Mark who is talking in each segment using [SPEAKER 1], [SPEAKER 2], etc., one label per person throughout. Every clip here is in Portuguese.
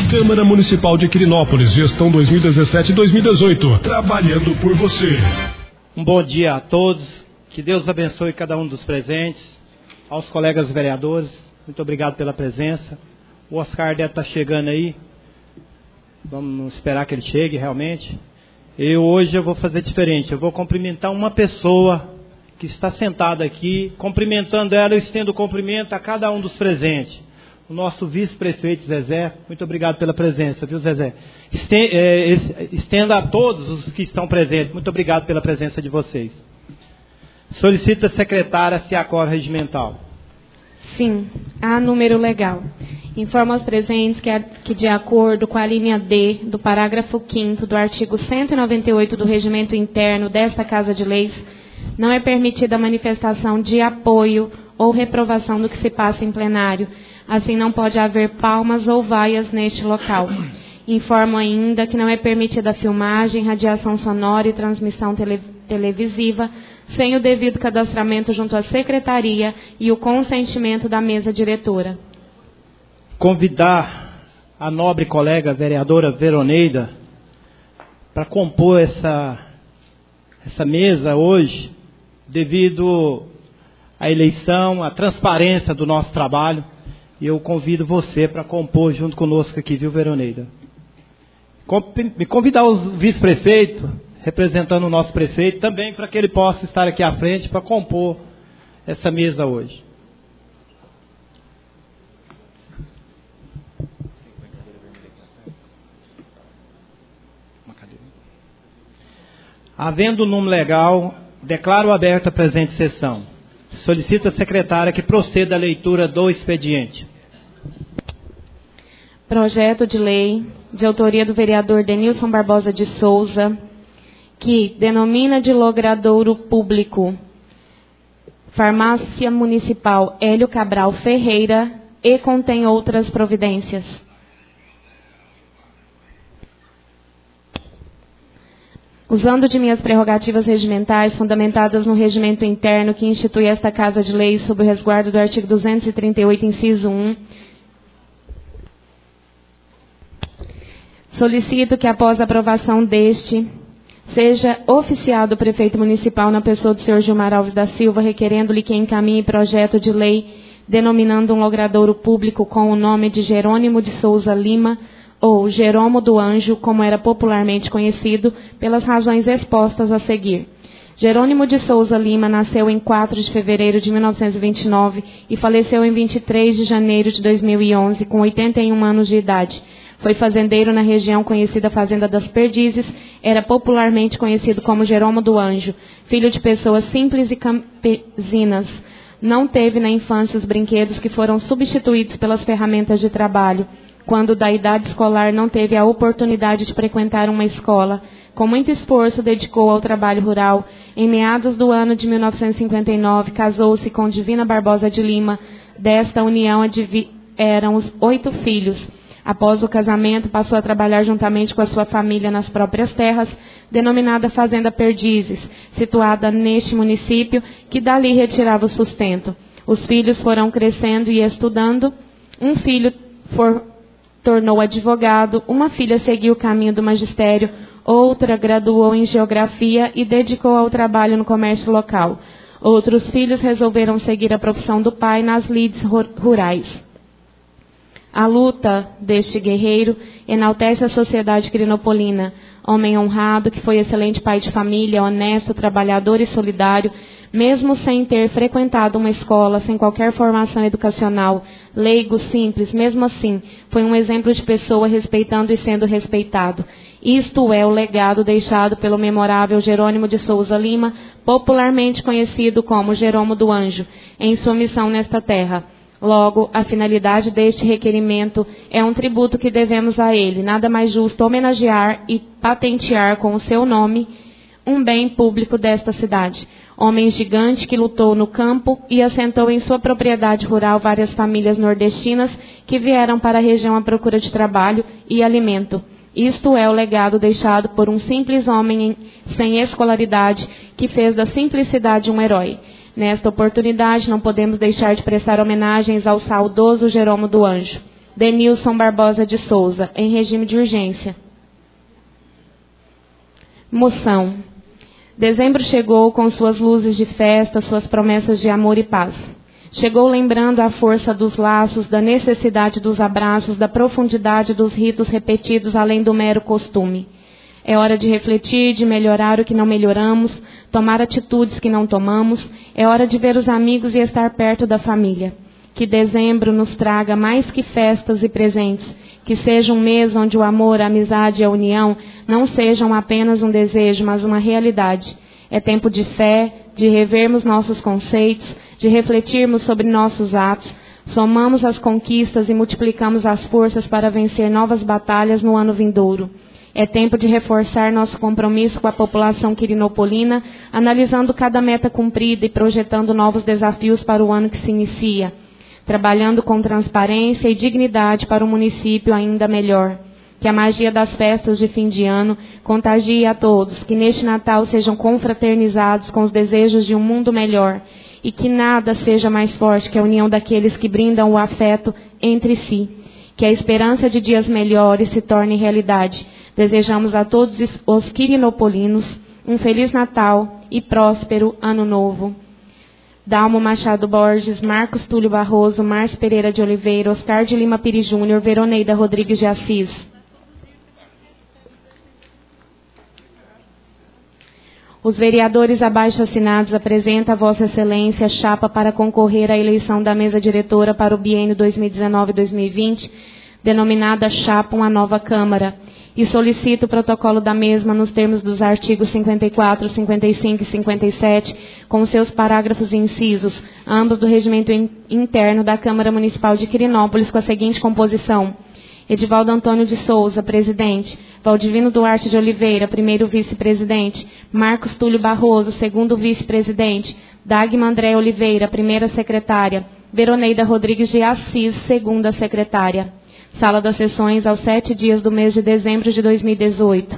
[SPEAKER 1] Câmara Municipal de Quirinópolis, gestão 2017-2018, trabalhando por você.
[SPEAKER 2] Um bom dia a todos, que Deus abençoe cada um dos presentes, aos colegas vereadores, muito obrigado pela presença. O Oscar deve estar chegando aí, vamos esperar que ele chegue realmente. Hoje eu vou fazer diferente, eu vou cumprimentar uma pessoa que está sentada aqui, cumprimentando ela, eu estendo o cumprimento a cada um dos presentes. O nosso vice-prefeito Zezé, muito obrigado pela presença, viu Zezé? Estenda a todos os que estão presentes, muito obrigado pela presença de vocês. Solicita a secretária se há quórum regimental.
[SPEAKER 3] Sim, há número legal. Informa aos presentes que de acordo com a linha D do parágrafo 5º do artigo 198 do Regimento Interno desta Casa de Leis, não é permitida a manifestação de apoio ou reprovação do que se passa em plenário. Assim, não pode haver palmas ou vaias neste local. Informo ainda que não é permitida a filmagem, radiação sonora e transmissão televisiva sem o devido cadastramento junto à secretaria e o consentimento da mesa diretora.
[SPEAKER 2] Convidar a nobre colega vereadora Veroneida para compor essa mesa hoje, devido à eleição, à transparência do nosso trabalho. E eu convido você para compor junto conosco aqui, viu, Veroneida? Me convidar os vice-prefeitos, representando o nosso prefeito, também para que ele possa estar aqui à frente para compor essa mesa hoje. Havendo o número legal, declaro aberta a presente sessão. Solicito a secretária que proceda à leitura do expediente.
[SPEAKER 3] Projeto de lei de autoria do vereador Denilson Barbosa de Souza, que denomina de logradouro público Farmácia Municipal Hélio Cabral Ferreira e contém outras providências. Usando de minhas prerrogativas regimentais, fundamentadas no regimento interno que institui esta Casa de Leis sob o resguardo do artigo 238, inciso 1, solicito que após a aprovação deste, seja oficiado o prefeito municipal na pessoa do senhor Gilmar Alves da Silva, requerendo-lhe que encaminhe projeto de lei denominando um logradouro público com o nome de Jerônimo de Souza Lima, ou Jeromo do Anjo, como era popularmente conhecido, pelas razões expostas a seguir. Jerônimo de Souza Lima nasceu em 4 de fevereiro de 1929 e faleceu em 23 de janeiro de 2011, com 81 anos de idade. Foi fazendeiro na região conhecida Fazenda das Perdizes, era popularmente conhecido como Jeromo do Anjo, filho de pessoas simples e campesinas. Não teve na infância os brinquedos que foram substituídos pelas ferramentas de trabalho. Quando da idade escolar não teve a oportunidade de frequentar uma escola, com muito esforço dedicou ao trabalho rural. Em meados do ano de 1959, casou-se com Divina Barbosa de Lima. Desta união eram os 8 filhos. Após o casamento, passou a trabalhar juntamente com a sua família nas próprias terras, denominada Fazenda Perdizes, situada neste município, que dali retirava o sustento. Os filhos foram crescendo e estudando. Um filho tornou advogado, uma filha seguiu o caminho do magistério, outra graduou em geografia e dedicou ao trabalho no comércio local. Outros filhos resolveram seguir a profissão do pai nas lides rurais. A luta deste guerreiro enaltece a sociedade quirinopolina, homem honrado que foi excelente pai de família, honesto, trabalhador e solidário, mesmo sem ter frequentado uma escola, sem qualquer formação educacional, leigo, simples, mesmo assim, foi um exemplo de pessoa respeitando e sendo respeitado. Isto é o legado deixado pelo memorável Jerônimo de Souza Lima, popularmente conhecido como Jeromo do Anjo, em sua missão nesta terra. Logo, a finalidade deste requerimento é um tributo que devemos a ele, nada mais justo homenagear e patentear com o seu nome um bem público desta cidade. Homem gigante que lutou no campo e assentou em sua propriedade rural várias famílias nordestinas que vieram para a região à procura de trabalho e alimento. Isto é o legado deixado por um simples homem sem escolaridade que fez da simplicidade um herói. Nesta oportunidade, não podemos deixar de prestar homenagens ao saudoso Jeromo do Anjo. Denilson Barbosa de Souza, em regime de urgência. Moção. Dezembro chegou com suas luzes de festa, suas promessas de amor e paz. Chegou lembrando a força dos laços, da necessidade dos abraços, da profundidade dos ritos repetidos além do mero costume. É hora de refletir, de melhorar o que não melhoramos, tomar atitudes que não tomamos. É hora de ver os amigos e estar perto da família. Que dezembro nos traga mais que festas e presentes. Que seja um mês onde o amor, a amizade e a união não sejam apenas um desejo, mas uma realidade. É tempo de fé, de revermos nossos conceitos, de refletirmos sobre nossos atos. Somamos as conquistas e multiplicamos as forças para vencer novas batalhas no ano vindouro. É tempo de reforçar nosso compromisso com a população quirinopolina, analisando cada meta cumprida e projetando novos desafios para o ano que se inicia, trabalhando com transparência e dignidade para um município ainda melhor. Que a magia das festas de fim de ano contagie a todos, que neste Natal sejam confraternizados com os desejos de um mundo melhor e que nada seja mais forte que a união daqueles que brindam o afeto entre si. Que a esperança de dias melhores se torne realidade. Desejamos a todos os quirinopolinos um Feliz Natal e próspero Ano Novo. Dalmo Machado Borges, Marcos Túlio Barroso, Márcio Pereira de Oliveira, Oscar de Lima Pires Júnior, Veroneida Rodrigues de Assis. Os vereadores abaixo assinados apresentam a Vossa Excelência chapa para concorrer à eleição da mesa diretora para o biênio 2019-2020, denominada Chapa Uma Nova Câmara, e solicito o protocolo da mesma nos termos dos artigos 54, 55 e 57, com seus parágrafos e incisos, ambos do regimento interno da Câmara Municipal de Quirinópolis, com a seguinte composição: Edivaldo Antônio de Souza, presidente. Valdivino Duarte de Oliveira, primeiro vice-presidente. Marcos Túlio Barroso, segundo vice-presidente. Dagma André Oliveira, primeira secretária. Veroneida Rodrigues de Assis, segunda secretária. Sala das Sessões, aos 7 dias do mês de dezembro de 2018.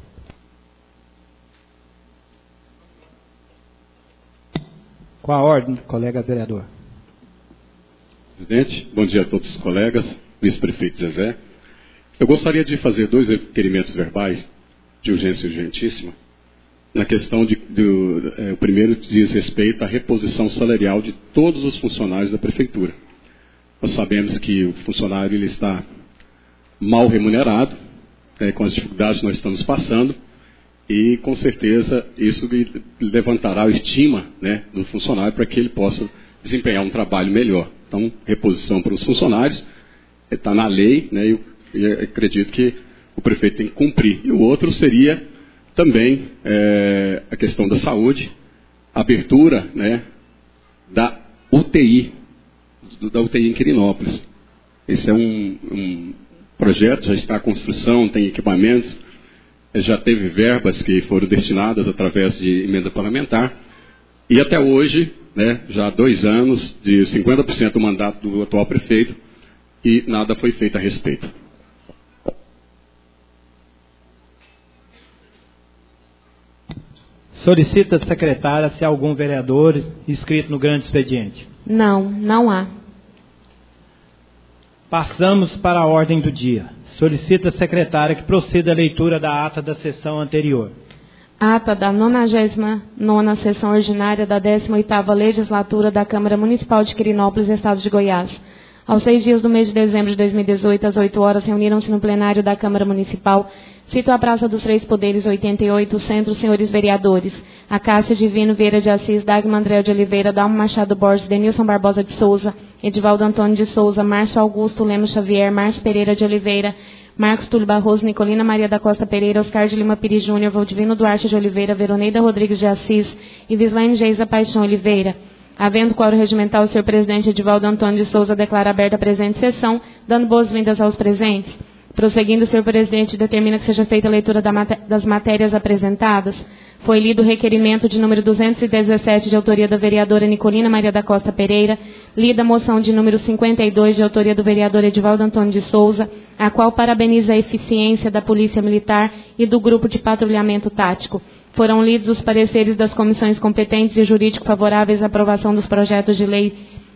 [SPEAKER 2] Com a ordem, colega vereador.
[SPEAKER 4] Presidente, bom dia a todos os colegas, vice-prefeito Zezé. Eu gostaria de fazer 2 requerimentos verbais de urgência urgentíssima, na questão o primeiro diz respeito à reposição salarial de todos os funcionários da Prefeitura. Nós sabemos que o funcionário ele está mal remunerado, com as dificuldades que nós estamos passando, e com certeza isso levantará a estima, do funcionário para que ele possa desempenhar um trabalho melhor. Então, reposição para os funcionários, está na lei, e eu acredito que o prefeito tem que cumprir. E o outro seria também a questão da saúde, a abertura da UTI em Quirinópolis. Esse é um projeto, já está em construção, tem equipamentos, já teve verbas que foram destinadas através de emenda parlamentar, e até hoje, já há 2 anos, de 50% do mandato do atual prefeito, e nada foi feito a respeito.
[SPEAKER 2] Solicita a secretária se há algum vereador inscrito no grande expediente.
[SPEAKER 3] Não há.
[SPEAKER 2] Passamos para a ordem do dia. Solicita a secretária que proceda a leitura da ata da sessão anterior.
[SPEAKER 3] Ata da 99ª sessão ordinária da 18ª legislatura da Câmara Municipal de Quirinópolis, Estado de Goiás. Aos 6 dias do mês de dezembro de 2018, às 8 horas, reuniram-se no plenário da Câmara Municipal, cito a Praça dos Três Poderes 88, Centro, senhores vereadores: Acácio Divino Vieira de Assis, Dagma André de Oliveira, Dalmo Machado Borges, Denilson Barbosa de Souza, Edivaldo Antônio de Souza, Márcio Augusto Lemos Xavier, Márcio Pereira de Oliveira, Marcos Túlio Barroso, Nicolina Maria da Costa Pereira, Oscar de Lima Pires Júnior, Valdivino Duarte de Oliveira, Veroneida Rodrigues de Assis e Vislaine Geisa Paixão Oliveira. Havendo quórum regimental, o senhor presidente Edivaldo Antônio de Souza declara aberta a presente sessão, dando boas-vindas aos presentes. Prosseguindo, o senhor presidente determina que seja feita a leitura das matérias apresentadas. Foi lido o requerimento de número 217, de autoria da vereadora Nicolina Maria da Costa Pereira, lida a moção de número 52, de autoria do vereador Edivaldo Antônio de Souza, a qual parabeniza a eficiência da Polícia Militar e do Grupo de Patrulhamento Tático. Foram lidos os pareceres das comissões competentes e jurídico favoráveis à aprovação dos projetos de lei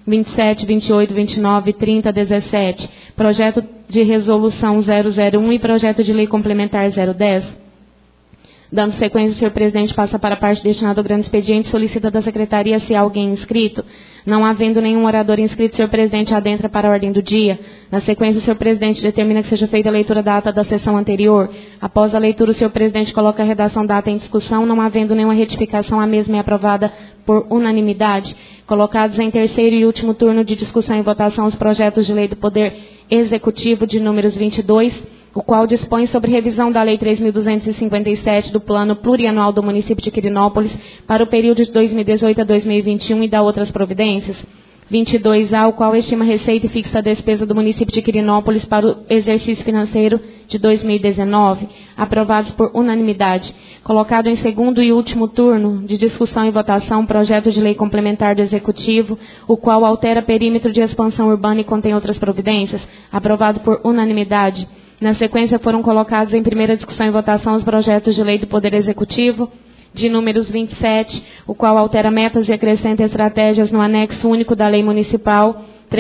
[SPEAKER 3] 27, 28, 29, 30, 17, projeto de resolução 001 e projeto de lei complementar 010. Dando sequência, o senhor presidente passa para a parte destinada ao grande expediente, solicita da secretaria se há alguém inscrito. Não havendo nenhum orador inscrito, o senhor presidente adentra para a ordem do dia. Na sequência, o senhor presidente determina que seja feita a leitura da ata da sessão anterior. Após a leitura, o senhor presidente coloca a redação da ata em discussão. Não havendo nenhuma retificação, a mesma é aprovada por unanimidade. Colocados em terceiro e último turno de discussão e votação os projetos de lei do Poder Executivo de números 22, o qual dispõe sobre revisão da Lei 3.257 do Plano Plurianual do Município de Quirinópolis para o período de 2018 a 2021 e da outras providências. 22A, o qual estima a receita e fixa a despesa do município de Quirinópolis para o exercício financeiro de 2019, aprovados por unanimidade. Colocado em segundo e último turno de discussão e votação, projeto de lei complementar do Executivo, o qual altera perímetro de expansão urbana e contém outras providências, aprovado por unanimidade. Na sequência, foram colocados em primeira discussão e votação os projetos de lei do Poder Executivo, de números 27, o qual altera metas e acrescenta estratégias no anexo único da Lei Municipal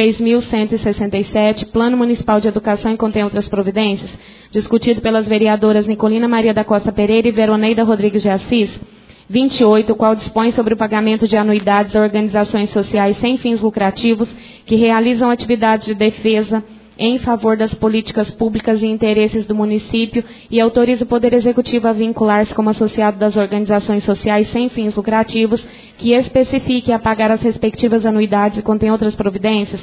[SPEAKER 3] 3.167, Plano Municipal de Educação e contém outras providências, discutido pelas vereadoras Nicolina Maria da Costa Pereira e Veroneida Rodrigues de Assis. 28, o qual dispõe sobre o pagamento de anuidades a organizações sociais sem fins lucrativos que realizam atividades de defesa em favor das políticas públicas e interesses do município e autoriza o Poder Executivo a vincular-se como associado das organizações sociais sem fins lucrativos que especifique a pagar as respectivas anuidades e contém outras providências.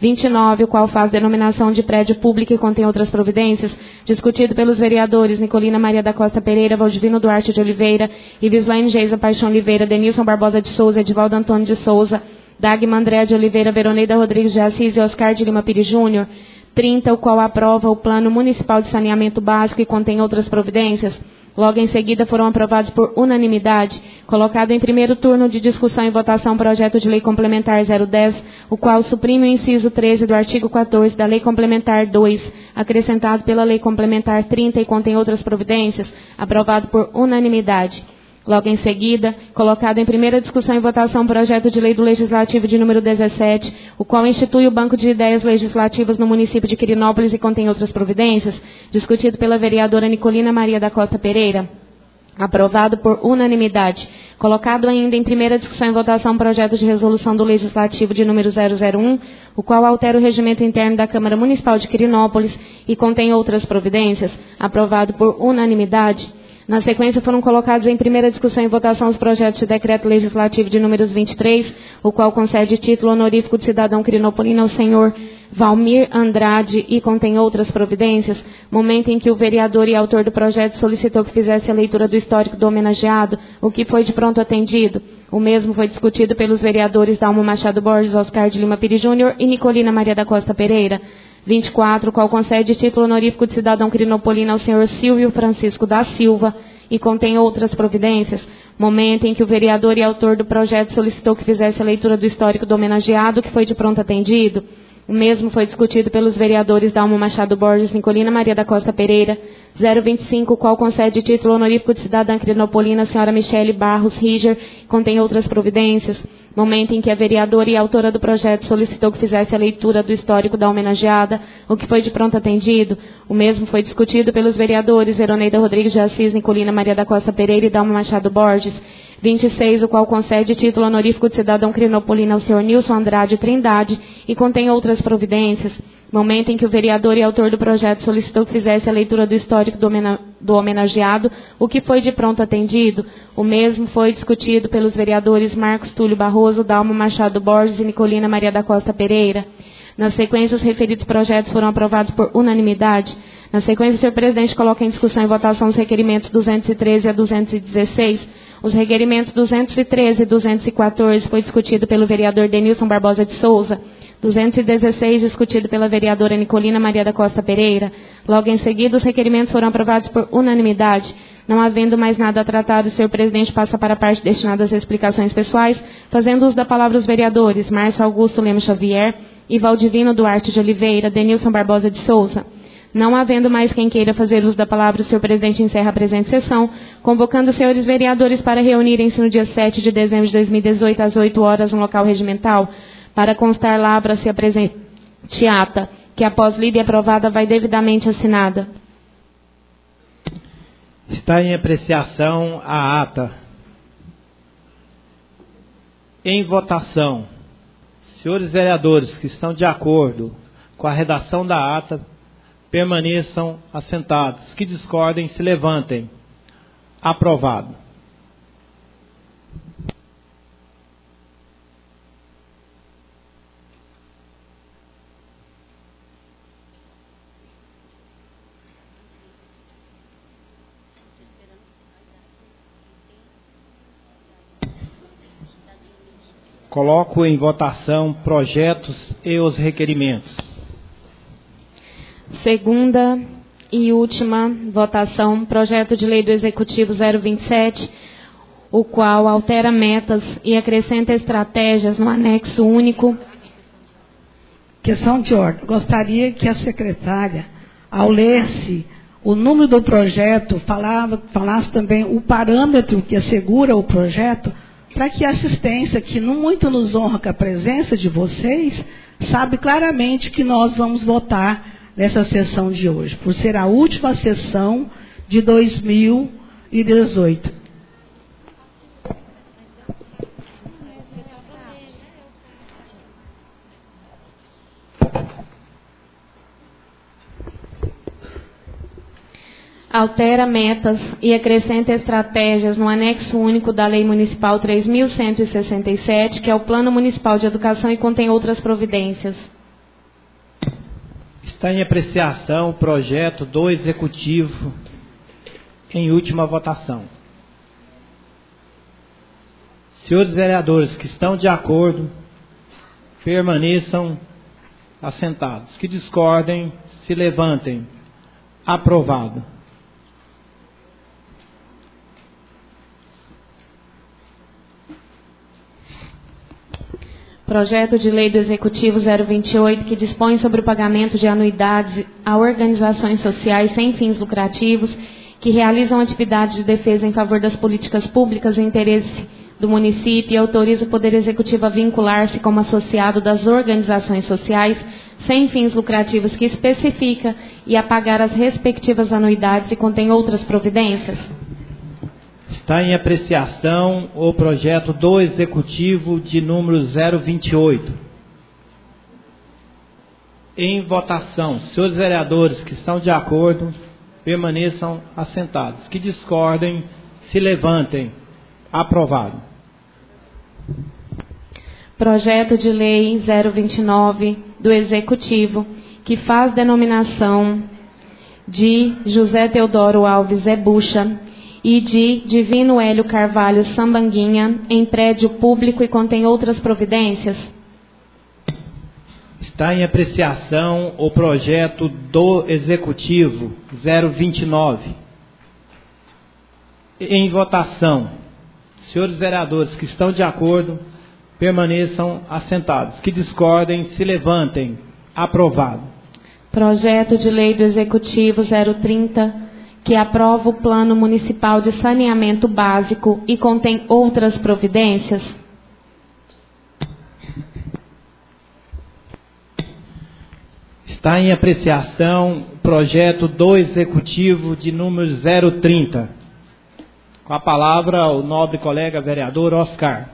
[SPEAKER 3] 29, o qual faz denominação de prédio público e contém outras providências, discutido pelos vereadores Nicolina Maria da Costa Pereira, Valdivino Duarte de Oliveira, Ivislaine Geisa Paixão Oliveira, Denilson Barbosa de Souza, Edivaldo Antônio de Souza, Dagmar André de Oliveira, Veroneida Rodrigues de Assis e Oscar de Lima Pires Júnior. 30, o qual aprova o Plano Municipal de Saneamento Básico e contém outras providências. Logo em seguida foram aprovados por unanimidade. Colocado em primeiro turno de discussão e votação o projeto de lei complementar 010, o qual suprime o inciso 13 do artigo 14 da Lei Complementar 2, acrescentado pela Lei Complementar 30 e contém outras providências, aprovado por unanimidade. Logo em seguida, colocado em primeira discussão e votação o projeto de lei do Legislativo de número 17, o qual institui o Banco de Ideias Legislativas no município de Quirinópolis e contém outras providências, discutido pela vereadora Nicolina Maria da Costa Pereira, aprovado por unanimidade. Colocado ainda em primeira discussão e votação o projeto de resolução do Legislativo de número 001, o qual altera o regimento interno da Câmara Municipal de Quirinópolis e contém outras providências, aprovado por unanimidade. Na sequência, foram colocados em primeira discussão e votação os projetos de decreto legislativo de números 23, o qual concede título honorífico de cidadão quirinopolino ao senhor Valmir Andrade e contém outras providências, momento em que o vereador e autor do projeto solicitou que fizesse a leitura do histórico do homenageado, o que foi de pronto atendido. O mesmo foi discutido pelos vereadores Dalmo Machado Borges, Oscar de Lima Pires Júnior e Nicolina Maria da Costa Pereira. 24, o qual concede título honorífico de cidadão quirinopolino ao senhor Silvio Francisco da Silva e contém outras providências, momento em que o vereador e autor do projeto solicitou que fizesse a leitura do histórico do homenageado, que foi de pronto atendido. O mesmo foi discutido pelos vereadores Dalmo Machado Borges, Nicolina Maria da Costa Pereira. 025, o qual concede título honorífico de cidadã quirinopolina à senhora Michele Barros Riger, contém outras providências, momento em que a vereadora e autora do projeto solicitou que fizesse a leitura do histórico da homenageada, o que foi de pronto atendido. O mesmo foi discutido pelos vereadores Veroneida Rodrigues de Assis, Nicolina Maria da Costa Pereira e Dalmo Machado Borges. 26, o qual concede título honorífico de cidadão quirinopolino ao senhor Nilson Andrade Trindade e contém outras providências, momento em que o vereador e autor do projeto solicitou que fizesse a leitura do histórico do homenageado, o que foi de pronto atendido. O mesmo foi discutido pelos vereadores Marcos Túlio Barroso, Dalmo Machado Borges e Nicolina Maria da Costa Pereira. Na sequência, os referidos projetos foram aprovados por unanimidade. Na sequência, o senhor presidente coloca em discussão e votação os requerimentos 213 a 216. Os requerimentos 213 e 214 foi discutido pelo vereador Denilson Barbosa de Souza. 216, discutido pela vereadora Nicolina Maria da Costa Pereira. Logo em seguida, os requerimentos foram aprovados por unanimidade. Não havendo mais nada a tratar, o senhor presidente passa para a parte destinada às explicações pessoais, fazendo uso da palavra os vereadores Márcio Augusto Lemos Xavier e Valdivino Duarte de Oliveira, Denilson Barbosa de Souza. Não havendo mais quem queira fazer uso da palavra, o senhor presidente encerra a presente sessão, convocando os senhores vereadores para reunirem-se no dia 7 de dezembro de 2018, às 8 horas, no local regimental, para constar lavra-se a presente ata, que após lida e aprovada vai devidamente assinada.
[SPEAKER 2] Está em apreciação a ata. Em votação. Senhores vereadores que estão de acordo com a redação da ata, permaneçam assentados. Que discordem, se levantem. Aprovado. Coloco em votação projetos e os requerimentos.
[SPEAKER 3] Segunda e última votação, projeto de lei do Executivo 027, o qual altera metas e acrescenta estratégias no anexo único.
[SPEAKER 5] Questão de ordem. Gostaria que a secretária, ao ler-se o número do projeto, falasse também o parâmetro que assegura o projeto, para que a assistência, que não muito nos honra com a presença de vocês, sabe claramente que nós vamos votar nessa sessão de hoje, por ser a última sessão de 2018.
[SPEAKER 3] Altera metas e acrescenta estratégias no anexo único da Lei Municipal 3.167, que é o Plano Municipal de Educação, e contém outras providências.
[SPEAKER 2] Está em apreciação o projeto do Executivo em última votação. Senhores vereadores que estão de acordo, permaneçam assentados. Que discordem, se levantem. Aprovado.
[SPEAKER 3] Projeto de lei do Executivo 028, que dispõe sobre o pagamento de anuidades a organizações sociais sem fins lucrativos que realizam atividades de defesa em favor das políticas públicas em interesse do município, e autoriza o Poder Executivo a vincular-se como associado das organizações sociais sem fins lucrativos que especifica e a pagar as respectivas anuidades, e contém outras providências.
[SPEAKER 2] Está em apreciação o projeto do Executivo de número 028. Em votação. Senhores vereadores que estão de acordo, permaneçam assentados. Que discordem, se levantem. Aprovado.
[SPEAKER 3] Projeto de lei 029 do Executivo, que faz denominação de José Teodoro Alves Bucha e de Divino Hélio Carvalho Sambanguinha em prédio público, e contém outras providências.
[SPEAKER 2] Está em apreciação o projeto do Executivo 029. Em votação. Senhores vereadores que estão de acordo, permaneçam assentados. Que discordem, se levantem. Aprovado.
[SPEAKER 3] Projeto de lei do Executivo 030, que aprova o Plano Municipal de Saneamento Básico e contém outras providências.
[SPEAKER 2] Está em apreciação o projeto do Executivo de número 030. Com a palavra o nobre colega vereador Oscar.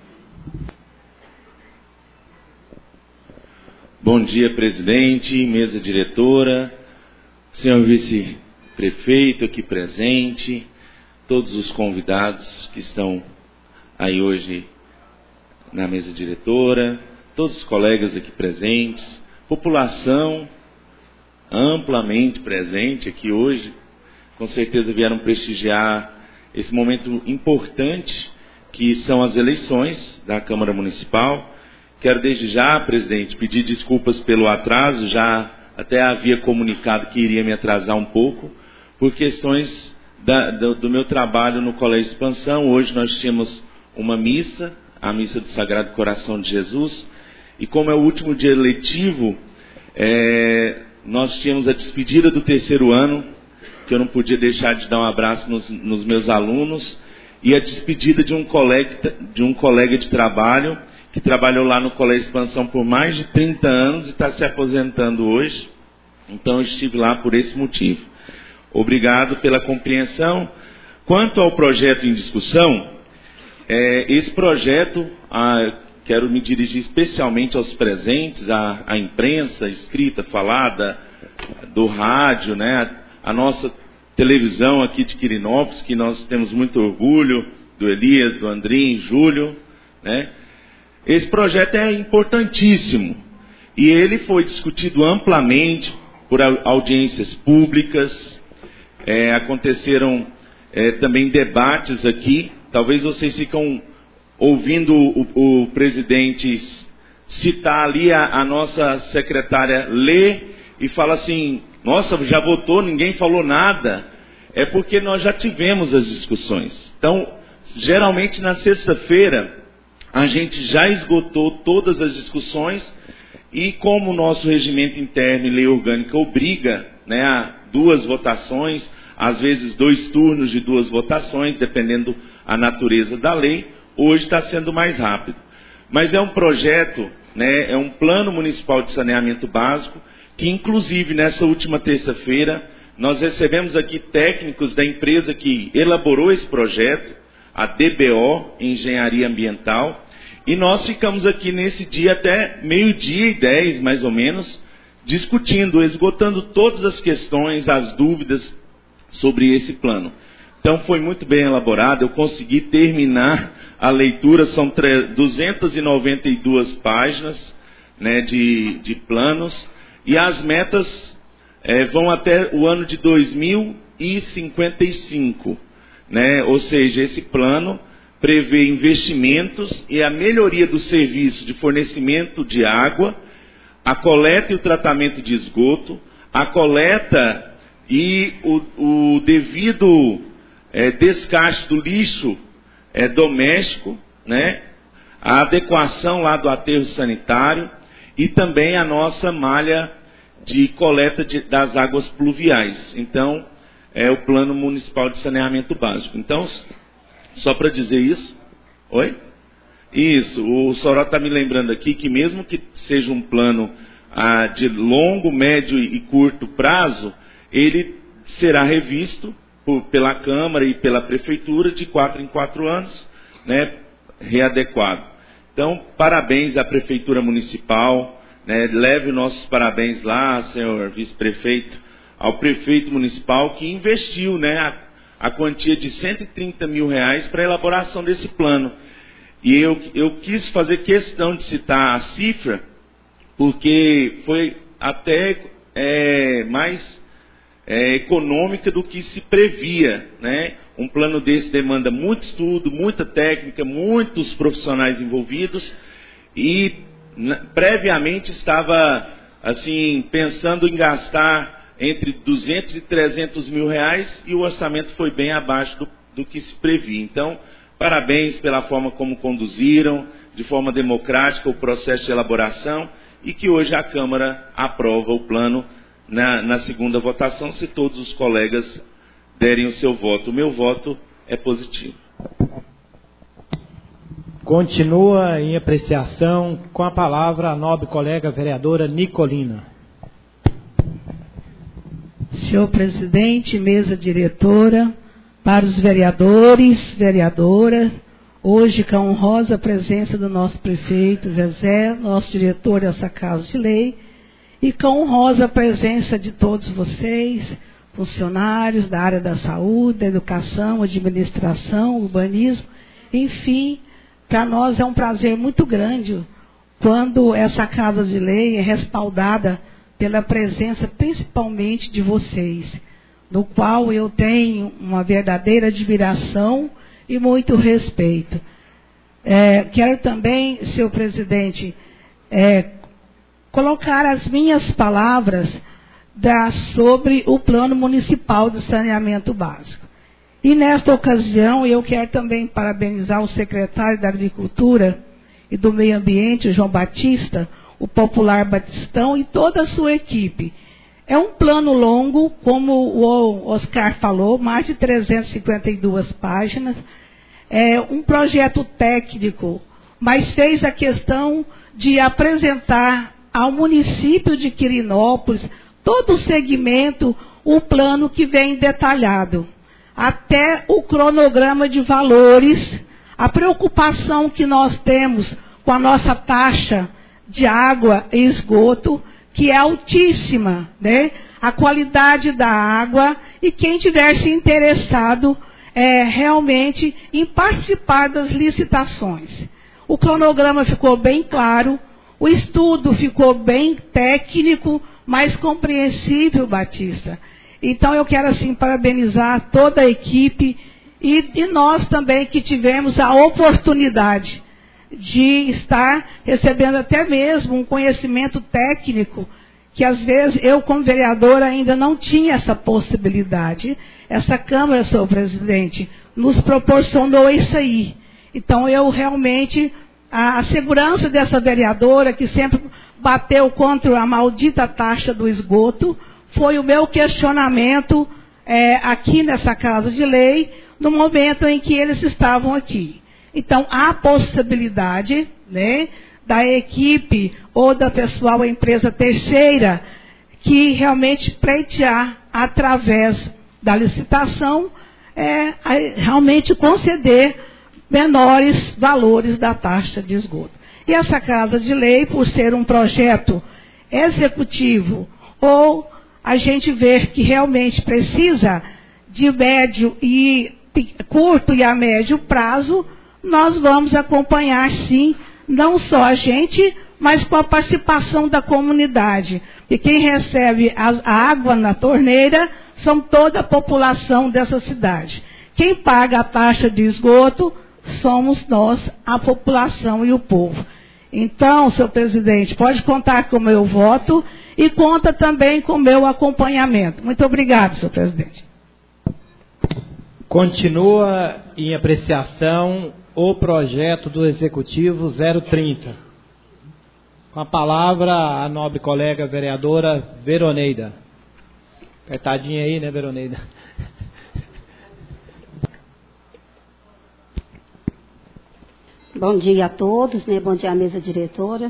[SPEAKER 6] Bom dia, presidente, mesa diretora, senhor vice-prefeito aqui presente, todos os convidados que estão aí hoje na mesa diretora, todos os colegas aqui presentes, população amplamente presente aqui hoje, com certeza vieram prestigiar esse momento importante que são as eleições da Câmara Municipal. Quero desde já, presidente, pedir desculpas pelo atraso, já até havia comunicado que iria me atrasar um pouco, por questões do meu trabalho no Colégio Expansão. Hoje nós tínhamos uma missa, a missa do Sagrado Coração de Jesus, e como é o último dia letivo, nós tínhamos a despedida do terceiro ano, que eu não podia deixar de dar um abraço nos meus alunos, e a despedida de um colega de trabalho, que trabalhou lá no Colégio Expansão por mais de 30 anos e está se aposentando hoje. Então, eu estive lá por esse motivo. Obrigado pela compreensão. Quanto ao projeto em discussão, esse projeto, quero me dirigir especialmente aos presentes, à imprensa escrita, falada, do rádio, né, a nossa televisão aqui de Quirinópolis, que nós temos muito orgulho, do Elias, do Andrim, Júlio, né. Esse projeto é importantíssimo e ele foi discutido amplamente por audiências públicas, aconteceram também debates aqui. Talvez vocês ficam ouvindo o presidente citar ali a nossa secretária ler e fala assim, nossa, já votou, ninguém falou nada. É porque nós já tivemos as discussões. Então, geralmente na sexta-feira, a gente já esgotou todas as discussões e como o nosso regimento interno e lei orgânica obriga, né, a 2 votações, às vezes 2 turnos de 2 votações, dependendo a natureza da lei, hoje está sendo mais rápido. Mas é um projeto, né, é um plano municipal de saneamento básico, que inclusive nessa última terça-feira, nós recebemos aqui técnicos da empresa que elaborou esse projeto, a DBO, Engenharia Ambiental, e nós ficamos aqui nesse dia até 12:10, mais ou menos, discutindo, esgotando todas as questões, as dúvidas sobre esse plano. Então foi muito bem elaborado, eu consegui terminar a leitura, são 292 páginas, né, de planos, e as metas vão até o ano de 2055, né? Ou seja, esse plano prevê investimentos e a melhoria do serviço de fornecimento de água, a coleta e o tratamento de esgoto, a coleta e o devido descarte do lixo doméstico, né? A adequação lá do aterro sanitário e também a nossa malha de coleta das águas pluviais. Então, é o Plano Municipal de Saneamento Básico. Então, só para dizer isso. Oi? Isso, o Soró está me lembrando aqui que mesmo que seja um plano de longo, médio e curto prazo, ele será revisto pela Câmara e pela Prefeitura de 4 em 4 anos, né, readequado. Então, parabéns à Prefeitura Municipal, né, leve nossos parabéns lá, senhor vice-prefeito, ao prefeito municipal que investiu, né, a quantia de R$130 mil para a elaboração desse plano. E eu quis fazer questão de citar a cifra, porque foi até mais econômica do que se previa, né? Um plano desse demanda muito estudo, muita técnica, muitos profissionais envolvidos, e previamente estava assim pensando em gastar entre 200 e 300 mil reais, e o orçamento foi bem abaixo do que se previa. Então, parabéns pela forma como conduziram, de forma democrática, o processo de elaboração, e que hoje a Câmara aprova o plano na segunda votação, se todos os colegas derem o seu voto. O meu voto é positivo.
[SPEAKER 2] Continua em apreciação com a palavra a nobre colega vereadora Nicolina.
[SPEAKER 5] Senhor presidente, mesa diretora, para os vereadores, vereadoras, hoje com a honrosa presença do nosso prefeito Zezé, nosso diretor dessa Casa de Lei, e com a honrosa presença de todos vocês, funcionários da área da saúde, da educação, administração, urbanismo, enfim, para nós é um prazer muito grande quando essa Casa de Lei é respaldada pela presença principalmente de vocês, no qual eu tenho uma verdadeira admiração e muito respeito. Quero também, senhor presidente, colocar as minhas palavras sobre o Plano Municipal de Saneamento Básico. E nesta ocasião eu quero também parabenizar o secretário da Agricultura e do Meio Ambiente, o João Batista, o popular Batistão e toda a sua equipe. É um plano longo, como o Oscar falou, mais de 352 páginas. É um projeto técnico mas fez a questão de apresentar ao município de Quirinópolis todo o segmento, o plano que vem detalhado, até o cronograma de valores, a preocupação que nós temos com a nossa taxa de água e esgoto, que é altíssima, né? A qualidade da água, e quem tiver se interessado realmente em participar das licitações. O cronograma ficou bem claro, o estudo ficou bem técnico, mas compreensível, Batista. Então eu quero assim parabenizar toda a equipe e nós também que tivemos a oportunidade de estar recebendo até mesmo um conhecimento técnico, que às vezes eu como vereadora ainda não tinha essa possibilidade. Essa Câmara, senhor presidente, nos proporcionou isso aí. Então eu realmente, a segurança dessa vereadora que sempre bateu contra a maldita taxa do esgoto, foi o meu questionamento aqui nessa Casa de Lei, no momento em que eles estavam aqui. Então, há possibilidade, né, da equipe ou da pessoal, a empresa terceira, que realmente pleitear através da licitação, realmente conceder menores valores da taxa de esgoto. E essa Casa de Lei, por ser um projeto executivo, ou a gente ver que realmente precisa de médio e curto e a médio prazo, nós vamos acompanhar sim, não só a gente, mas com a participação da comunidade. E quem recebe a água na torneira são toda a população dessa cidade. Quem paga a taxa de esgoto somos nós, a população e o povo. Então, senhor presidente, pode contar com o meu voto e conta também com o meu acompanhamento. Muito obrigado, senhor presidente.
[SPEAKER 2] Continua em apreciação o projeto do Executivo 030. Com a palavra, a nobre colega vereadora Veroneida. Apertadinha aí, né, Veroneida?
[SPEAKER 7] Bom dia a todos, né? Bom dia à mesa diretora.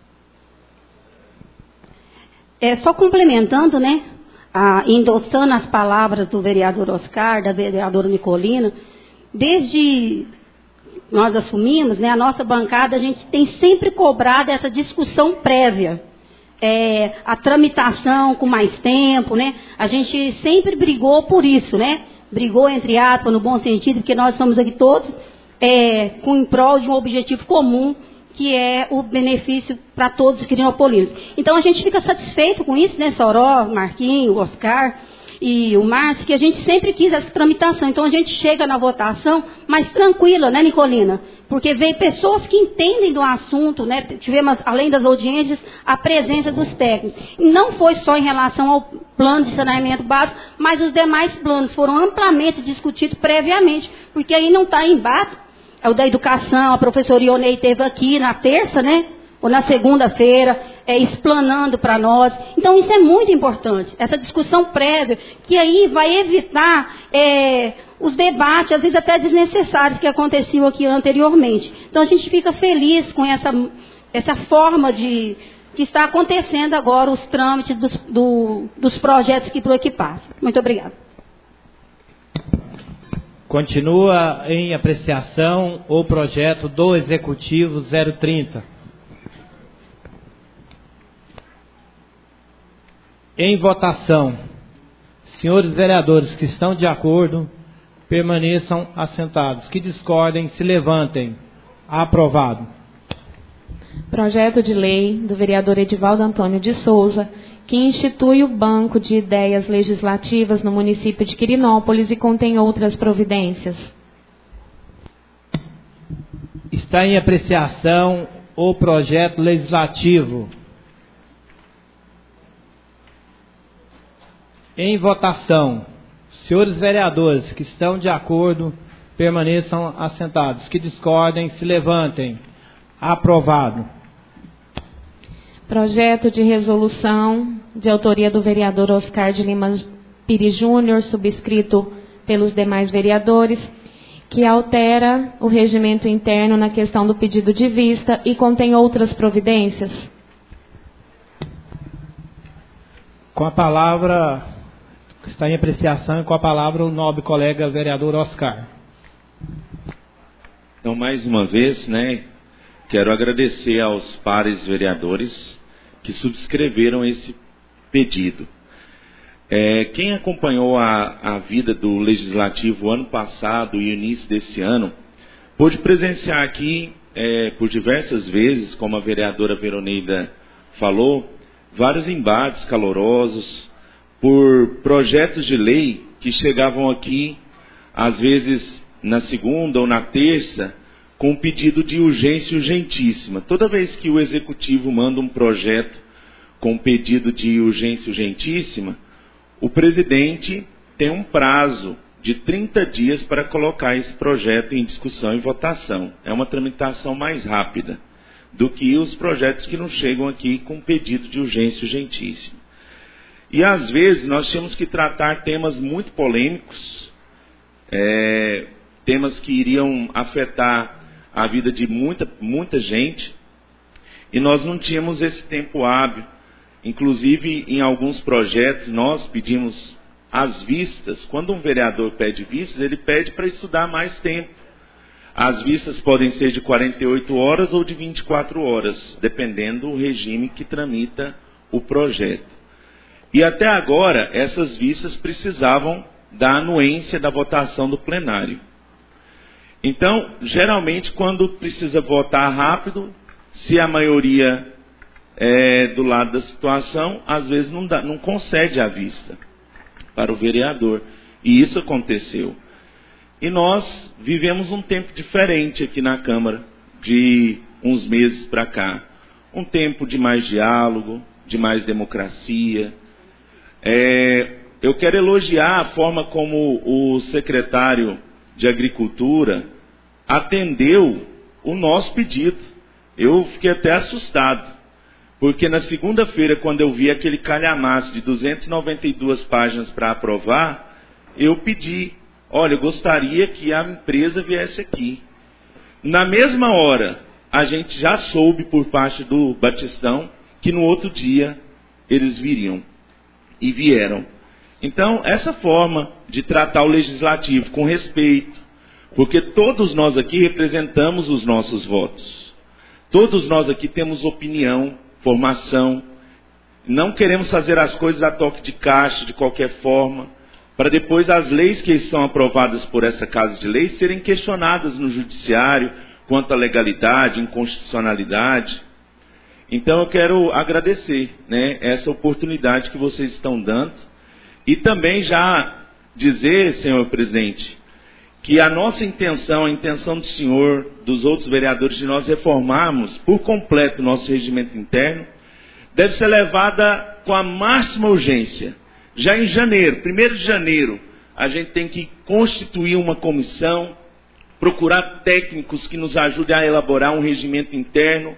[SPEAKER 7] Só complementando, né? Endossando as palavras do vereador Oscar, da vereadora Nicolina, desde nós assumimos, né, a nossa bancada, a gente tem sempre cobrado essa discussão prévia, a tramitação com mais tempo, né? A gente sempre brigou por isso, né? Brigou entre aspas, no bom sentido, porque nós estamos aqui todos em prol de um objetivo comum, que é o benefício para todos os quirinopolinos. Então a gente fica satisfeito com isso, né, Soró, Marquinhos, Oscar e o Márcio, que a gente sempre quis essa tramitação. Então a gente chega na votação mais tranquila, né, Nicolina? Porque veio pessoas que entendem do assunto, né? Tivemos, além das audiências, a presença dos técnicos. E não foi só em relação ao plano de saneamento básico, mas os demais planos foram amplamente discutidos previamente, porque aí não está em embate. O da educação, a professora Ionei esteve aqui na terça, né? Ou na segunda-feira, explanando para nós. Então, isso é muito importante, essa discussão prévia, que aí vai evitar os debates, às vezes até desnecessários, que aconteciam aqui anteriormente. Então, a gente fica feliz com essa forma que está acontecendo agora, os trâmites dos projetos que por aqui passam. Muito obrigada.
[SPEAKER 2] Continua em apreciação o projeto do Executivo 030. Em votação. Senhores vereadores que estão de acordo, permaneçam assentados. Que discordem, se levantem. Aprovado.
[SPEAKER 3] Projeto de lei do vereador Edivaldo Antônio de Souza, que institui o Banco de Ideias Legislativas no município de Quirinópolis e contém outras providências.
[SPEAKER 2] Está em apreciação o projeto legislativo. Em votação. Senhores vereadores que estão de acordo, permaneçam assentados. Que discordem, se levantem. Aprovado.
[SPEAKER 3] Projeto de resolução de autoria do vereador Oscar de Lima Pires Júnior, subscrito pelos demais vereadores, que altera o regimento interno na questão do pedido de vista e contém outras providências?
[SPEAKER 2] Com a palavra, está em apreciação, e com a palavra o nobre colega vereador Oscar.
[SPEAKER 6] Então, mais uma vez, quero agradecer aos pares vereadores que subscreveram esse pedido. Quem acompanhou a vida do Legislativo ano passado e início desse ano, pôde presenciar aqui, por diversas vezes, como a vereadora Veroneida falou, vários embates calorosos por projetos de lei que chegavam aqui, às vezes na segunda ou na terça, com um pedido de urgência urgentíssima. Toda vez que o Executivo manda um projeto com pedido de urgência urgentíssima, o presidente tem um prazo de 30 dias para colocar esse projeto em discussão e votação. É uma tramitação mais rápida do que os projetos que não chegam aqui com pedido de urgência urgentíssima. E às vezes nós temos que tratar temas muito polêmicos, temas que iriam afetar a vida de muita gente, e nós não tínhamos esse tempo hábil. Inclusive, em alguns projetos, nós pedimos as vistas. Quando um vereador pede vistas, ele pede para estudar mais tempo. As vistas podem ser de 48 horas ou de 24 horas, dependendo do regime que tramita o projeto. E até agora, essas vistas precisavam da anuência da votação do plenário. Então, geralmente, quando precisa votar rápido, se a maioria do lado da situação, às vezes não concede a vista para o vereador. E isso aconteceu. E nós vivemos um tempo diferente aqui na Câmara, de uns meses para cá. Um tempo de mais diálogo, de mais democracia. Eu quero elogiar a forma como o secretário de Agricultura atendeu o nosso pedido. Eu fiquei até assustado. Porque na segunda-feira, quando eu vi aquele calhamaço de 292 páginas para aprovar, eu pedi, olha, eu gostaria que a empresa viesse aqui. Na mesma hora, a gente já soube por parte do Batistão que no outro dia eles viriam. E vieram. Então, essa forma de tratar o Legislativo com respeito, porque todos nós aqui representamos os nossos votos. Todos nós aqui temos opinião, formação, não queremos fazer as coisas a toque de caixa, de qualquer forma, para depois as leis que são aprovadas por essa Casa de Leis serem questionadas no Judiciário quanto à legalidade, inconstitucionalidade. Então eu quero agradecer essa oportunidade que vocês estão dando e também já dizer, senhor presidente, que a nossa intenção, a intenção do senhor, dos outros vereadores, de nós reformarmos por completo o nosso regimento interno, deve ser levada com a máxima urgência. Já em janeiro, 1º de janeiro, a gente tem que constituir uma comissão, procurar técnicos que nos ajudem a elaborar um regimento interno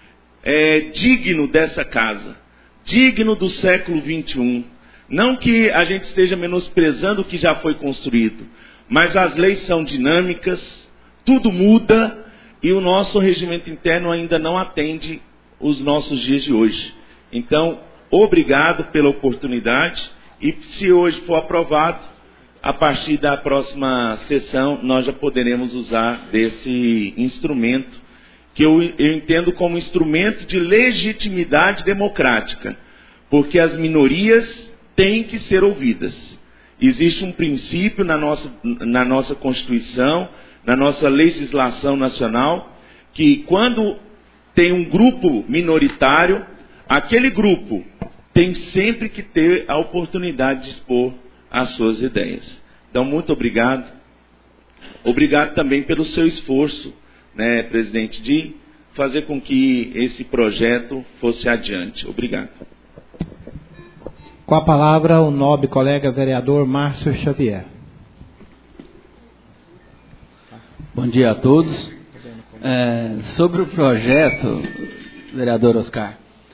[SPEAKER 6] digno dessa casa, digno do século XXI. Não que a gente esteja menosprezando o que já foi construído, mas as leis são dinâmicas, tudo muda e o nosso regimento interno ainda não atende os nossos dias de hoje. Então, obrigado pela oportunidade e se hoje for aprovado, a partir da próxima sessão nós já poderemos usar desse instrumento que eu entendo como instrumento de legitimidade democrática, porque as minorias têm que ser ouvidas. Existe um princípio na nossa Constituição, na nossa legislação nacional, que quando tem um grupo minoritário, aquele grupo tem sempre que ter a oportunidade de expor as suas ideias. Então, muito obrigado. Obrigado também pelo seu esforço, presidente, de fazer com que esse projeto fosse adiante. Obrigado.
[SPEAKER 2] Com a palavra, o nobre colega vereador Márcio Xavier.
[SPEAKER 8] Bom dia a todos. Sobre o projeto, vereador Oscar,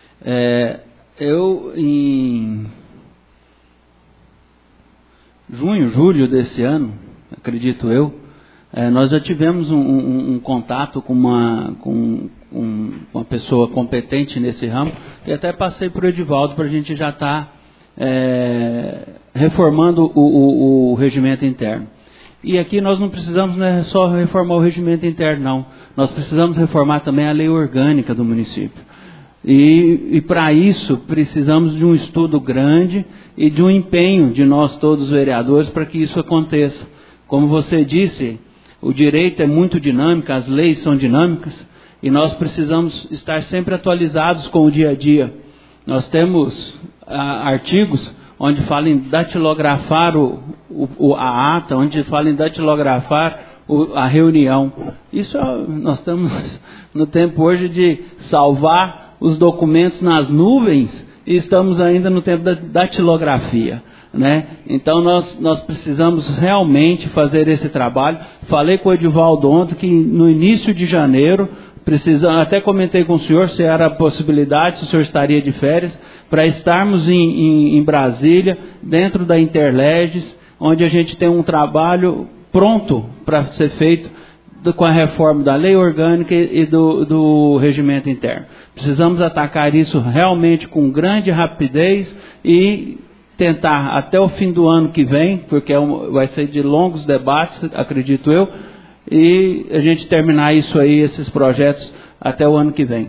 [SPEAKER 8] eu em julho desse ano, acredito eu, Nós já tivemos um contato com uma pessoa competente nesse ramo, e até passei para o Edivaldo para a gente já estar reformando o regimento interno. E aqui nós não precisamos só reformar o regimento interno, não. Nós precisamos reformar também a lei orgânica do município. E para isso precisamos de um estudo grande e de um empenho de nós todos os vereadores para que isso aconteça. Como você disse, o direito é muito dinâmico, as leis são dinâmicas e nós precisamos estar sempre atualizados com o dia a dia. Nós temos artigos onde fala em datilografar a ata, onde fala em datilografar a reunião. Isso nós estamos no tempo hoje de salvar os documentos nas nuvens e estamos ainda no tempo da datilografia, né? Então nós precisamos realmente fazer esse trabalho. Falei com o Edivaldo ontem que no início de janeiro, até comentei com o senhor se era a possibilidade, se o senhor estaria de férias, para estarmos em Brasília, dentro da Interleges, onde a gente tem um trabalho pronto para ser feito com a reforma da lei orgânica e do regimento interno. Precisamos atacar isso realmente com grande rapidez e tentar até o fim do ano que vem, porque vai ser de longos debates, acredito eu, e a gente terminar isso aí, esses projetos, até o ano que vem.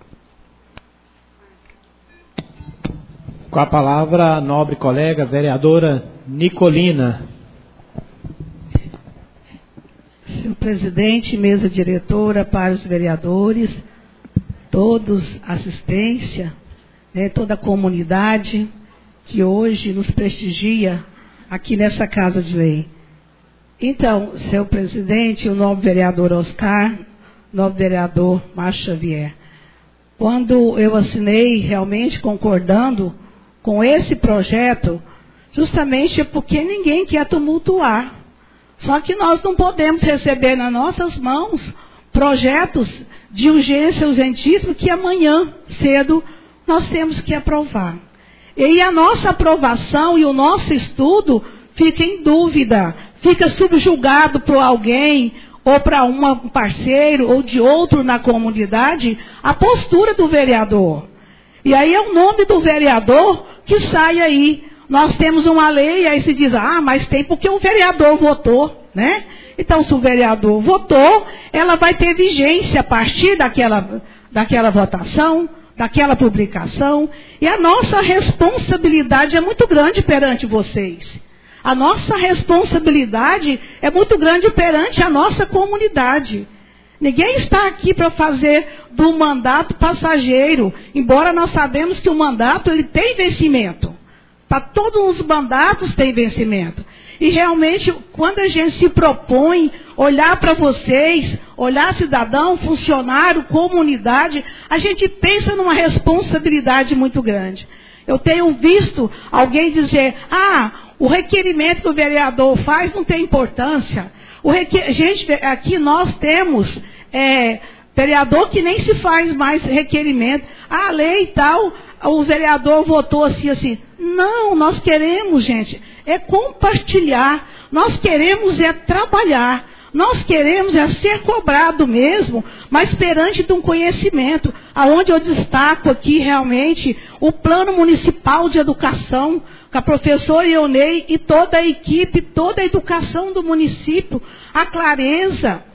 [SPEAKER 2] Com a palavra, a nobre colega, vereadora Nicolina.
[SPEAKER 5] Senhor presidente, mesa diretora, para os vereadores, todos, assistência, né, toda a comunidade que hoje nos prestigia aqui nessa Casa de Lei. Então, senhor presidente, o nobre vereador Oscar, nobre vereador Márcio Xavier, quando eu assinei realmente concordando com esse projeto, justamente é porque ninguém quer tumultuar. Só que nós não podemos receber nas nossas mãos projetos de urgência urgentíssima que amanhã cedo nós temos que aprovar. E a nossa aprovação e o nosso estudo fica em dúvida, fica subjugado por alguém ou para um parceiro ou de outro na comunidade, a postura do vereador. E aí é o nome do vereador que sai aí. Nós temos uma lei, aí se diz, mas tem porque o vereador votou, né? Então, se o vereador votou, ela vai ter vigência a partir daquela votação, daquela publicação. E a nossa responsabilidade é muito grande perante vocês. A nossa responsabilidade é muito grande perante a nossa comunidade. Ninguém está aqui para fazer do mandato passageiro, embora nós sabemos que o mandato ele tem vencimento. Para todos os mandatos tem vencimento. E realmente, quando a gente se propõe olhar para vocês, olhar cidadão, funcionário, comunidade, a gente pensa numa responsabilidade muito grande. Eu tenho visto alguém dizer, o requerimento que o vereador faz não tem importância. Gente, aqui nós temos vereador que nem se faz mais requerimento. A lei e tal, o vereador votou assim. Não, nós queremos, gente, é compartilhar. Nós queremos trabalhar. Nós queremos ser cobrado mesmo, mas perante de um conhecimento. Aonde eu destaco aqui realmente o Plano Municipal de Educação, com a professora Ionei e toda a equipe, toda a educação do município, a clareza,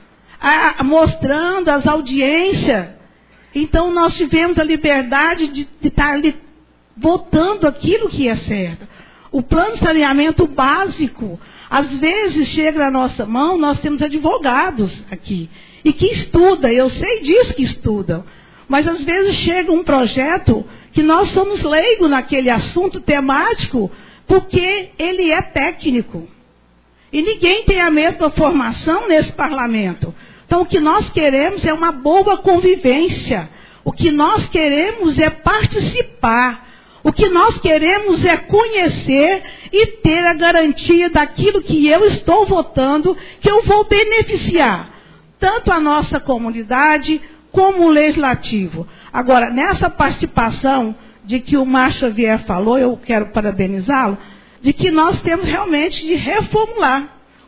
[SPEAKER 5] mostrando as audiências. Então nós tivemos a liberdade de estar ali votando aquilo que é certo. O plano de saneamento básico, às vezes chega na nossa mão, nós temos advogados aqui, e que estudam, eu sei disso que estudam, mas às vezes chega um projeto que nós somos leigos naquele assunto temático, porque ele é técnico. E ninguém tem a mesma formação nesse parlamento. Então o que nós queremos é uma boa convivência. O que nós queremos é participar. O que nós queremos é conhecer e ter a garantia daquilo que eu estou votando, que eu vou beneficiar tanto a nossa comunidade como o legislativo. Agora, nessa participação de que o Márcio Xavier falou, eu quero parabenizá-lo, de que nós temos realmente de reformular.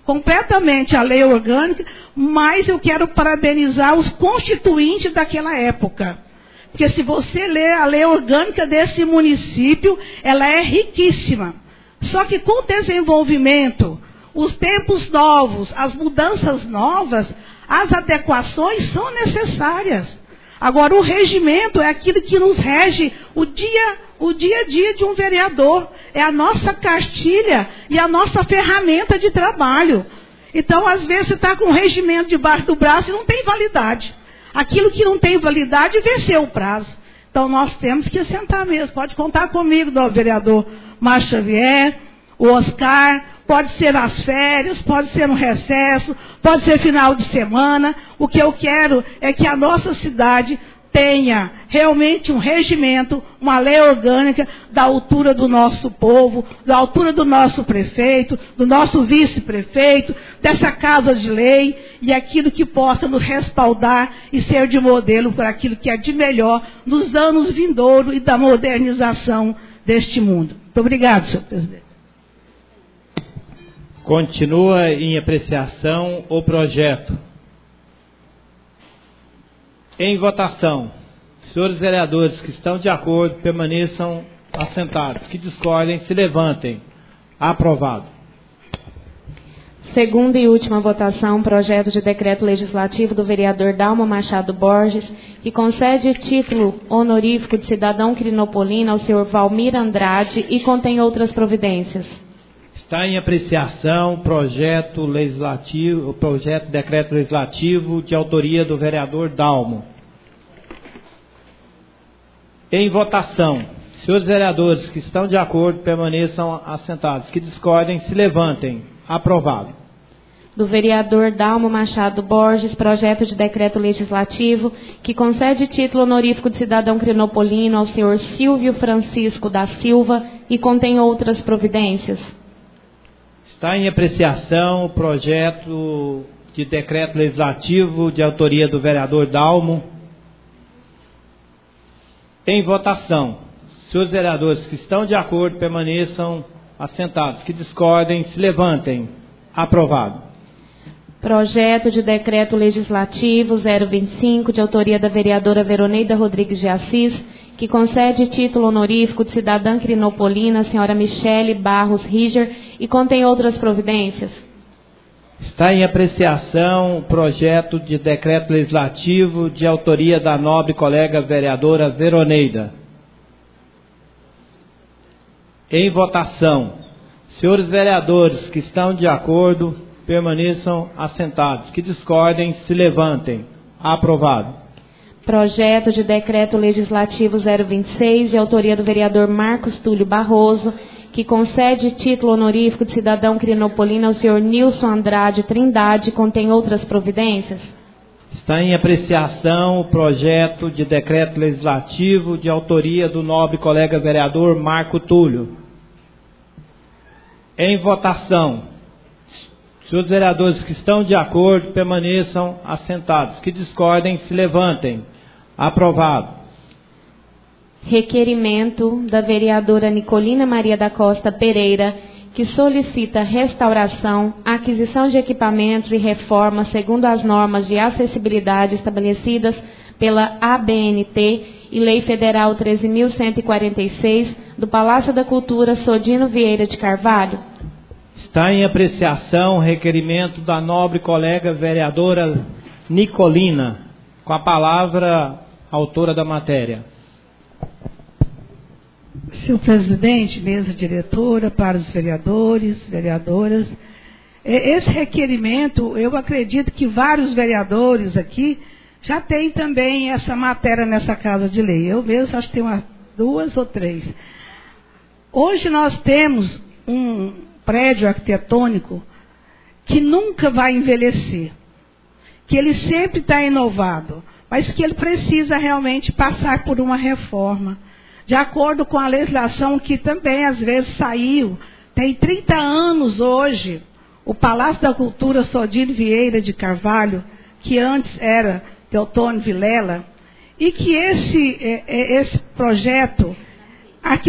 [SPEAKER 5] completamente a lei orgânica, mas eu quero parabenizar os constituintes daquela época. Porque se você ler a lei orgânica desse município, ela é riquíssima. Só que com o desenvolvimento, os tempos novos, as mudanças novas, as adequações são necessárias. Agora, o regimento é aquilo que nos rege o dia a dia de um vereador. É a nossa cartilha e a nossa ferramenta de trabalho. Então, às vezes, você está com um regimento debaixo do braço e não tem validade. Aquilo que não tem validade venceu o prazo. Então, nós temos que sentar mesmo. Pode contar comigo, do vereador Márcio Xavier, o Oscar, pode ser nas férias, pode ser no recesso, pode ser final de semana. O que eu quero é que a nossa cidade tenha realmente um regimento, uma lei orgânica da altura do nosso povo, da altura do nosso prefeito, do nosso vice-prefeito, dessa casa de lei, e aquilo que possa nos respaldar e ser de modelo para aquilo que é de melhor nos anos vindouros e da modernização deste mundo. Muito obrigado, senhor presidente.
[SPEAKER 2] Continua em apreciação o projeto. Em votação. Senhores vereadores que estão de acordo, permaneçam assentados. Que discordem, se levantem. Aprovado.
[SPEAKER 3] Segunda e última votação, projeto de decreto legislativo do vereador Dalmo Machado Borges, que concede título honorífico de cidadão crinopolino ao senhor Valmir Andrade e contém outras providências.
[SPEAKER 2] Está em apreciação o projeto de decreto legislativo de autoria do vereador Dalmo. Em votação. Senhores vereadores que estão de acordo, permaneçam assentados. Que discordem, se levantem. Aprovado.
[SPEAKER 3] Do vereador Dalmo Machado Borges, projeto de decreto legislativo que concede título honorífico de cidadão crinopolino ao senhor Silvio Francisco da Silva e contém outras providências.
[SPEAKER 2] Está em apreciação o projeto de decreto legislativo de autoria do vereador Dalmo. Em votação. Senhores vereadores que estão de acordo, permaneçam assentados. Que discordem, se levantem. Aprovado.
[SPEAKER 3] Projeto de decreto legislativo 025, de autoria da vereadora Veroneida Rodrigues de Assis, que concede título honorífico de cidadã crinopolina à senhora Michele Barros Riger e contém outras providências.
[SPEAKER 2] Está em apreciação o projeto de decreto legislativo de autoria da nobre colega vereadora Veroneida. Em votação. Senhores vereadores que estão de acordo, permaneçam assentados. Que discordem, se levantem. Aprovado.
[SPEAKER 3] Projeto de decreto legislativo 026, de autoria do vereador Marcos Túlio Barroso, que concede título honorífico de cidadão crinopolino ao senhor Nilson Andrade Trindade e contém outras providências.
[SPEAKER 2] Está em apreciação o projeto de decreto legislativo de autoria do nobre colega vereador Marco Túlio. Em votação. Senhores vereadores que estão de acordo, permaneçam assentados. Que discordem, se levantem. Aprovado.
[SPEAKER 3] Requerimento da vereadora Nicolina Maria da Costa Pereira, que solicita restauração, aquisição de equipamentos e reforma segundo as normas de acessibilidade estabelecidas pela ABNT e Lei Federal 13.146 do Palácio da Cultura Sodino Vieira de Carvalho.
[SPEAKER 2] Está em apreciação o requerimento da nobre colega vereadora Nicolina. Com a palavra, a autora da matéria.
[SPEAKER 5] Senhor presidente, mesa diretora, para os vereadores, vereadoras, esse requerimento, eu acredito que vários vereadores aqui já têm também essa matéria nessa casa de lei. Eu mesmo acho que tem duas ou três. Hoje nós temos um prédio arquitetônico que nunca vai envelhecer, que ele sempre está inovado, mas que ele precisa realmente passar por uma reforma. De acordo com a legislação que também às vezes saiu, tem 30 anos hoje, o Palácio da Cultura Sodino Vieira de Carvalho, que antes era Teotônio Vilela, e que esse projeto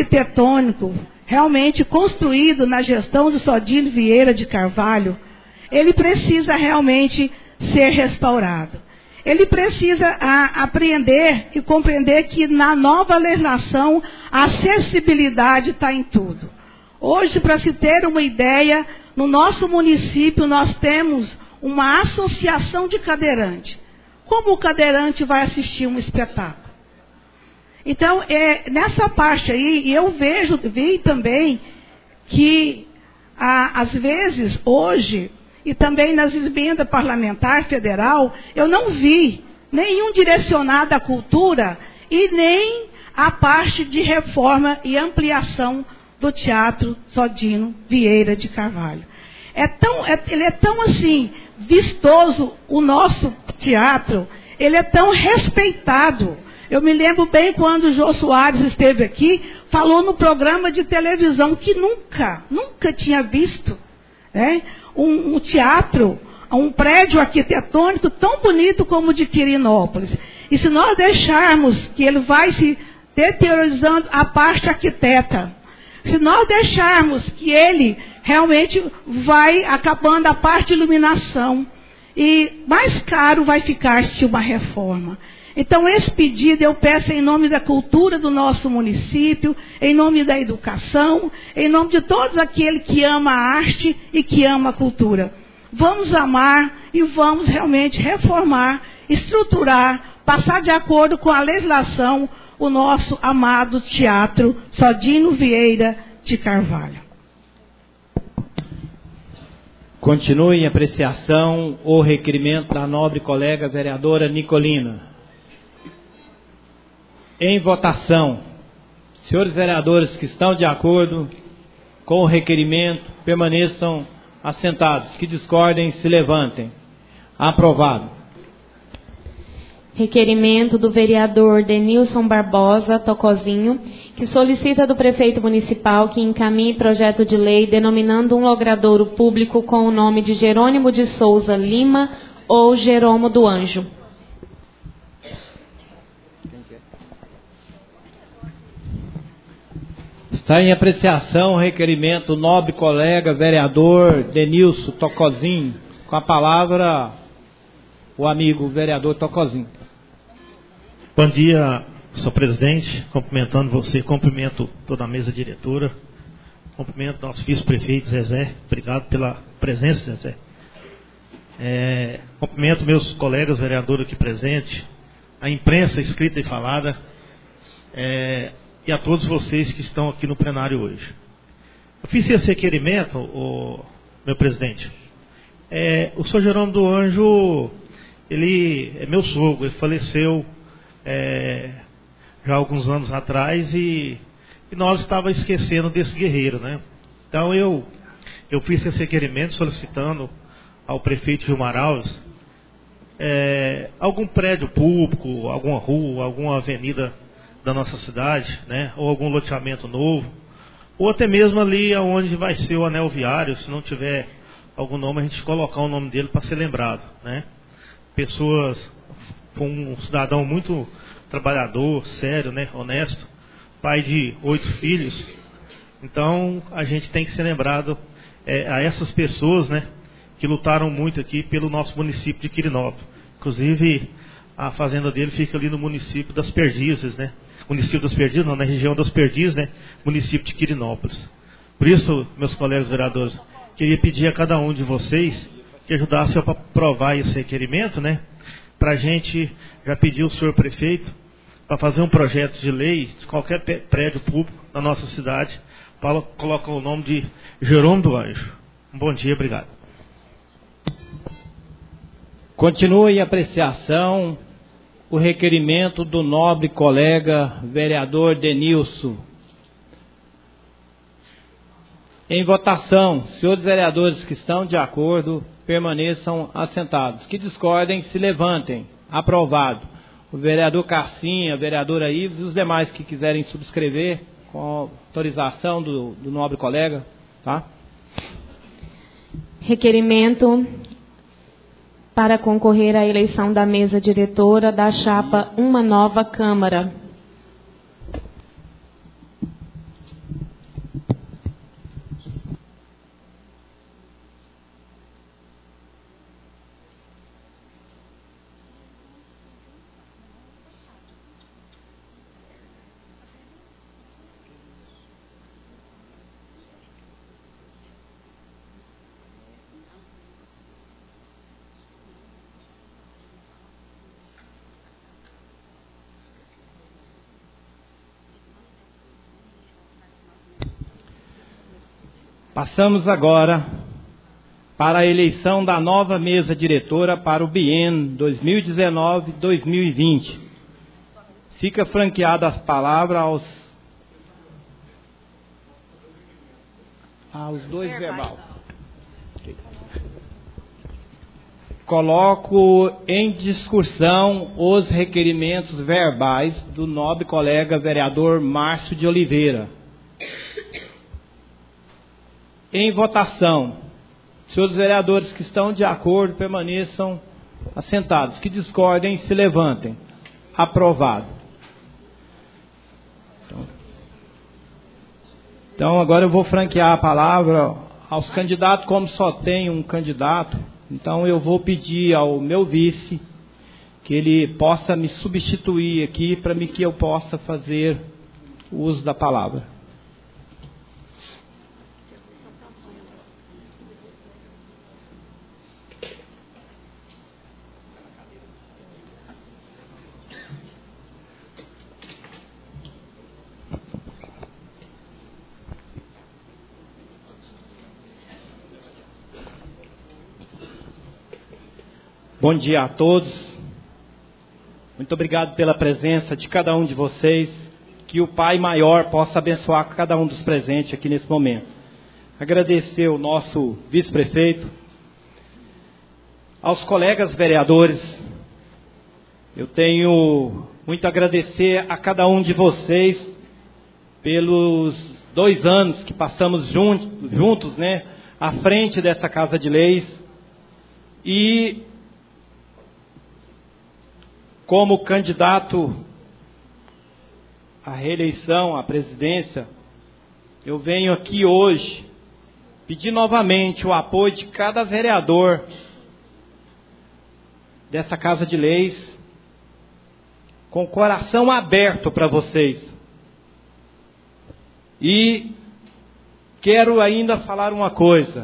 [SPEAKER 5] arquitetônico, realmente construído na gestão de Sodino Vieira de Carvalho, ele precisa realmente ser restaurado. Ele precisa aprender e compreender que na nova legislação a acessibilidade está em tudo. Hoje, para se ter uma ideia, no nosso município nós temos uma associação de cadeirante. Como o cadeirante vai assistir um espetáculo? Então, nessa parte aí, eu vi também que, às vezes, hoje, e também nas emendas parlamentares federal, eu não vi nenhum direcionado à cultura e nem a parte de reforma e ampliação do Teatro Sodino Vieira de Carvalho. Ele é tão assim, vistoso, o nosso teatro, ele é tão respeitado. Eu me lembro bem quando o Jô Soares esteve aqui, falou no programa de televisão que nunca tinha visto, né, um teatro, um prédio arquitetônico tão bonito como o de Quirinópolis. E se nós deixarmos que ele vai se deteriorizando a parte arquiteta, se nós deixarmos que ele realmente vai acabando a parte de iluminação, e mais caro vai ficar se uma reforma. Então, esse pedido eu peço em nome da cultura do nosso município, em nome da educação, em nome de todos aqueles que amam a arte e que amam a cultura. Vamos amar e vamos realmente reformar, estruturar, passar de acordo com a legislação, o nosso amado Teatro Sodino Vieira de Carvalho.
[SPEAKER 2] Continue em apreciação o requerimento da nobre colega vereadora Nicolina. Em votação, senhores vereadores que estão de acordo com o requerimento, permaneçam assentados. Que discordem, se levantem. Aprovado.
[SPEAKER 3] Requerimento do vereador Denilson Barbosa Tocozinho, que solicita do prefeito municipal que encaminhe projeto de lei denominando um logradouro público com o nome de Jerônimo de Souza Lima ou Jeromo do Anjo.
[SPEAKER 2] Está em apreciação o requerimento do nobre colega vereador Denilson Tocozinho. Com a palavra, o amigo vereador Tocozinho.
[SPEAKER 9] Bom dia, senhor presidente. Cumprimentando você, cumprimento toda a mesa diretora. Cumprimento nosso vice-prefeito Zezé. Obrigado pela presença, Zezé. Cumprimento meus colegas vereadores aqui presentes, a imprensa escrita e falada, e a todos vocês que estão aqui no plenário hoje. Eu fiz esse requerimento, meu presidente. O senhor Jerônimo do Anjo, ele é meu sogro, ele faleceu já há alguns anos atrás e nós estávamos esquecendo desse guerreiro, né? Então eu fiz esse requerimento solicitando ao prefeito Gilmar Alves algum prédio público, alguma rua, alguma avenida da nossa cidade, né? Ou algum loteamento novo, ou até mesmo ali onde vai ser o anel viário, se não tiver algum nome, a gente colocar o nome dele para ser lembrado, né? Foi um cidadão muito trabalhador, sério, né? Honesto, pai de 8 filhos. Então a gente tem que ser lembrado a essas pessoas, né? Que lutaram muito aqui pelo nosso município de Quirinópolis. Inclusive a fazenda dele fica ali no município das Perdizes, né? Município das Perdizes, não, na região das Perdizes, né? Município de Quirinópolis. Por isso, meus colegas vereadores, queria pedir a cada um de vocês que ajudasse a aprovar esse requerimento, né? Para a gente já pedir ao senhor prefeito para fazer um projeto de lei de qualquer prédio público na nossa cidade, para colocar o nome de Jerônimo do Anjo. Um bom dia, obrigado.
[SPEAKER 2] Continue em apreciação o requerimento do nobre colega vereador Denilson. Em votação, senhores vereadores que estão de acordo, permaneçam assentados. Que discordem, se levantem. Aprovado. O vereador Carcinha, a vereadora Ives e os demais que quiserem subscrever com autorização do nobre colega, tá?
[SPEAKER 3] Requerimento para concorrer à eleição da mesa diretora da chapa Uma Nova Câmara.
[SPEAKER 2] Passamos agora para a eleição da nova mesa diretora para o biênio 2019-2020. Fica franqueada as palavras aos dois verbais. Coloco em discussão os requerimentos verbais do nobre colega vereador Márcio de Oliveira. Em votação, senhores vereadores que estão de acordo permaneçam assentados, que discordem se levantem. Aprovado. Então agora eu vou franquear a palavra aos candidatos, como só tem um candidato. Então eu vou pedir ao meu vice que ele possa me substituir aqui para que eu possa fazer o uso da palavra. Bom dia a todos. Muito obrigado pela presença de cada um de vocês. Que o Pai Maior possa abençoar cada um dos presentes aqui nesse momento. Agradecer ao nosso vice-prefeito, aos colegas vereadores. Eu tenho muito a agradecer a cada um de vocês pelos 2 anos que passamos juntos, né, à frente dessa Casa de Leis. E como candidato à reeleição, à presidência, eu venho aqui hoje pedir novamente o apoio de cada vereador dessa Casa de Leis, com o coração aberto para vocês. E quero ainda falar uma coisa.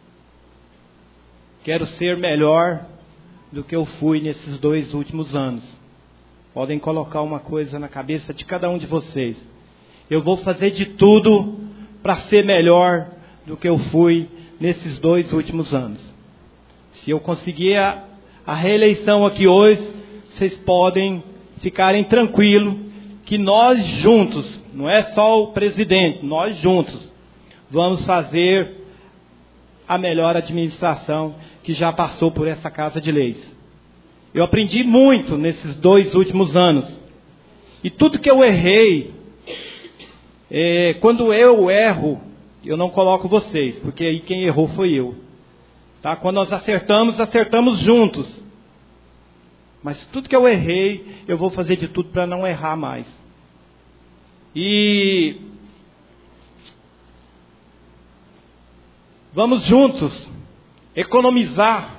[SPEAKER 2] Quero ser melhor do que eu fui nesses 2 últimos anos. Podem colocar uma coisa na cabeça de cada um de vocês. Eu vou fazer de tudo para ser melhor do que eu fui nesses 2 últimos anos. Se eu conseguir a reeleição aqui hoje, vocês podem ficarem tranquilos que nós juntos, não é só o presidente, nós juntos, vamos fazer a melhor administração que já passou por essa Casa de Leis. Eu aprendi muito nesses 2 últimos anos. E tudo que eu errei, quando eu erro, eu não coloco vocês, porque aí quem errou foi eu. Tá? Quando nós acertamos juntos. Mas tudo que eu errei, eu vou fazer de tudo para não errar mais. E vamos juntos economizar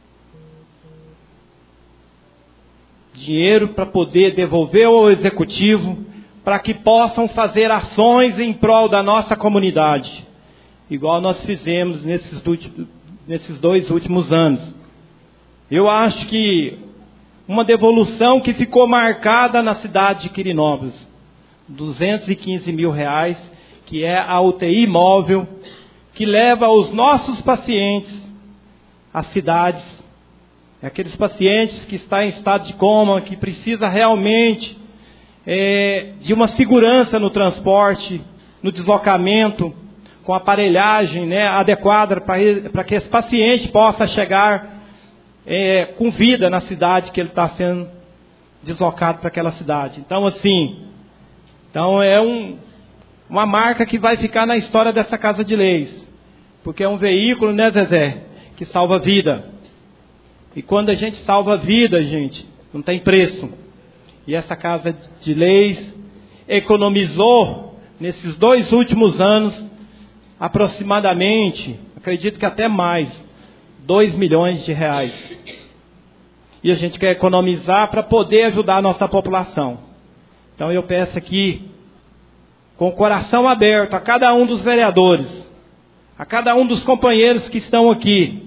[SPEAKER 2] dinheiro para poder devolver ao executivo, para que possam fazer ações em prol da nossa comunidade, igual nós fizemos nesses 2 últimos anos. Eu acho que uma devolução que ficou marcada na cidade de Quirinópolis, R$215 mil, que é a UTI móvel, que leva os nossos pacientes às cidades, aqueles pacientes que estão em estado de coma, que precisa realmente de uma segurança no transporte, no deslocamento, com aparelhagem, né, adequada para que esse paciente possa chegar com vida na cidade que ele está sendo deslocado para aquela cidade. Então, assim, é uma marca que vai ficar na história dessa Casa de Leis, porque é um veículo, né, Zezé, que salva vida. E quando a gente salva vida, gente, não tem preço. E essa Casa de Leis economizou, nesses 2 últimos anos, aproximadamente, acredito que até mais, R$2 milhões. E a gente quer economizar para poder ajudar a nossa população. Então eu peço aqui, com o coração aberto, a cada um dos vereadores, a cada um dos companheiros que estão aqui,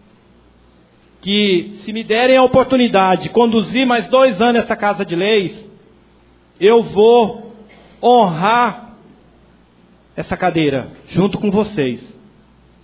[SPEAKER 2] que se me derem a oportunidade de conduzir mais 2 anos essa Casa de Leis, eu vou honrar essa cadeira junto com vocês.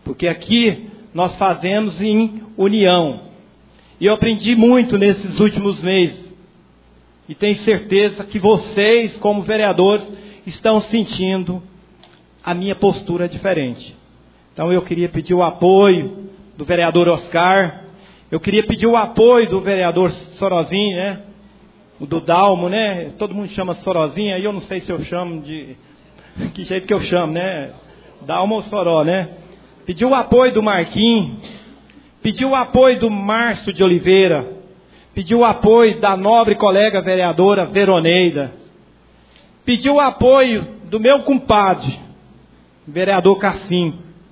[SPEAKER 2] porque aqui nós fazemos em união. E eu aprendi muito nesses últimos meses. E tenho certeza que vocês, como vereadores, estão sentindo a minha postura diferente. Então eu queria pedir o apoio do vereador Oscar, eu queria pedir o apoio do vereador Sorozinho, né? O do Dalmo, né? Todo mundo chama Sorozinho, aí eu não sei se eu chamo de... Que jeito que eu chamo, né? Dalmo ou Soró, né? Pedir o apoio do Marquinhos, pedir o apoio do Márcio de Oliveira, pedir o apoio da nobre colega vereadora Veroneida, pedir o apoio do meu compadre, vereador Cassim,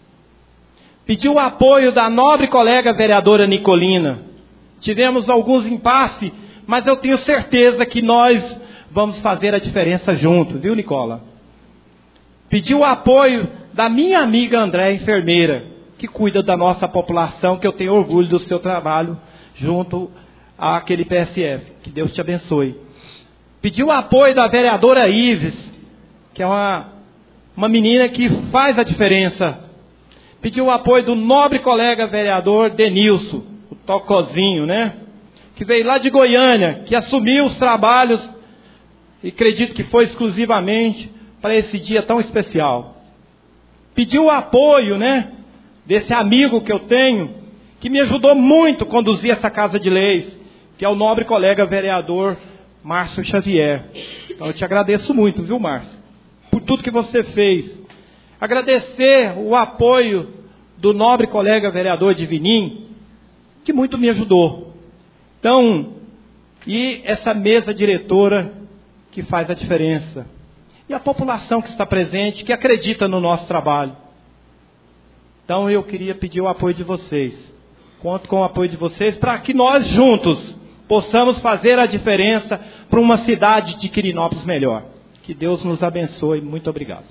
[SPEAKER 2] pedir o apoio da nobre colega vereadora Nicolina. Tivemos alguns impasses, mas eu tenho certeza que nós vamos fazer a diferença juntos, viu, Nicola? Pedir o apoio da minha amiga André, enfermeira, que cuida da nossa população, que eu tenho orgulho do seu trabalho junto àquele PSF. Que Deus te abençoe. Pedir o apoio da vereadora Ives, que é uma menina que faz a diferença. Pedir o apoio do nobre colega vereador Denilson, o Tocozinho, né? Que veio lá de Goiânia, que assumiu os trabalhos, e acredito que foi exclusivamente para esse dia tão especial. Pedir o apoio, né, desse amigo que eu tenho, que me ajudou muito a conduzir essa Casa de Leis, que é o nobre colega vereador Márcio Xavier. Então eu te agradeço muito, viu, Márcio, por tudo que você fez. Agradecer o apoio do nobre colega vereador Divinim, que muito me ajudou. Então, e essa mesa diretora que faz a diferença. E a população que está presente, que acredita no nosso trabalho. Então eu queria pedir o apoio de vocês. Conto com o apoio de vocês para que nós juntos possamos fazer a diferença para uma cidade de Quirinópolis melhor. Que Deus nos abençoe. Muito obrigado.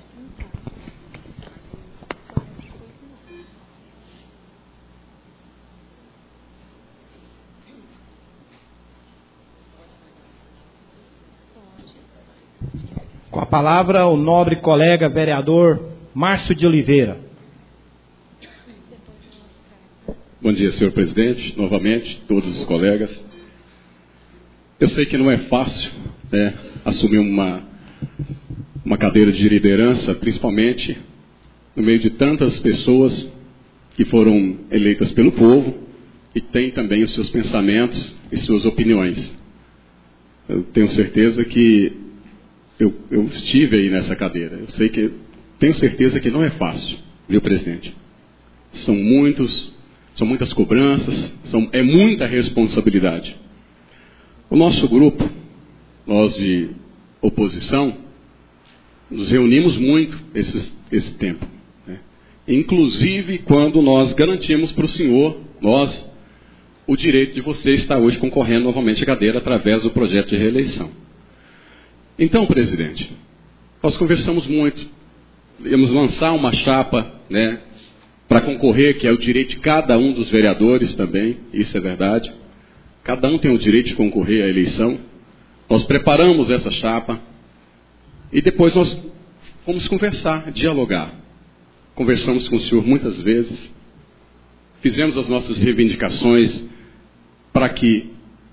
[SPEAKER 2] Com a palavra, o nobre colega vereador Márcio de Oliveira.
[SPEAKER 4] Bom dia, senhor presidente, novamente, todos os colegas. Eu sei que não é fácil, né, assumir uma cadeira de liderança, principalmente no meio de tantas pessoas que foram eleitas pelo povo e têm também os seus pensamentos e suas opiniões. Eu tenho certeza que eu estive aí nessa cadeira. Eu sei que, tenho certeza que não é fácil, viu, presidente? São muitas cobranças, é muita responsabilidade. O nosso grupo, nós de oposição, nos reunimos muito esse tempo, né? Inclusive quando nós garantimos para o senhor, o direito de você estar hoje concorrendo novamente à cadeira através do projeto de reeleição. Então, presidente, nós conversamos muito, íamos lançar uma chapa, né, para concorrer, que é o direito de cada um dos vereadores também, isso é verdade. Cada um tem o direito de concorrer à eleição. Nós preparamos essa chapa e depois nós fomos conversar, dialogar. Conversamos com o senhor muitas vezes, fizemos as nossas reivindicações para que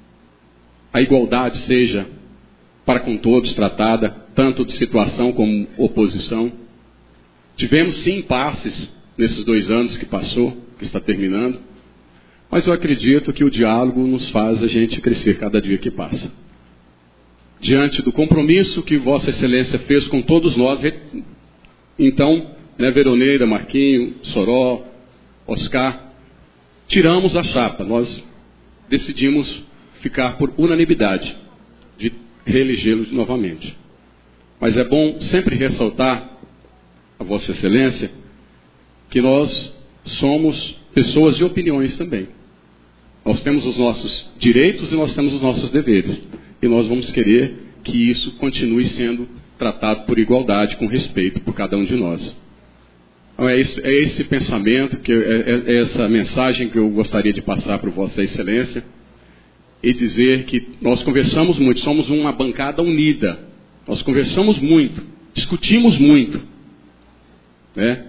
[SPEAKER 4] a igualdade seja para com todos tratada, tanto de situação como oposição. Tivemos sim impasses nesses 2 anos que passou, que está terminando, mas eu acredito que o diálogo nos faz a gente crescer cada dia que passa. Diante do compromisso que Vossa Excelência fez com todos nós, então, né, Veroneida, Marquinho, Soró, Oscar, tiramos a chapa, nós decidimos ficar por unanimidade de reelegê-lo novamente. Mas é bom sempre ressaltar a Vossa Excelência que nós somos pessoas de opiniões também. Nós temos os nossos direitos e nós temos os nossos deveres. E nós vamos querer que isso continue sendo tratado por igualdade, com respeito por cada um de nós. Então é esse pensamento, é essa mensagem que eu gostaria de passar para Vossa Excelência. E dizer que nós conversamos muito, somos uma bancada unida. Nós conversamos muito, discutimos muito, né,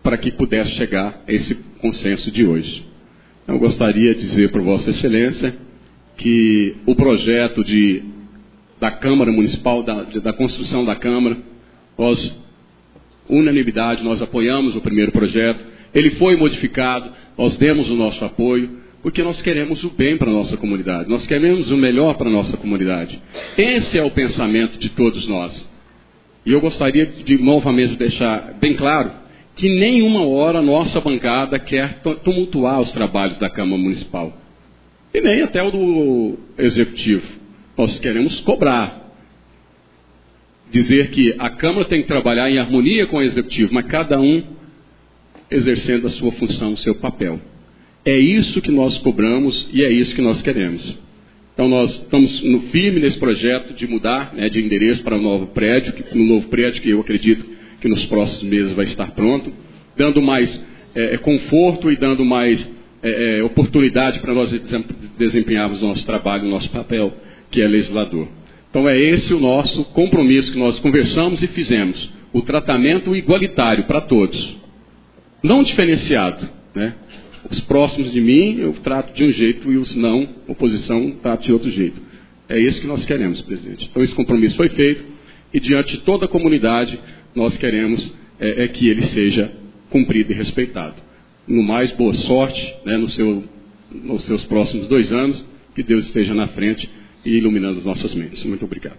[SPEAKER 4] para que pudesse chegar a esse consenso de hoje. Eu gostaria de dizer para Vossa Excelência que o projeto da Câmara Municipal, da construção da Câmara, unanimidade, nós apoiamos o primeiro projeto. Ele foi modificado, nós demos o nosso apoio, porque nós queremos o bem para a nossa comunidade, nós queremos o melhor para a nossa comunidade. Esse é o pensamento de todos nós. E eu gostaria de novamente deixar bem claro que nenhuma hora a nossa bancada quer tumultuar os trabalhos da Câmara Municipal. E nem até o do Executivo. Nós queremos cobrar. Dizer que a Câmara tem que trabalhar em harmonia com o Executivo, mas cada um exercendo a sua função, o seu papel. É isso que nós cobramos e é isso que nós queremos. Então nós estamos firme nesse projeto de mudar, né, de endereço para o novo prédio, que eu acredito que nos próximos meses vai estar pronto, dando mais conforto e dando mais oportunidade para nós desempenharmos o nosso trabalho, o nosso papel, que é legislador. Então é esse o nosso compromisso que nós conversamos e fizemos. O tratamento igualitário para todos. Não diferenciado, né? Os próximos de mim eu trato de um jeito e os não, oposição, trato de outro jeito. É isso que nós queremos, presidente. Então esse compromisso foi feito e diante de toda a comunidade nós queremos que ele seja cumprido e respeitado. No mais, boa sorte, né, nos seus próximos 2 anos, que Deus esteja na frente e iluminando as nossas mentes. Muito obrigado.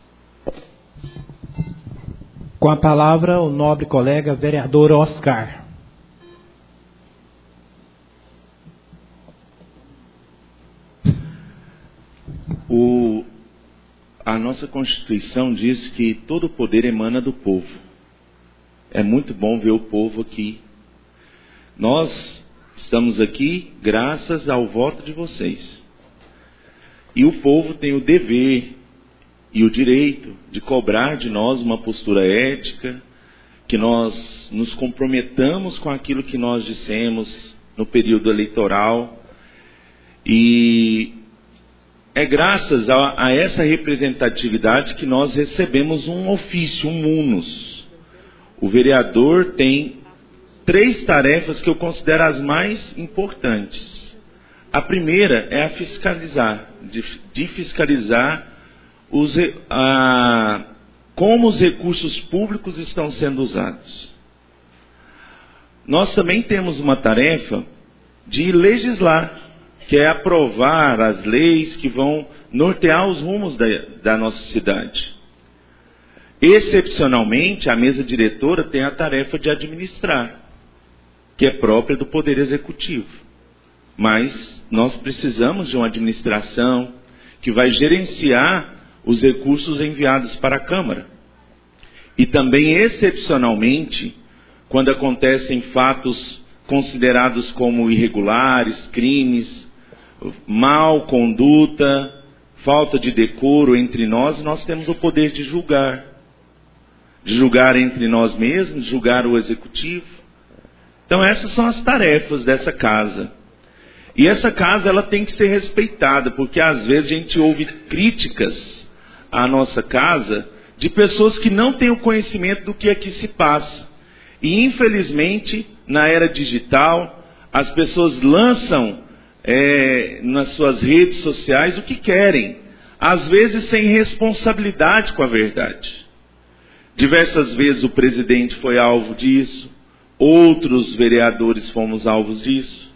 [SPEAKER 2] Com a palavra, o nobre colega vereador Oscar.
[SPEAKER 6] A nossa Constituição diz que todo o poder emana do povo. É muito bom ver o povo aqui. Nós estamos aqui graças ao voto de vocês. E o povo tem o dever e o direito de cobrar de nós uma postura ética, que nós nos comprometamos com aquilo que nós dissemos no período eleitoral. E é graças a essa representatividade que nós recebemos um ofício, um munus. O vereador tem 3 tarefas que eu considero as mais importantes. A primeira é a fiscalizar, de fiscalizar como os recursos públicos estão sendo usados. Nós também temos uma tarefa de legislar, que é aprovar as leis que vão nortear os rumos da nossa cidade. Excepcionalmente, a mesa diretora tem a tarefa de administrar, que é própria do Poder Executivo. Mas nós precisamos de uma administração que vai gerenciar os recursos enviados para a Câmara. E também, excepcionalmente, quando acontecem fatos considerados como irregulares, crimes, mal conduta, falta de decoro entre nós, nós temos o poder de julgar entre nós mesmos, julgar o Executivo. Então essas são as tarefas dessa casa. E essa casa ela tem que ser respeitada, porque às vezes a gente ouve críticas à nossa casa de pessoas que não têm o conhecimento do que aqui se passa. E infelizmente, na era digital, as pessoas lançam nas suas redes sociais o que querem, às vezes sem responsabilidade com a verdade. Diversas vezes o presidente foi alvo disso, outros vereadores fomos alvos disso.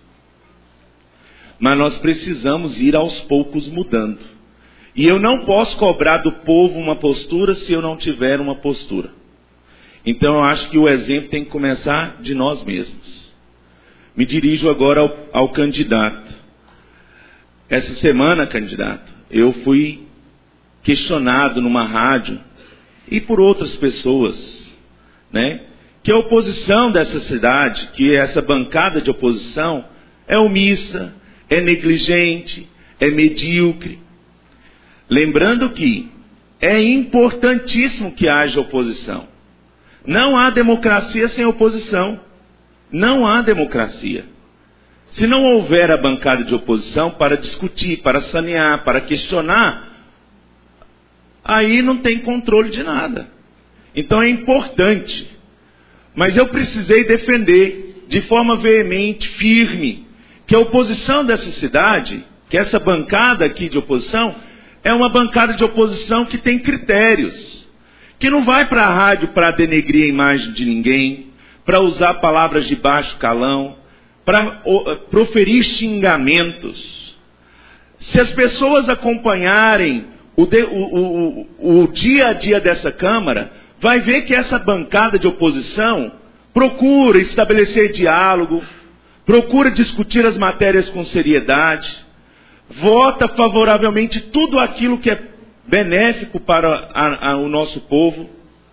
[SPEAKER 6] Mas nós precisamos ir aos poucos mudando. E eu não posso cobrar do povo uma postura se eu não tiver uma postura. Então eu acho que o exemplo tem que começar de nós mesmos. Me dirijo agora ao candidato. Essa semana, candidato, eu fui questionado numa rádio e por outras pessoas, né, que a oposição dessa cidade, que essa bancada de oposição, é omissa, é negligente, é medíocre. Lembrando que é importantíssimo que haja oposição. Não há democracia sem oposição. Não há democracia. Se não houver a bancada de oposição para discutir, para sanear, para questionar, aí não tem controle de nada. Então é importante. Mas eu precisei defender de forma veemente, firme, que a oposição dessa cidade, que essa bancada aqui de oposição, é uma bancada de oposição que tem critérios, que não vai para a rádio para denegrir a imagem de ninguém, para usar palavras de baixo calão, para proferir xingamentos. Se as pessoas acompanharem o dia a dia dessa Câmara, vai ver que essa bancada de oposição procura estabelecer diálogo, procura discutir as matérias com seriedade, vota favoravelmente tudo aquilo que é benéfico para o nosso povo.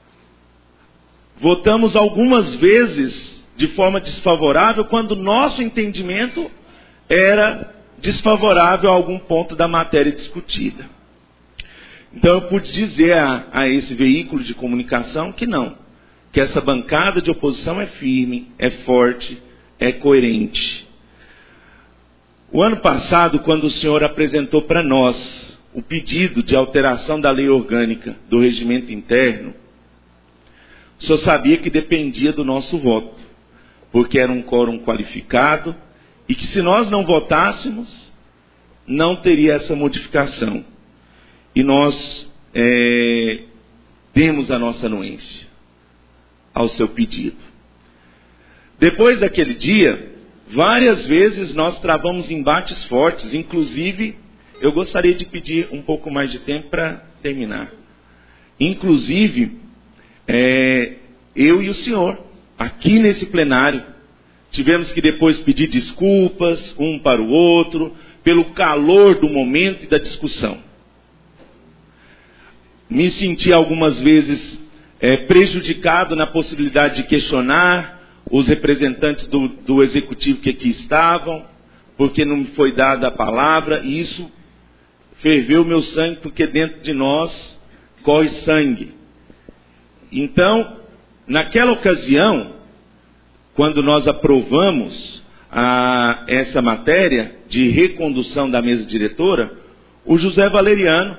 [SPEAKER 6] Votamos algumas vezes de forma desfavorável, quando o nosso entendimento era desfavorável a algum ponto da matéria discutida. Então eu pude dizer a esse veículo de comunicação que não, que essa bancada de oposição é firme, é forte, é coerente. O ano passado, quando o senhor apresentou para nós o pedido de alteração da lei orgânica do regimento interno, o senhor sabia que dependia do nosso voto, porque era um quórum qualificado, e que se nós não votássemos, não teria essa modificação. E nós demos a nossa anuência ao seu pedido. Depois daquele dia, várias vezes nós travamos embates fortes, inclusive, eu gostaria de pedir um pouco mais de tempo para terminar. Inclusive, eu e o senhor, aqui nesse plenário, tivemos que depois pedir desculpas um para o outro, pelo calor do momento e da discussão. Me senti algumas vezes prejudicado na possibilidade de questionar os representantes do executivo que aqui estavam, porque não me foi dada a palavra, e isso ferveu o meu sangue, porque dentro de nós corre sangue. Então, naquela ocasião, quando nós aprovamos essa matéria de recondução da mesa diretora, o José Valeriano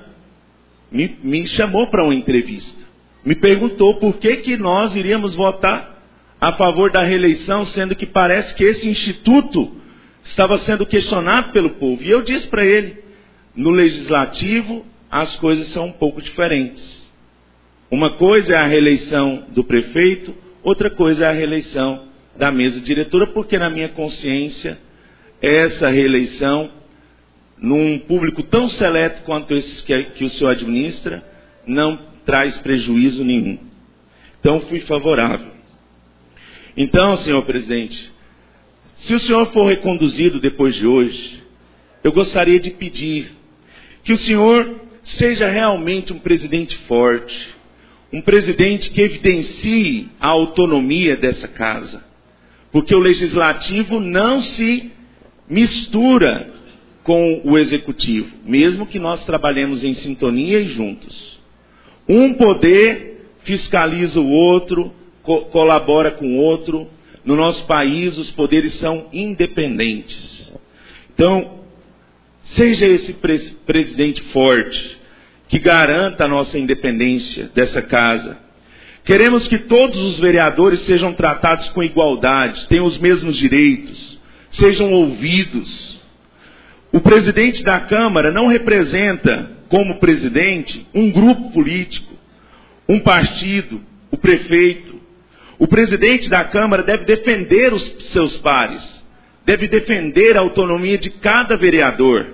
[SPEAKER 6] me chamou para uma entrevista. Me perguntou por que nós iríamos votar a favor da reeleição, sendo que parece que esse instituto estava sendo questionado pelo povo. E eu disse para ele, no legislativo as coisas são um pouco diferentes. Uma coisa é a reeleição do prefeito, outra coisa é a reeleição da mesa diretora, porque na minha consciência, essa reeleição, num público tão seleto quanto esses que o senhor administra, não traz prejuízo nenhum. Então, fui favorável. Então, senhor presidente, se o senhor for reconduzido depois de hoje, eu gostaria de pedir que o senhor seja realmente um presidente forte, um presidente que evidencie a autonomia dessa casa, porque o legislativo não se mistura com o executivo, mesmo que nós trabalhemos em sintonia e juntos. Um poder fiscaliza o outro, colabora com o outro. No nosso país, os poderes são independentes. Então, seja esse presidente forte, que garanta a nossa independência dessa casa. Queremos que todos os vereadores sejam tratados com igualdade, tenham os mesmos direitos, sejam ouvidos. O presidente da Câmara não representa, como presidente, um grupo político, um partido, o prefeito. O presidente da Câmara deve defender os seus pares, deve defender a autonomia de cada vereador,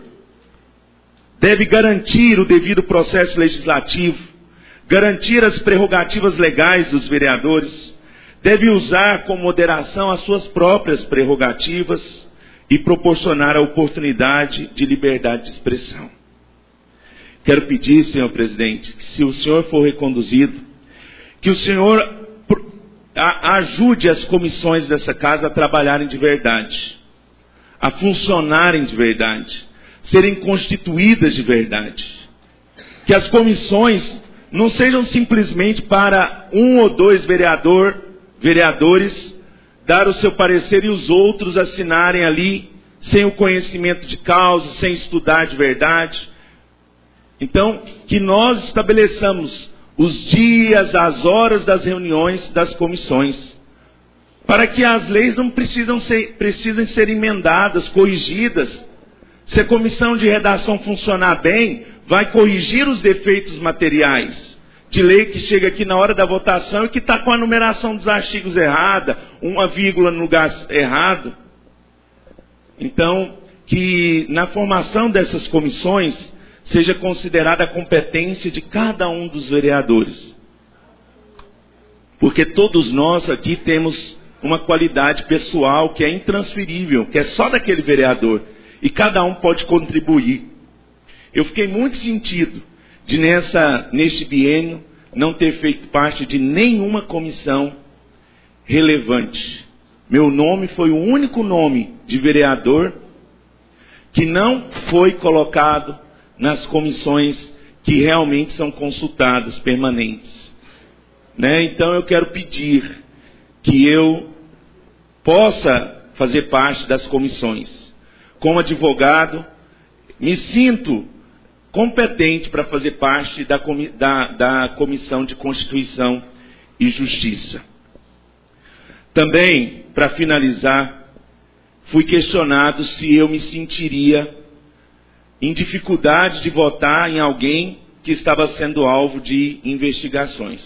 [SPEAKER 6] deve garantir o devido processo legislativo, garantir as prerrogativas legais dos vereadores, deve usar com moderação as suas próprias prerrogativas e proporcionar a oportunidade de liberdade de expressão. Quero pedir, senhor presidente, que se o senhor for reconduzido, que o senhor ajude as comissões dessa casa a trabalharem de verdade, a funcionarem de verdade, serem constituídas de verdade. Que as comissões não sejam simplesmente para um ou dois vereadores dar o seu parecer e os outros assinarem ali sem o conhecimento de causa, sem estudar de verdade. Então, que nós estabeleçamos os dias, as horas das reuniões das comissões, para que as leis não precisem ser emendadas, corrigidas. Se a comissão de redação funcionar bem, vai corrigir os defeitos materiais de lei que chega aqui na hora da votação e que está com a numeração dos artigos errada, uma vírgula no lugar errado. Então, que na formação dessas comissões seja considerada a competência de cada um dos vereadores. Porque todos nós aqui temos uma qualidade pessoal que é intransferível, que é só daquele vereador. E cada um pode contribuir. Eu fiquei muito sentido de neste biênio não ter feito parte de nenhuma comissão relevante. Meu nome foi o único nome de vereador que não foi colocado nas comissões que realmente são consultadas, permanentes. Então eu quero pedir que eu possa fazer parte das comissões. Como advogado, me sinto competente para fazer parte da Comissão de Constituição e Justiça. Também, para finalizar, fui questionado se eu me sentiria em dificuldade de votar em alguém que estava sendo alvo de investigações.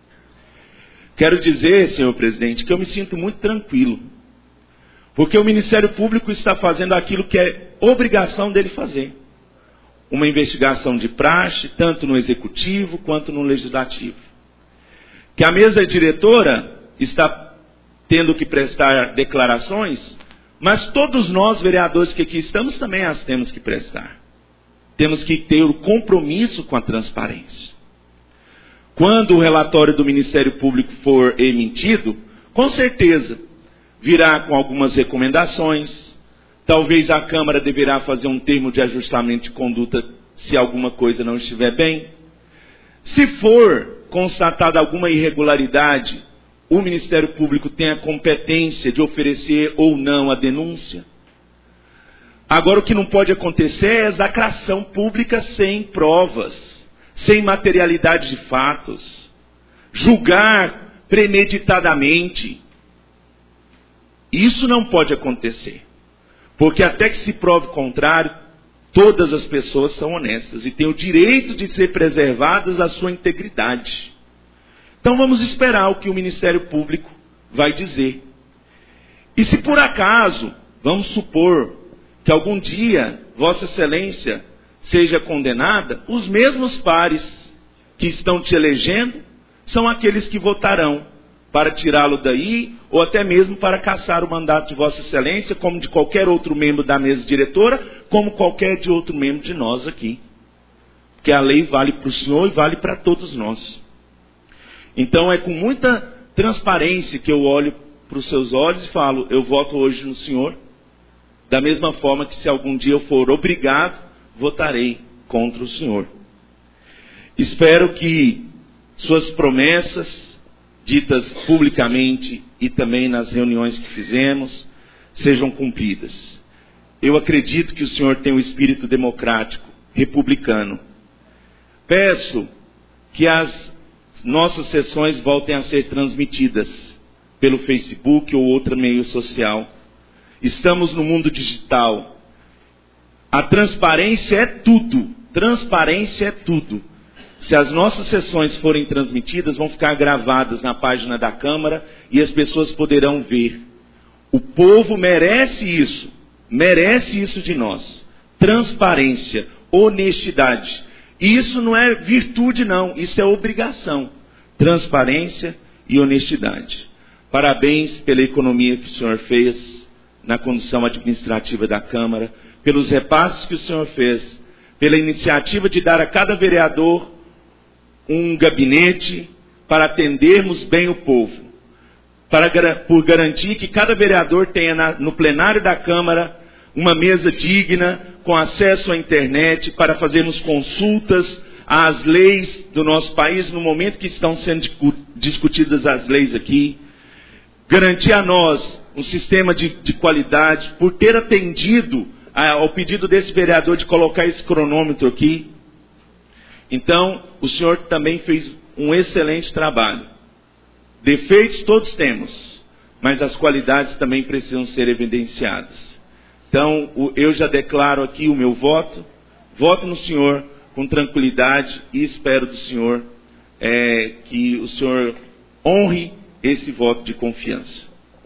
[SPEAKER 6] Quero dizer, senhor presidente, que eu me sinto muito tranquilo, porque o Ministério Público está fazendo aquilo que é obrigação dele fazer. Uma investigação de praxe, tanto no Executivo quanto no Legislativo. Que a mesa diretora está tendo que prestar declarações, mas todos nós, vereadores que aqui estamos, também as temos que prestar. Temos que ter o compromisso com a transparência. Quando o relatório do Ministério Público for emitido, com certeza virá com algumas recomendações. Talvez a Câmara deverá fazer um termo de ajustamento de conduta se alguma coisa não estiver bem. Se for constatada alguma irregularidade, o Ministério Público tem a competência de oferecer ou não a denúncia. Agora, o que não pode acontecer é execração pública sem provas, sem materialidade de fatos, julgar premeditadamente. Isso não pode acontecer. Porque até que se prove o contrário, todas as pessoas são honestas e têm o direito de ser preservadas a sua integridade. Então vamos esperar o que o Ministério Público vai dizer. E se por acaso, vamos supor, que algum dia Vossa Excelência seja condenada, os mesmos pares que estão te elegendo são aqueles que votarão para tirá-lo daí, ou até mesmo para cassar o mandato de Vossa Excelência, como de qualquer outro membro da mesa diretora, como qualquer de outro membro de nós aqui. Porque a lei vale para o senhor e vale para todos nós. Então é com muita transparência que eu olho para os seus olhos e falo, eu voto hoje no senhor, da mesma forma que se algum dia eu for obrigado, votarei contra o senhor. Espero que suas promessas, ditas publicamente e também nas reuniões que fizemos, sejam cumpridas. Eu acredito que o senhor tem um espírito democrático, republicano. Peço que as nossas sessões voltem a ser transmitidas pelo Facebook ou outro meio social. Estamos no mundo digital. A transparência é tudo. Transparência é tudo. Se as nossas sessões forem transmitidas, vão ficar gravadas na página da Câmara e as pessoas poderão ver. O povo merece isso de nós. Transparência, honestidade. E isso não é virtude não, isso é obrigação. Transparência e honestidade. Parabéns pela economia que o senhor fez na condução administrativa da Câmara, pelos repasses que o senhor fez, pela iniciativa de dar a cada vereador um gabinete para atendermos bem o povo, por garantir que cada vereador tenha no plenário da Câmara uma mesa digna, com acesso à internet, para fazermos consultas às leis do nosso país, no momento que estão sendo discutidas as leis aqui, garantir a nós um sistema de qualidade, por ter atendido ao pedido desse vereador de colocar esse cronômetro aqui. Então, o senhor também fez um excelente trabalho. Defeitos todos temos, mas as qualidades também precisam ser evidenciadas. Então, eu já declaro aqui o meu voto no senhor com tranquilidade e espero do senhor que o senhor honre esse voto de confiança.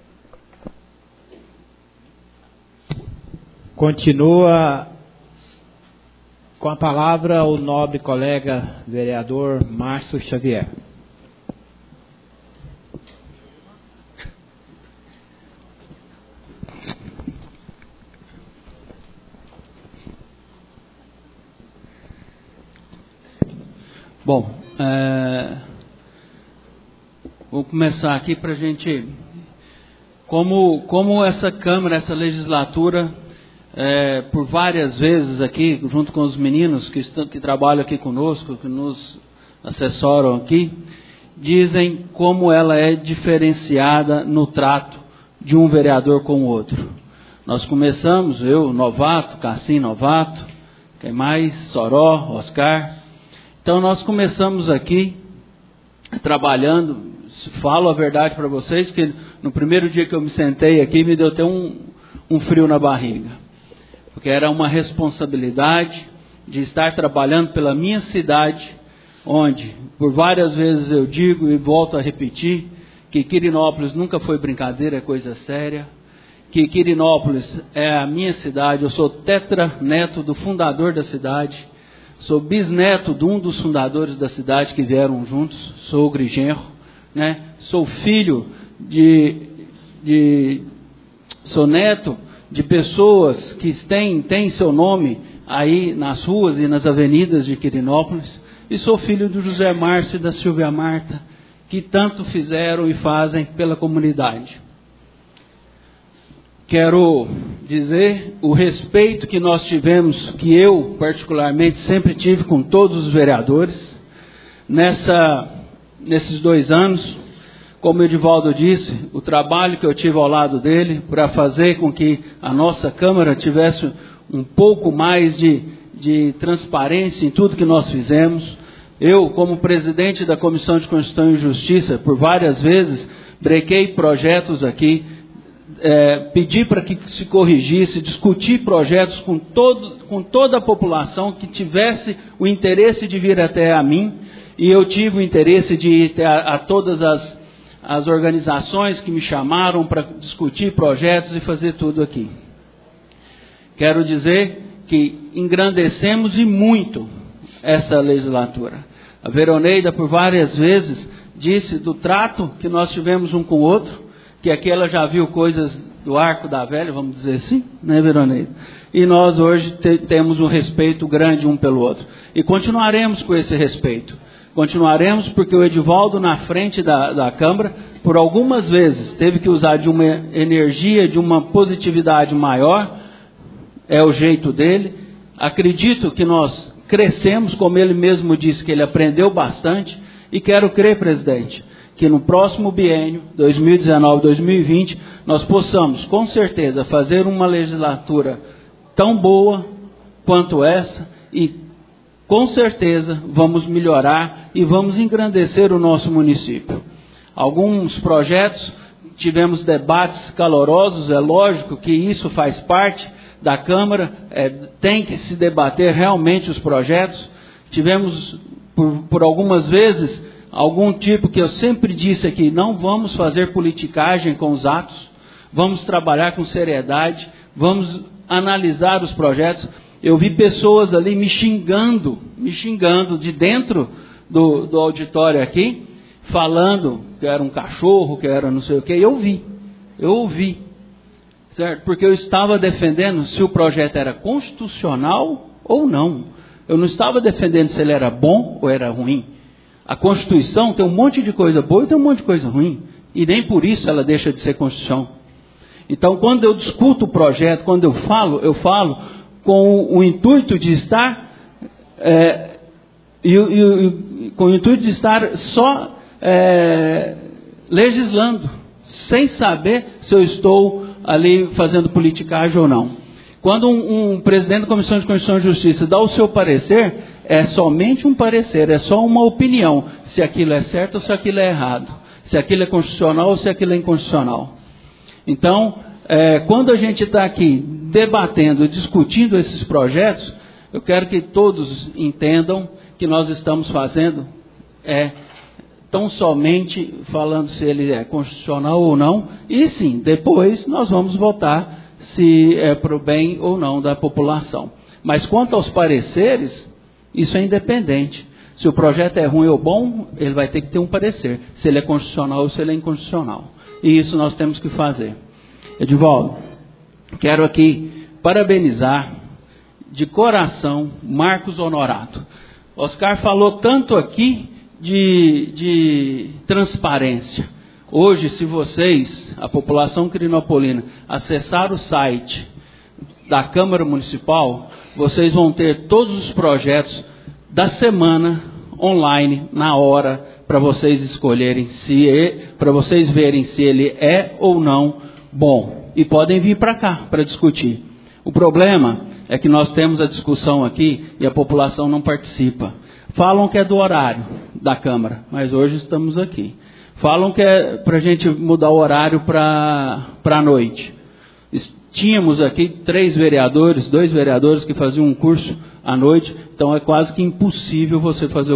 [SPEAKER 2] Continua com a palavra o nobre colega vereador Márcio Xavier.
[SPEAKER 8] Bom, vou começar aqui para a gente... Como essa Câmara, essa legislatura, por várias vezes aqui, junto com os meninos que trabalham aqui conosco, que nos assessoram aqui, dizem como ela é diferenciada no trato de um vereador com o outro. Nós começamos, eu, novato, Cassim, novato, quem mais? Soró, Oscar. Então nós começamos aqui trabalhando, falo a verdade para vocês, que no primeiro dia que eu me sentei aqui, me deu até um frio na barriga. Porque era uma responsabilidade de estar trabalhando pela minha cidade, onde, por várias vezes eu digo e volto a repetir, que Quirinópolis nunca foi brincadeira, é coisa séria. Que Quirinópolis é a minha cidade, eu sou tetraneto do fundador da cidade. Sou bisneto de um dos fundadores da cidade que vieram juntos, sogro e genro, né? Sou filho sou neto de pessoas que têm seu nome aí nas ruas e nas avenidas de Quirinópolis, e sou filho do José Márcio e da Silvia Marta, que tanto fizeram e fazem pela comunidade. Quero dizer o respeito que nós tivemos, que eu particularmente sempre tive com todos os vereadores, nesses 2 anos. Como o Edivaldo disse, o trabalho que eu tive ao lado dele para fazer com que a nossa Câmara tivesse um pouco mais de transparência em tudo que nós fizemos. Eu, como presidente da Comissão de Constituição e Justiça, por várias vezes, brequei projetos aqui, pedi para que se corrigisse, discutir projetos com toda a população que tivesse o interesse de vir até a mim, e eu tive o interesse de ir a todas as organizações que me chamaram para discutir projetos e fazer tudo aqui. Quero dizer que engrandecemos e muito essa legislatura. A Veroneida, por várias vezes, disse do trato que nós tivemos um com o outro, que aqui ela já viu coisas do arco da velha, vamos dizer assim, né, Veroneida? E nós hoje temos um respeito grande um pelo outro. E continuaremos com esse respeito. Continuaremos porque o Edivaldo, na frente da Câmara, por algumas vezes, teve que usar de uma energia, de uma positividade maior, é o jeito dele. Acredito que nós crescemos, como ele mesmo disse, que ele aprendeu bastante, e quero crer, presidente, que no próximo biênio, 2019-2020, nós possamos, com certeza, fazer uma legislatura tão boa quanto essa, e com certeza vamos melhorar e vamos engrandecer o nosso município. Alguns projetos, tivemos debates calorosos, é lógico que isso faz parte da Câmara, tem que se debater realmente os projetos. Tivemos, por algumas vezes, algum tipo que eu sempre disse aqui, não vamos fazer politicagem com os atos, vamos trabalhar com seriedade, vamos analisar os projetos. Eu vi pessoas ali me xingando de dentro do auditório aqui, falando que era um cachorro, que era não sei o que, eu ouvi, certo? Porque eu estava defendendo se o projeto era constitucional ou não. Eu não estava defendendo se ele era bom ou era ruim. A Constituição tem um monte de coisa boa e tem um monte de coisa ruim. E nem por isso ela deixa de ser Constituição. Então, quando eu discuto o projeto, quando eu falo com o intuito de estar... com o intuito de estar só legislando, sem saber se eu estou ali fazendo politicagem ou não. Quando um presidente da Comissão de Constituição e Justiça dá o seu parecer, é somente um parecer, é só uma opinião, se aquilo é certo ou se aquilo é errado, se aquilo é constitucional ou se aquilo é inconstitucional. Então, quando a gente está aqui debatendo, discutindo esses projetos, eu quero que todos entendam que nós estamos fazendo tão somente falando se ele é constitucional ou não, e sim, depois nós vamos votar se é para o bem ou não da população. Mas quanto aos pareceres, isso é independente. Se o projeto é ruim ou bom, ele vai ter que ter um parecer, se ele é constitucional ou se ele é inconstitucional. E isso nós temos que fazer. Edivaldo, quero aqui parabenizar de coração Marcos Honorato. Oscar falou tanto aqui de transparência. Hoje, se vocês, a população quirinopolina, acessar o site da Câmara Municipal, vocês vão ter todos os projetos da semana online, na hora, para vocês escolherem, para vocês verem se ele é ou não bom. E podem vir para cá para discutir. O problema é que nós temos a discussão aqui e a população não participa. Falam que é do horário da Câmara, mas hoje estamos aqui. Falam que é para a gente mudar o horário para a noite. Tínhamos aqui 2 vereadores que faziam um curso à noite, então é quase que impossível você fazer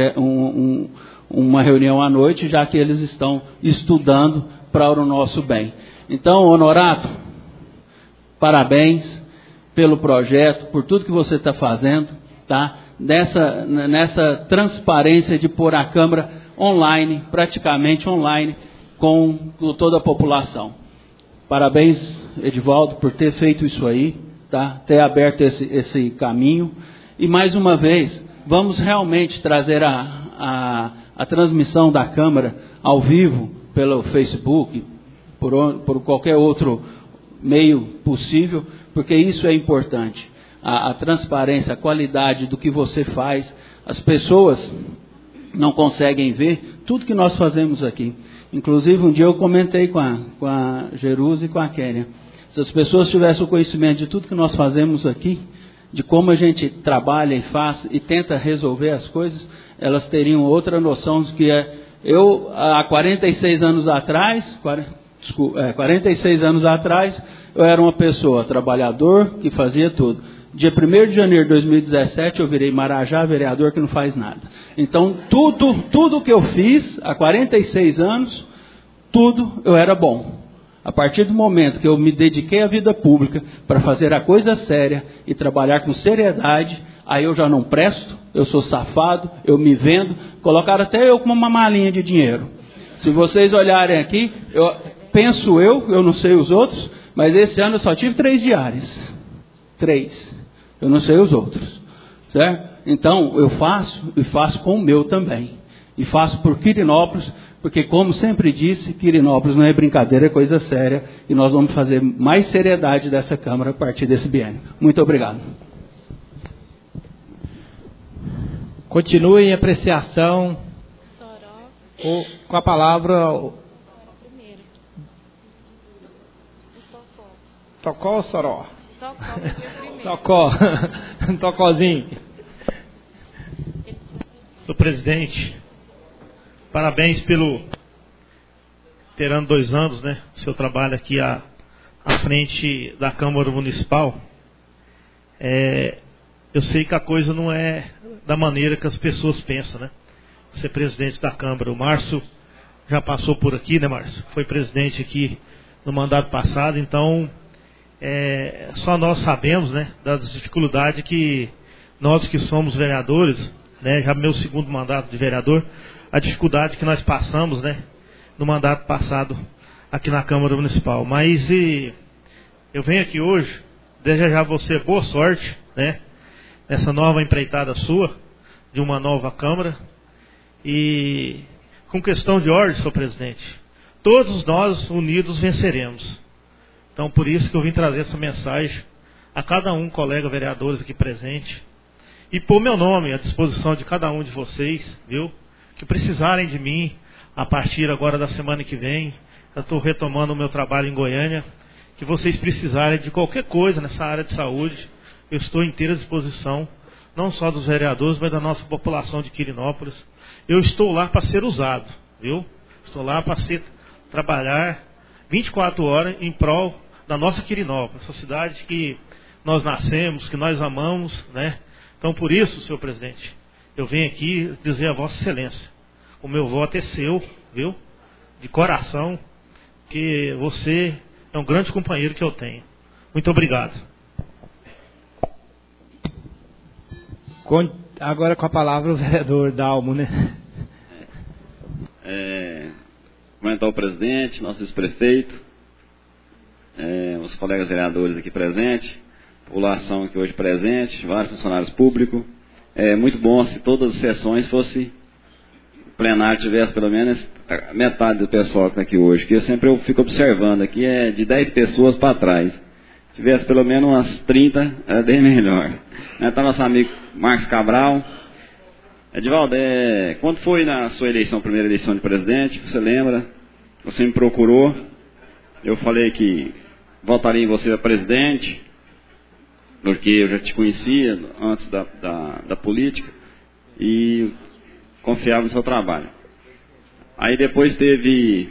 [SPEAKER 8] uma reunião à noite, já que eles estão estudando para o nosso bem. Então, Honorato, parabéns pelo projeto, por tudo que você está fazendo, tá? Nessa transparência de pôr a Câmara online, praticamente online, com toda a população. Parabéns, Edivaldo, por ter feito isso aí, tá? Ter aberto esse caminho. E mais uma vez, vamos realmente trazer a transmissão da Câmara ao vivo, pelo Facebook, por qualquer outro meio possível, porque isso é importante. A transparência, a qualidade do que você faz, as pessoas não conseguem ver tudo que nós fazemos aqui. Inclusive, um dia eu comentei com a Jerusa e com a Kênia. Se as pessoas tivessem o conhecimento de tudo que nós fazemos aqui, de como a gente trabalha e faz e tenta resolver as coisas, elas teriam outra noção de que eu, há 46 anos atrás, 46 anos atrás, eu era uma pessoa, trabalhador, que fazia tudo. Dia 1º de janeiro de 2017, eu virei Marajá, vereador que não faz nada. Então, tudo que eu fiz, há 46 anos, tudo eu era bom. A partir do momento que eu me dediquei à vida pública para fazer a coisa séria e trabalhar com seriedade, aí eu já não presto, eu sou safado, eu me vendo, colocaram até eu com uma malinha de dinheiro. Se vocês olharem aqui, eu não sei os outros, mas esse ano eu só tive 3 diárias. 3. Eu não sei os outros. Certo? Então, eu faço e faço com o meu também. E faço por Quirinópolis, porque, como sempre disse, Quirinópolis não é brincadeira, é coisa séria. E nós vamos fazer mais seriedade dessa Câmara a partir desse biênio. Muito obrigado.
[SPEAKER 2] Continue em apreciação. Com a palavra. Tocó ou Soró? Tocó. Tocózinho.
[SPEAKER 9] Senhor presidente, parabéns pelo terando 2 anos, né? O seu trabalho aqui à frente da Câmara Municipal. Eu sei que a coisa não é da maneira que as pessoas pensam, né? Ser presidente da Câmara. O Márcio já passou por aqui, né, Márcio? Foi presidente aqui no mandato passado, então só nós sabemos, né, das dificuldades que nós que somos vereadores, né, já meu 2º mandato de vereador, a dificuldade que nós passamos, né, no mandato passado aqui na Câmara Municipal. Mas eu venho aqui hoje desejar a você boa sorte, né, nessa nova empreitada sua, de uma nova Câmara. E com questão de ordem, senhor presidente, todos nós unidos venceremos. Então, por isso que eu vim trazer essa mensagem a cada um, colega vereadores aqui presente, e pôr meu nome à disposição de cada um de vocês, viu? Que precisarem de mim a partir agora da semana que vem. Eu estou retomando o meu trabalho em Goiânia. Que vocês precisarem de qualquer coisa nessa área de saúde, eu estou inteira à disposição, não só dos vereadores, mas da nossa população de Quirinópolis. Eu estou lá para ser usado, viu? Estou lá para trabalhar 24 horas em prol da nossa Quirinópolis, essa cidade que nós nascemos, que nós amamos, né? Então, por isso, senhor presidente, eu venho aqui dizer a Vossa Excelência, o meu voto é seu, viu? De coração, que você é um grande companheiro que eu tenho. Muito obrigado.
[SPEAKER 2] Agora com a palavra o vereador Dalmo, né?
[SPEAKER 10] Cumprimentar o presidente, nosso vice-prefeito, os colegas vereadores aqui presentes, população aqui hoje presente, vários funcionários públicos. É muito bom se todas as sessões fosse plenário, tivesse pelo menos a metade do pessoal que está aqui hoje, que eu sempre fico observando aqui, de 10 pessoas para trás. Se tivesse pelo menos umas 30, era bem melhor. Está nosso amigo Marcos Cabral. Edivaldo, quando foi na sua eleição, primeira eleição de presidente, você lembra? Você me procurou, eu falei que votaria em você para presidente, porque eu já te conhecia antes da política e confiava no seu trabalho. Aí depois teve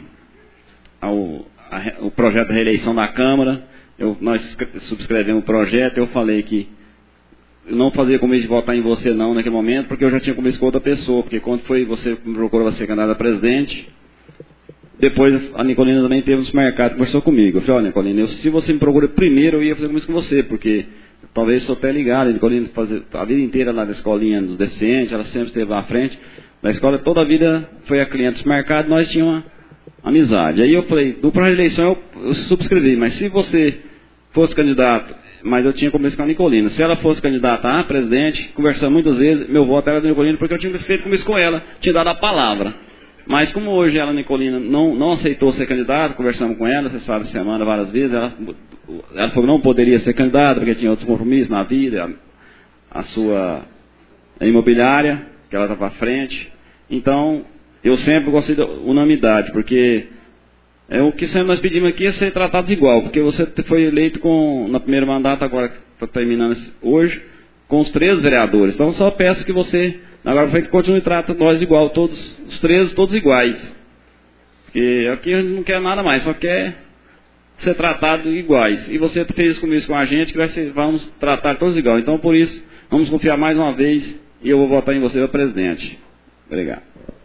[SPEAKER 10] o projeto da reeleição da Câmara, nós subscrevemos o projeto, eu falei que eu não fazia comício de votar em você não naquele momento, porque eu já tinha comício com outra pessoa, porque quando foi você me procurou você candidato a presidente, depois a Nicolina também teve nos mercados, conversou comigo. Eu falei, Nicolina, se você me procura primeiro, eu ia fazer comício com você, porque talvez sou até ligado, a Nicolina fazer a vida inteira lá na escolinha dos deficientes, ela sempre esteve lá à frente, na escola toda a vida foi a cliente dos mercados, nós tínhamos uma amizade. Aí eu falei, no projeto de eleição eu subscrevi, mas se você fosse candidato, mas eu tinha comício com a Nicolina, se ela fosse candidata a presidente, conversando muitas vezes, meu voto era da Nicolina, porque eu tinha feito comício com ela, tinha dado a palavra. Mas como hoje ela, Nicolina, não aceitou ser candidata, conversamos com ela, você sabe, semana várias vezes, ela falou que não poderia ser candidata, porque tinha outros compromissos na vida, a sua imobiliária, que ela estava à frente. Então, eu sempre gostei da unanimidade, porque o que sempre nós pedimos aqui é ser tratados igual, porque você foi eleito no primeiro mandato, agora que está terminando hoje, com os 13 vereadores. Então, só peço que você, agora foi que continue tratando nós igual, todos os 13, todos iguais. Porque aqui a gente não quer nada mais, só quer ser tratado iguais. E você fez isso com a gente, que vamos tratar todos igual. Então, por isso, vamos confiar mais uma vez e eu vou votar em você para presidente. Obrigado.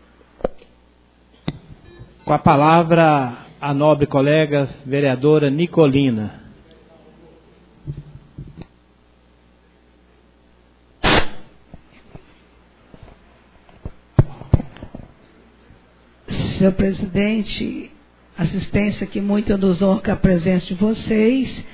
[SPEAKER 2] Com a palavra, a nobre colega vereadora Nicolina.
[SPEAKER 5] Senhor presidente, assistência que muito nos honra a presença de vocês.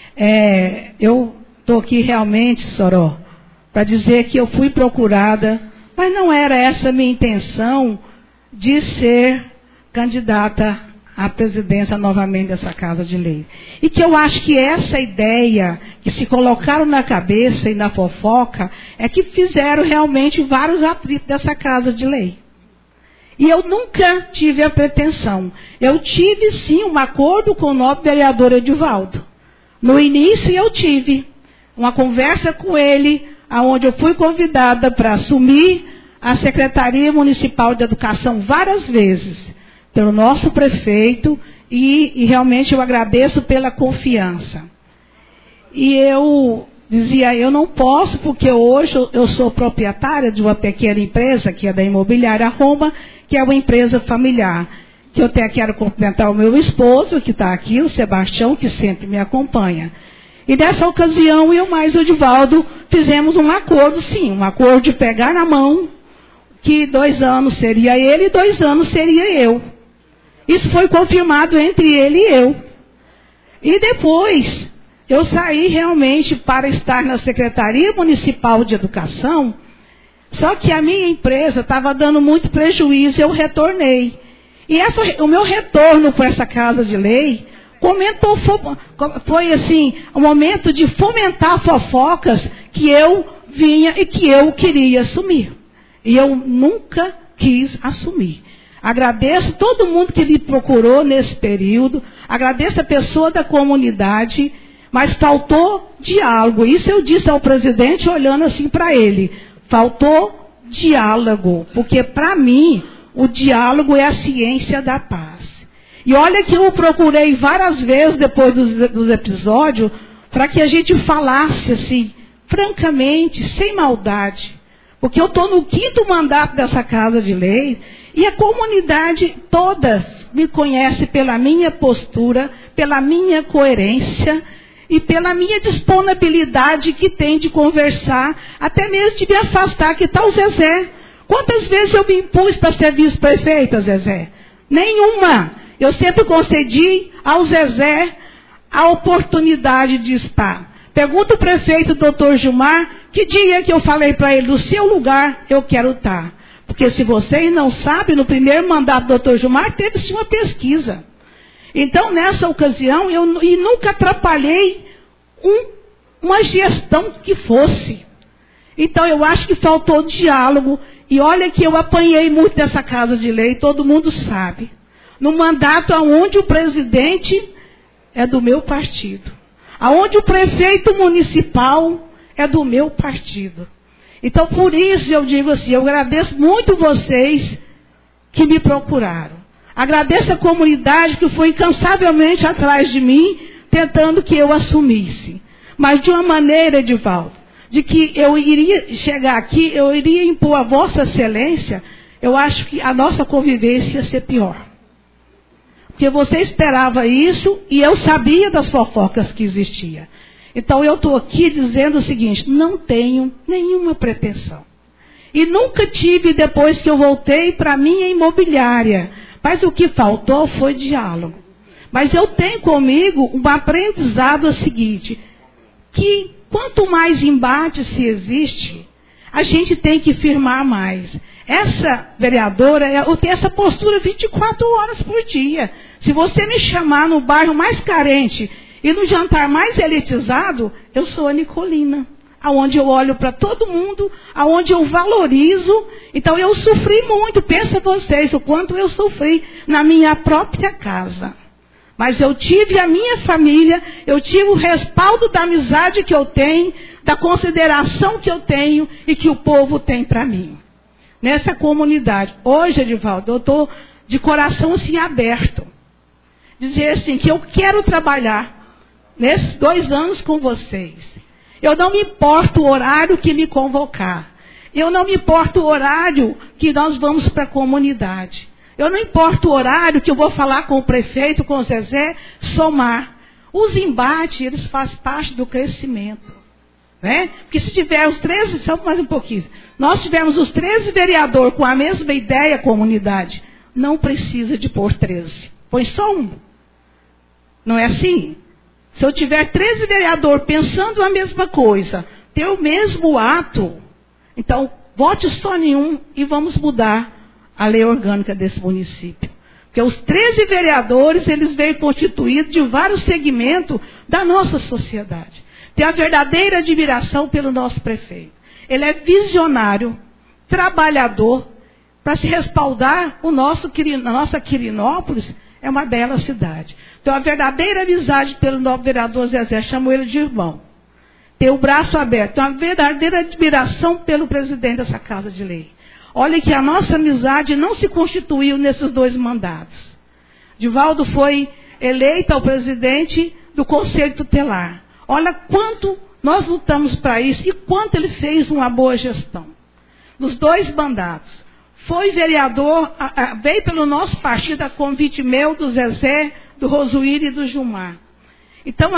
[SPEAKER 5] Eu estou aqui realmente, Soró, para dizer que eu fui procurada, mas não era essa a minha intenção de ser candidata à presidência novamente dessa Casa de Lei. E que eu acho que essa ideia que se colocaram na cabeça e na fofoca é que fizeram realmente vários atritos dessa Casa de Lei. E eu nunca tive a pretensão. Eu tive, sim, um acordo com o nobre vereador Edivaldo. No início, eu tive uma conversa com ele, onde eu fui convidada para assumir a Secretaria Municipal de Educação várias vezes, pelo nosso prefeito, e realmente eu agradeço pela confiança. E eu dizia, eu não posso, porque hoje eu sou proprietária de uma pequena empresa, que é da Imobiliária Roma, que é uma empresa familiar. Que eu até quero cumprimentar o meu esposo, que está aqui, o Sebastião, que sempre me acompanha. E nessa ocasião, eu mais o Edivaldo fizemos um acordo, sim, um acordo de pegar na mão, que 2 anos seria ele e 2 anos seria eu. Isso foi confirmado entre ele e eu. E depois, eu saí realmente para estar na Secretaria Municipal de Educação, só que a minha empresa estava dando muito prejuízo e eu retornei. E o meu retorno para essa Casa de Lei foi assim, um momento de fomentar fofocas que eu vinha e que eu queria assumir. E eu nunca quis assumir. Agradeço todo mundo que me procurou nesse período, agradeço a pessoa da comunidade, mas faltou diálogo. Isso eu disse ao presidente olhando assim para ele. Faltou diálogo, porque para mim o diálogo é a ciência da paz. E olha que eu procurei várias vezes depois dos episódios para que a gente falasse assim, francamente, sem maldade. Porque eu estou no 5º mandato dessa Casa de Lei e a comunidade todas me conhece pela minha postura, pela minha coerência e pela minha disponibilidade que tem de conversar, até mesmo de me afastar, que tal o Zezé? Quantas vezes eu me impus para ser vice-prefeita, Zezé? Nenhuma. Eu sempre concedi ao Zezé a oportunidade de estar. Pergunta o prefeito, doutor Gilmar, que dia que eu falei para ele, no seu lugar eu quero estar. Porque se vocês não sabem, no primeiro mandato do doutor Gilmar, teve-se uma pesquisa. Então, nessa ocasião, eu nunca atrapalhei uma gestão que fosse. Então, eu acho que faltou diálogo. E olha que eu apanhei muito dessa Casa de Lei, todo mundo sabe. No mandato onde o presidente é do meu partido. Aonde o prefeito municipal é do meu partido. Então, por isso eu digo assim, eu agradeço muito vocês que me procuraram. Agradeço a comunidade que foi incansavelmente atrás de mim, tentando que eu assumisse. Mas de uma maneira, Edivaldo, de que eu iria chegar aqui, eu iria impor a Vossa Excelência, eu acho que a nossa convivência ia ser pior. Porque você esperava isso e eu sabia das fofocas que existiam. Então eu estou aqui dizendo o seguinte, não tenho nenhuma pretensão. E nunca tive depois que eu voltei para a minha imobiliária. Mas o que faltou foi diálogo. Mas eu tenho comigo um aprendizado seguinte, que quanto mais embate se existe, a gente tem que firmar mais. Essa vereadora, eu tenho essa postura 24 horas por dia. Se você me chamar no bairro mais carente e no jantar mais elitizado, eu sou a Nicolina. Aonde eu olho para todo mundo, aonde eu valorizo. Então eu sofri muito, pensa vocês, o quanto eu sofri na minha própria casa. Mas eu tive a minha família, eu tive o respaldo da amizade que eu tenho, da consideração que eu tenho e que o povo tem para mim. Nessa comunidade. Hoje, Edivaldo, eu estou de coração assim aberto. Dizer assim, que eu quero trabalhar nesses 2 anos com vocês. Eu não me importo o horário que me convocar. Eu não me importo o horário que nós vamos para a comunidade. Eu não importo o horário que eu vou falar com o prefeito, com o Zezé, somar. Os embates, eles fazem parte do crescimento. Né? Porque se tiver os 13, só mais um pouquinho. Nós tivermos os 13 vereadores com a mesma ideia, comunidade, não precisa de pôr 13. Põe só um. Não é assim? Se eu tiver 13 vereadores pensando a mesma coisa, ter o mesmo ato, então vote só em um e vamos mudar a lei orgânica desse município. Porque os 13 vereadores, eles vêm constituídos de vários segmentos da nossa sociedade. Tenho a verdadeira admiração pelo nosso prefeito. Ele é visionário, trabalhador, para se respaldar a nossa Quirinópolis, é uma bela cidade. Tenho a verdadeira amizade pelo novo vereador Zezé, chamo ele de irmão. Tenho o braço aberto, tenho a verdadeira admiração pelo presidente dessa Casa de Lei. Olha que a nossa amizade não se constituiu nesses 2 mandatos. Divaldo foi eleito ao presidente do Conselho Tutelar. Olha quanto nós lutamos para isso e quanto ele fez uma boa gestão. Nos 2 mandatos. Foi vereador, veio pelo nosso partido a convite meu, do Zezé, do Rosuíri e do Gilmar. Então,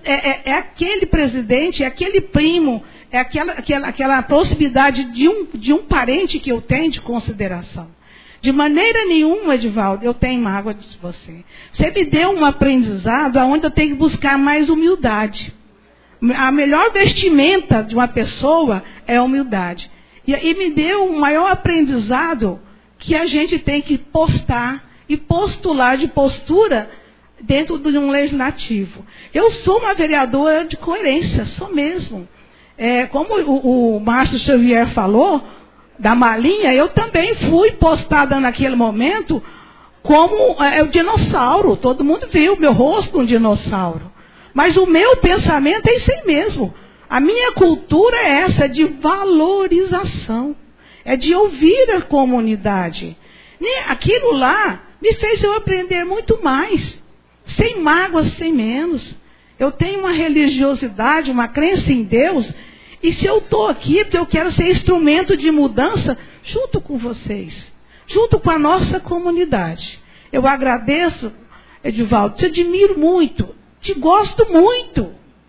[SPEAKER 5] aquele presidente, é aquele primo, é aquela proximidade de um parente que eu tenho de consideração. De maneira nenhuma, Edivaldo, eu tenho mágoa de você. Você me deu um aprendizado onde eu tenho que buscar mais humildade. A melhor vestimenta de uma pessoa é a humildade. E me deu um maior aprendizado que a gente tem que postar e postular de postura dentro de um legislativo. Eu sou uma vereadora de coerência, sou mesmo. Como o Márcio Xavier falou, da malinha, eu também fui postada naquele momento como o dinossauro. Todo mundo viu o meu rosto um dinossauro. Mas o meu pensamento é isso aí mesmo. A minha cultura é essa, de valorização. É de ouvir a comunidade. Aquilo lá me fez eu aprender muito mais, sem mágoas, sem menos. Eu tenho uma religiosidade, uma crença em Deus, e se eu estou aqui, porque eu quero ser instrumento de mudança, junto com vocês, junto com a nossa comunidade. Eu agradeço, Edivaldo, te admiro muito, te gosto muito.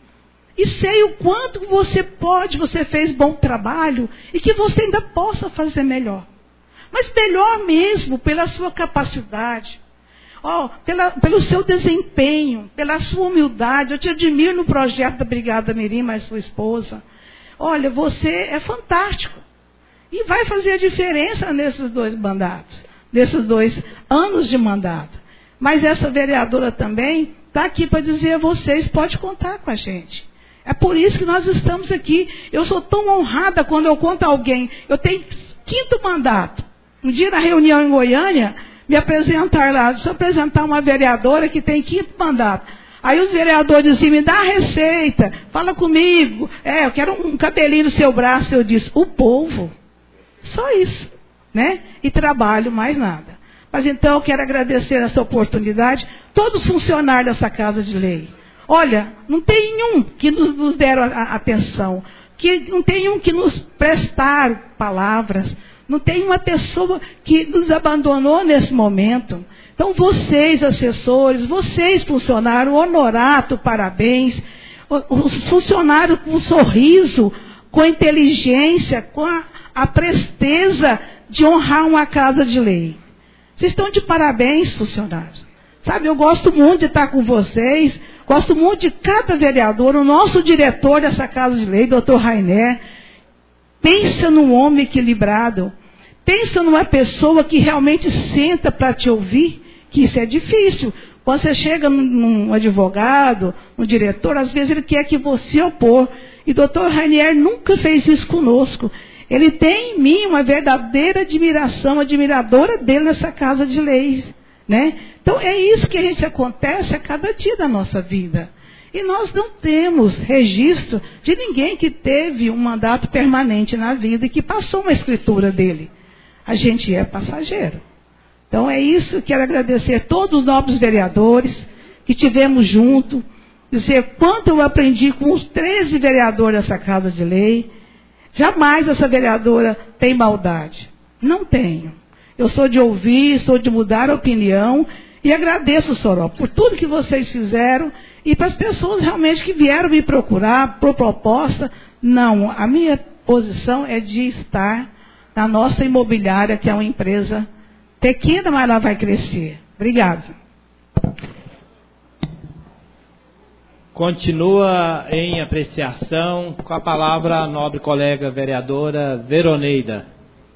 [SPEAKER 5] E sei o quanto você fez bom trabalho e que você ainda possa fazer melhor. Mas melhor mesmo pela sua capacidade, pelo seu desempenho, pela sua humildade. Eu te admiro no projeto da Brigada Mirim, mais sua esposa. Olha, você é fantástico. E vai fazer a diferença nesses 2 mandatos, nesses 2 anos de mandato. Mas essa vereadora também está aqui para dizer a vocês, pode contar com a gente. É por isso que nós estamos aqui. Eu sou tão honrada quando eu conto a alguém. Eu tenho 5º mandato. Um dia na reunião em Goiânia, me apresentar lá. Deixa eu apresentar uma vereadora que tem 5º mandato. Aí os vereadores diziam, me dá a receita, fala comigo. Eu quero um cabelinho no seu braço. Eu disse, o povo. Só isso, né? E trabalho, mais nada. Mas então eu quero agradecer essa oportunidade. Todos os funcionários dessa Casa de Lei. Olha, não tem um que nos deram atenção, não tem um que nos prestaram palavras, não tem uma pessoa que nos abandonou nesse momento. Então vocês, assessores, vocês, funcionários, honorato, parabéns. Os funcionários com um sorriso, com a inteligência, com a presteza de honrar uma Casa de Lei. Vocês estão de parabéns, funcionários. Sabe, eu gosto muito de estar com vocês, gosto muito de cada vereador, o nosso diretor dessa Casa de Lei, doutor Rainer. Pensa num homem equilibrado, pensa numa pessoa que realmente senta para te ouvir, que isso é difícil. Quando você chega num advogado, num diretor, às vezes ele quer que você opor. E doutor Rainer nunca fez isso conosco. Ele tem em mim uma verdadeira admiração, admiradora dele nessa Casa de Leis. Né? Então é isso que acontece a cada dia da nossa vida. E nós não temos registro de ninguém que teve um mandato permanente na vida e que passou uma escritura dele. A gente é passageiro. Então é isso, quero agradecer a todos os nobres vereadores que tivemos junto, dizer quanto eu aprendi com os 13 vereadores dessa Casa de Lei. Jamais essa vereadora tem maldade. Não tenho. Eu sou de ouvir, sou de mudar a opinião e agradeço, Soró, por tudo que vocês fizeram e para as pessoas realmente que vieram me procurar por proposta. Não, a minha posição é de estar na nossa imobiliária, que é uma empresa pequena, mas ela vai crescer. Obrigada.
[SPEAKER 2] Continua em apreciação com a palavra a nobre colega vereadora Veroneida.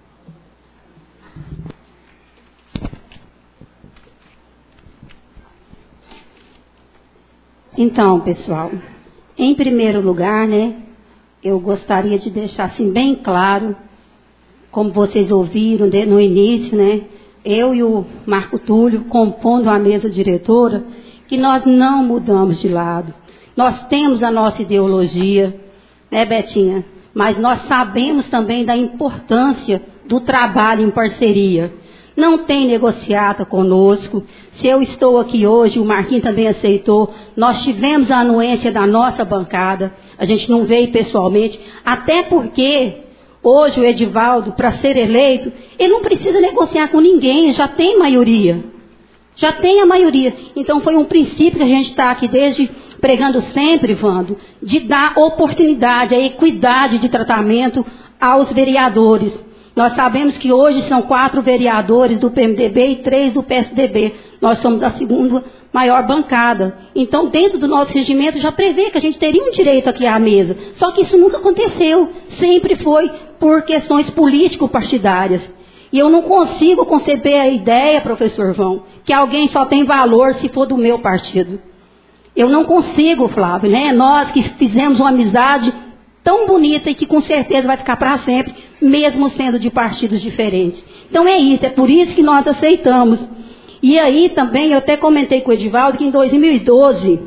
[SPEAKER 7] Então, pessoal, em primeiro lugar, né, eu gostaria de deixar assim bem claro, como vocês ouviram no início, né, eu e o Marco Túlio, compondo a mesa diretora, que nós não mudamos de lado. Nós temos a nossa ideologia, né, Betinha? Mas nós sabemos também da importância do trabalho em parceria. Não tem negociata conosco. Se eu estou aqui hoje, o Marquinhos também aceitou. Nós tivemos a anuência da nossa bancada. A gente não veio pessoalmente. Até porque hoje o Edivaldo, para ser eleito, ele não precisa negociar com ninguém. Já tem maioria. Já tem a maioria. Então foi um princípio que a gente está aqui desde pregando sempre, Vando, de dar oportunidade, a equidade de tratamento aos vereadores. Nós sabemos que hoje são 4 vereadores do PMDB e 3 do PSDB. Nós somos a segunda maior bancada. Então, dentro do nosso regimento, já prevê que a gente teria um direito aqui à mesa. Só que isso nunca aconteceu. Sempre foi por questões político-partidárias. E eu não consigo conceber a ideia, professor Vão, que alguém só tem valor se for do meu partido. Eu não consigo, Flávio, né? Nós que fizemos uma amizade tão bonita e que com certeza vai ficar para sempre, mesmo sendo de partidos diferentes. Então é isso, é por isso que nós aceitamos. E aí também, eu até comentei com o Edivaldo que em 2013,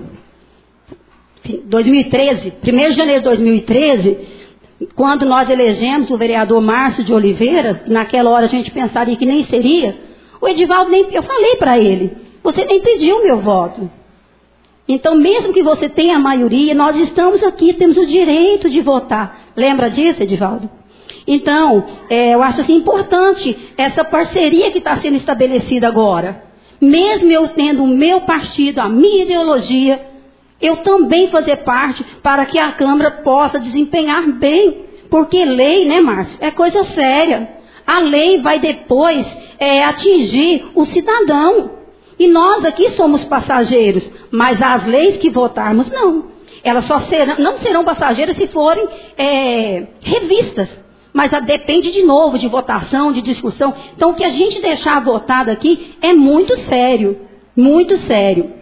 [SPEAKER 7] 1º de janeiro de 2013, quando nós elegemos o vereador Márcio de Oliveira, naquela hora a gente pensaria que nem seria, O Edivaldo, eu falei para ele, você nem pediu o meu voto. Então, mesmo que você tenha a maioria, nós estamos aqui, temos o direito de votar. Lembra disso, Edivaldo? Então, eu acho assim, importante essa parceria que está sendo estabelecida agora. Mesmo eu tendo o meu partido, a minha ideologia, eu também fazer parte para que a Câmara possa desempenhar bem. Porque lei, né, Márcio, é coisa séria. A lei vai depois atingir o cidadão. E nós aqui somos passageiros, mas as leis que votarmos, não. Elas não serão passageiras se forem revistas. Mas depende de novo de votação, de discussão. Então, o que a gente deixar votado aqui é muito sério. Muito sério.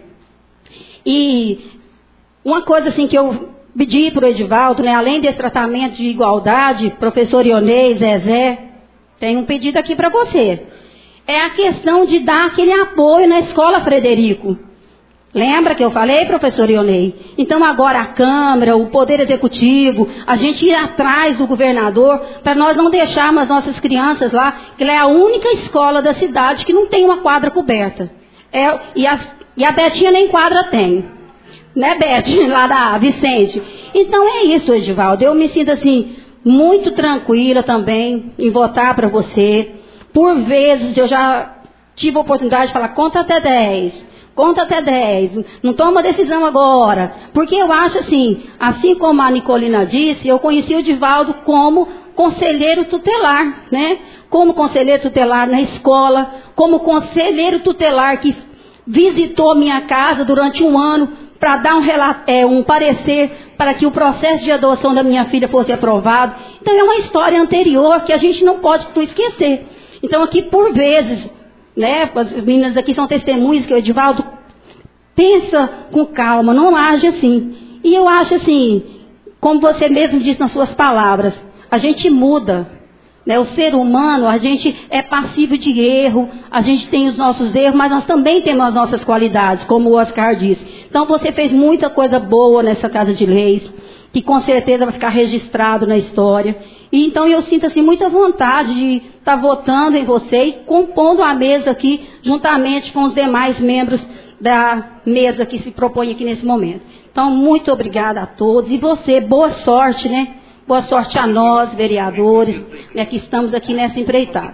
[SPEAKER 7] E uma coisa assim que eu pedi para o Edivaldo, né, além desse tratamento de igualdade, professor Ionei, Zezé, tem um pedido aqui para você. É a questão de dar aquele apoio na Escola Frederico. Lembra que eu falei, professor Ionei? Então agora a Câmara, o Poder Executivo, a gente ir atrás do governador, para nós não deixarmos as nossas crianças lá, que ela é a única escola da cidade que não tem uma quadra coberta. E a Betinha nem quadra tem. Né, Beth? Lá da Vicente. Então é isso, Edivaldo. Eu me sinto assim, muito tranquila também em votar para você. Por vezes eu já tive a oportunidade de falar, conta até 10. Conta até 10, não toma decisão agora. Porque eu acho assim como a Nicolina disse, eu conheci o Edivaldo como conselheiro tutelar, né? Como conselheiro tutelar na escola, como conselheiro tutelar que visitou minha casa durante um ano para dar um parecer para que o processo de adoção da minha filha fosse aprovado. Então é uma história anterior que a gente não pode esquecer. Então aqui por vezes, né, as meninas aqui são testemunhas que o Edivaldo pensa com calma, não age assim. E eu acho assim, como você mesmo disse nas suas palavras, a gente muda. Né? O ser humano, a gente é passível de erro, a gente tem os nossos erros, mas nós também temos as nossas qualidades, como o Oscar disse. Então você fez muita coisa boa nessa Casa de Leis, que com certeza vai ficar registrado na história. E então eu sinto assim muita vontade de estar votando em você e compondo a mesa aqui, juntamente com os demais membros da mesa que se propõe aqui nesse momento. Então, muito obrigada a todos. E você, boa sorte, né? Boa sorte a nós, vereadores, né, que estamos aqui nessa empreitada.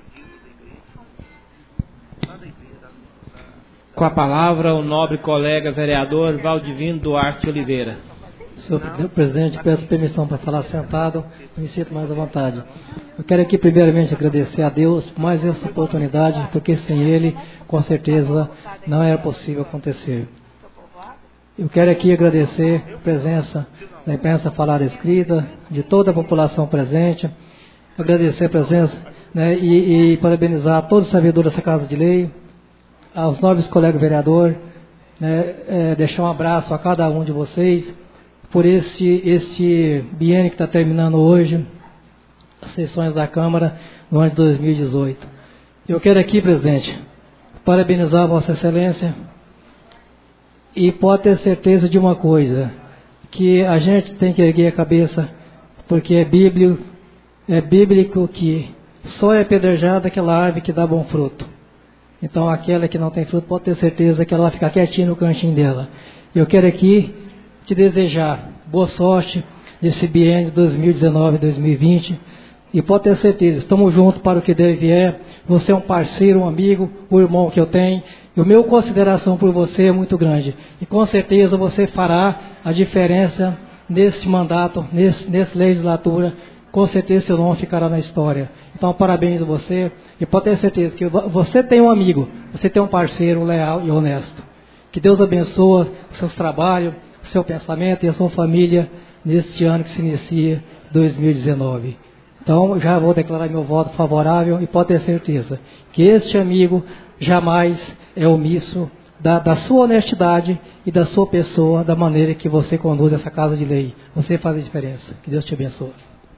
[SPEAKER 2] Com a palavra, o nobre colega vereador Valdivino Duarte Oliveira.
[SPEAKER 11] Senhor presidente, peço permissão para falar sentado, me sinto mais à vontade. Eu quero aqui primeiramente agradecer a Deus por mais essa oportunidade, porque sem Ele, com certeza, não era possível acontecer. Eu quero aqui agradecer a presença da imprensa falada escrita, de toda a população presente, agradecer a presença, né, e parabenizar todos os servidores dessa Casa de Lei, aos nobres colegas vereadores, né, deixar um abraço a cada um de vocês, por este biênio que está terminando hoje, as sessões da Câmara no ano de 2018. Eu quero aqui, presidente, parabenizar a Vossa Excelência e pode ter certeza de uma coisa, que a gente tem que erguer a cabeça, porque é bíblico que só é apedrejada aquela árvore que dá bom fruto. Então aquela que não tem fruto pode ter certeza que ela vai ficar quietinha no cantinho dela. Eu quero aqui te desejar boa sorte nesse biênio de 2019 e 2020 e pode ter certeza, estamos juntos para o que der e vier. Você é um parceiro, um amigo, um irmão que eu tenho e a minha consideração por você é muito grande e com certeza você fará a diferença nesse mandato, nessa legislatura. Com certeza seu nome ficará na história. Então parabéns a você e pode ter certeza que você tem um amigo, você tem um parceiro leal e honesto. Que Deus abençoe os seus trabalhos, o seu pensamento e a sua família neste ano que se inicia, 2019. Então, já vou declarar meu voto favorável e pode ter certeza que este amigo jamais é omisso da sua honestidade e da sua pessoa, da maneira que você conduz essa Casa de Lei. Você faz a diferença. Que Deus te abençoe.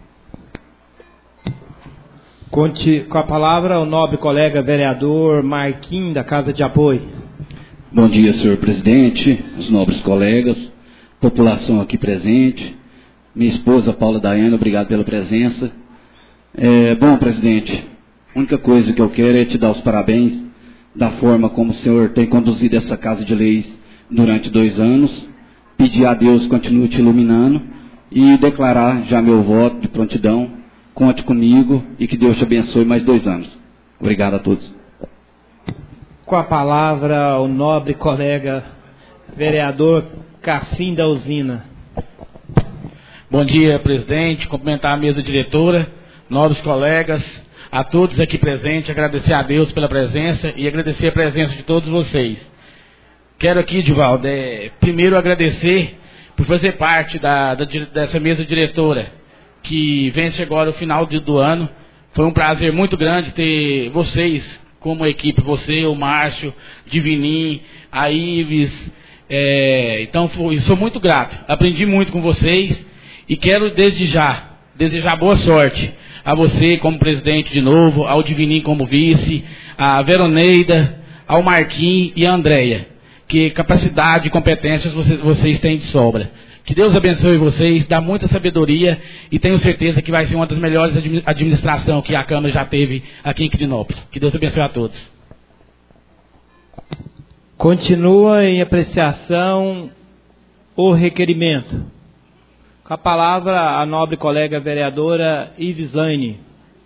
[SPEAKER 2] Conte com a palavra o nobre colega vereador Marquinhos, da Casa de Apoio.
[SPEAKER 12] Bom dia, senhor presidente, os nobres colegas, população aqui presente, minha esposa Paula Daiane, obrigado pela presença. Bom, presidente, A única coisa que eu quero é te dar os parabéns da forma como o senhor tem conduzido essa Casa de Leis durante 2 anos. Pedir a Deus que continue te iluminando e declarar já meu voto de prontidão. Conte comigo e que Deus te abençoe mais 2 anos. Obrigado a todos.
[SPEAKER 2] Com a palavra, o nobre colega vereador Cassim da Usina.
[SPEAKER 13] Bom dia, presidente. Cumprimentar a mesa diretora, nobres colegas, a todos aqui presentes, agradecer a Deus pela presença e agradecer a presença de todos vocês. Quero aqui, Divaldo, primeiro agradecer por fazer parte dessa mesa diretora, que vence agora o final do ano. Foi um prazer muito grande ter vocês como equipe, você, o Márcio, Divinim, a Ives. Então, sou muito grato. Aprendi muito com vocês e quero desde já desejar boa sorte a você como presidente de novo, ao Divinim como vice, a Veroneida, ao Marquinhos e a Andréia. Que capacidade e competências vocês têm de sobra. Que Deus abençoe vocês, dá muita sabedoria e tenho certeza que vai ser uma das melhores administrações que a Câmara já teve aqui em Quirinópolis. Que Deus abençoe a todos.
[SPEAKER 2] Continua em apreciação o requerimento. Com a palavra, a nobre colega vereadora Ivislaine.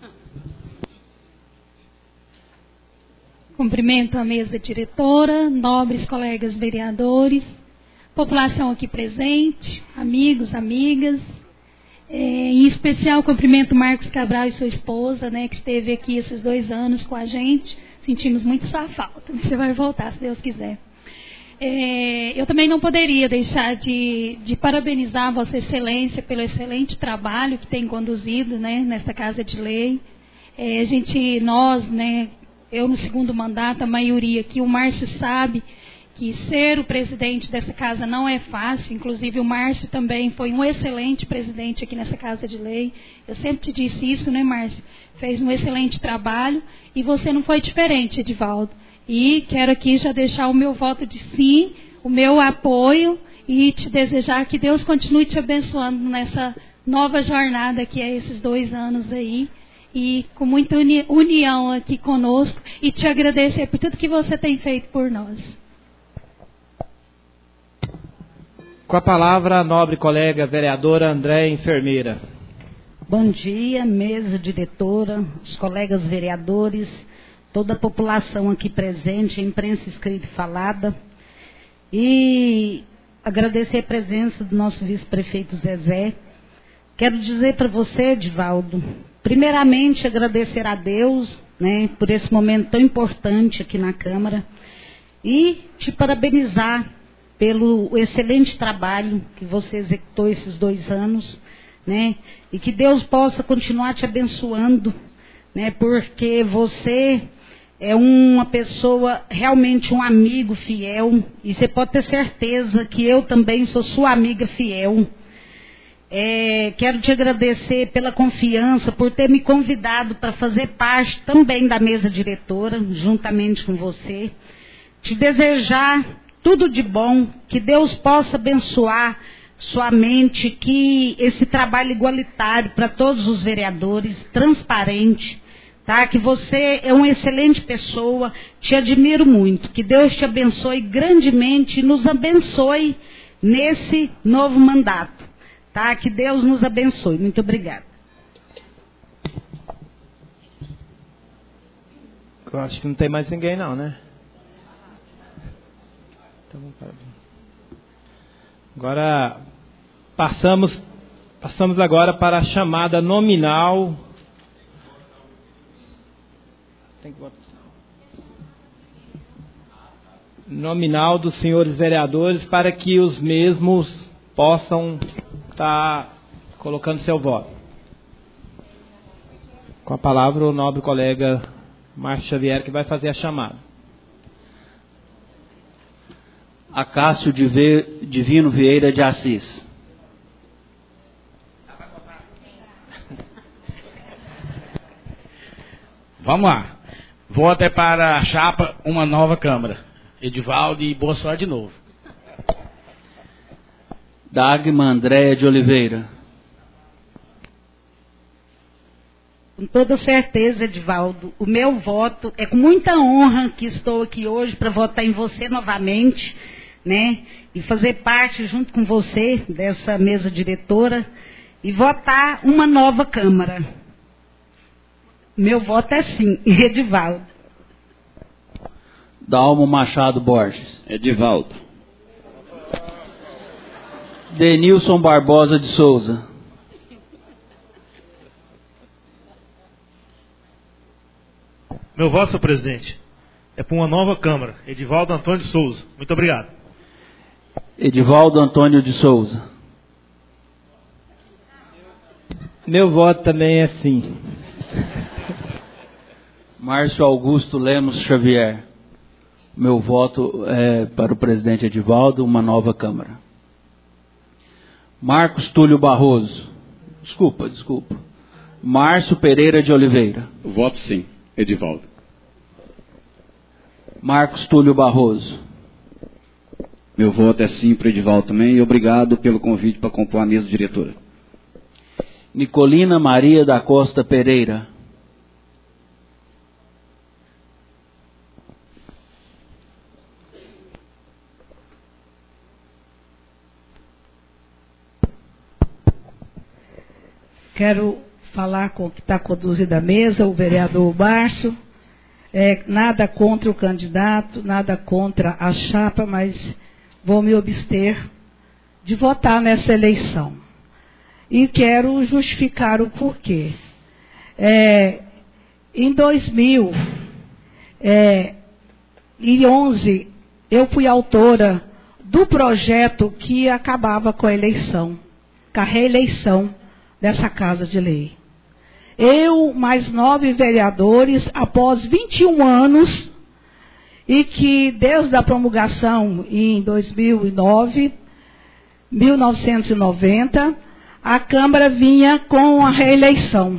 [SPEAKER 14] Cumprimento a mesa diretora, nobres colegas vereadores, população aqui presente, amigos, amigas. Em especial, cumprimento Marcos Cabral e sua esposa, né, que esteve aqui esses 2 anos com a gente. Sentimos muito sua falta. Você vai voltar, se Deus quiser. Eu também não poderia deixar de parabenizar Vossa Excelência pelo excelente trabalho que tem conduzido, né, nesta Casa de Lei. Nós, né, eu no 2º mandato, a maioria aqui, o Márcio sabe que ser o presidente dessa casa não é fácil. Inclusive o Márcio também foi um excelente presidente aqui nessa Casa de Lei. Eu sempre te disse isso, né, Márcio? Fez um excelente trabalho e você não foi diferente, Edivaldo. E quero aqui já deixar o meu voto de sim, o meu apoio e te desejar que Deus continue te abençoando nessa nova jornada que é esses 2 anos aí. E com muita união aqui conosco e te agradecer por tudo que você tem feito por nós.
[SPEAKER 2] Com a palavra, a nobre colega vereadora Andréia Enfermeira.
[SPEAKER 15] Bom dia, mesa diretora, os colegas vereadores, toda a população aqui presente, a imprensa escrita e falada. E agradecer a presença do nosso vice-prefeito Zezé. Quero dizer para você, Edivaldo, primeiramente agradecer a Deus, né, por esse momento tão importante aqui na Câmara e te parabenizar pelo excelente trabalho que você executou esses 2 anos, né, e que Deus possa continuar te abençoando, né, porque você é uma pessoa, realmente um amigo fiel, e você pode ter certeza que eu também sou sua amiga fiel. Quero te agradecer pela confiança, por ter me convidado para fazer parte também da mesa diretora, juntamente com você. Te desejar tudo de bom, que Deus possa abençoar sua mente, que esse trabalho igualitário para todos os vereadores, transparente, tá? Que você é uma excelente pessoa, te admiro muito. Que Deus te abençoe grandemente e nos abençoe nesse novo mandato. Tá? Que Deus nos abençoe. Muito obrigada.
[SPEAKER 2] Eu acho que não tem mais ninguém não, né? Então, agora passamos agora para a chamada nominal. Tem que botar. Nominal dos senhores vereadores para que os mesmos possam estar colocando seu voto. Com a palavra o nobre colega Márcio Xavier, que vai fazer a chamada.
[SPEAKER 8] Acácio Divino Vieira de Assis.
[SPEAKER 13] Vamos lá. Voto é para a chapa Uma Nova Câmara. Edivaldo, e boa sorte de novo.
[SPEAKER 8] Dagmar Andréia de Oliveira.
[SPEAKER 15] Com toda certeza, Edivaldo, o meu voto é com muita honra que estou aqui hoje para votar em você novamente, né? E fazer parte junto com você dessa mesa diretora e votar uma nova Câmara. Meu voto é sim, Edivaldo.
[SPEAKER 8] Dalmo Machado Borges.
[SPEAKER 10] Edivaldo.
[SPEAKER 8] Denilson Barbosa de Souza.
[SPEAKER 9] Meu voto, senhor presidente, é para uma nova Câmara. Edivaldo Antônio de Souza. Muito obrigado.
[SPEAKER 8] Edivaldo Antônio de Souza.
[SPEAKER 2] Meu voto também é sim.
[SPEAKER 8] Márcio Augusto Lemos Xavier. Meu voto é para o presidente Edivaldo, uma nova Câmara. Marcos Túlio Barroso. Desculpa. Márcio Pereira de Oliveira.
[SPEAKER 4] Voto sim, Edivaldo.
[SPEAKER 8] Marcos Túlio Barroso.
[SPEAKER 12] Meu voto é sim para o Edivaldo também e obrigado pelo convite para compor a mesa diretora.
[SPEAKER 8] Nicolina Maria da Costa Pereira.
[SPEAKER 5] Quero falar com o que está conduzindo a mesa, o vereador Márcio. Nada contra o candidato, nada contra a chapa, mas vou me abster de votar nessa eleição. E quero justificar o porquê. Em 2011, eu fui autora do projeto que acabava com a eleição, com a reeleição dessa Casa de Lei. Eu, mais 9 vereadores, após 21 anos, e que desde a promulgação em 1990, a Câmara vinha com a reeleição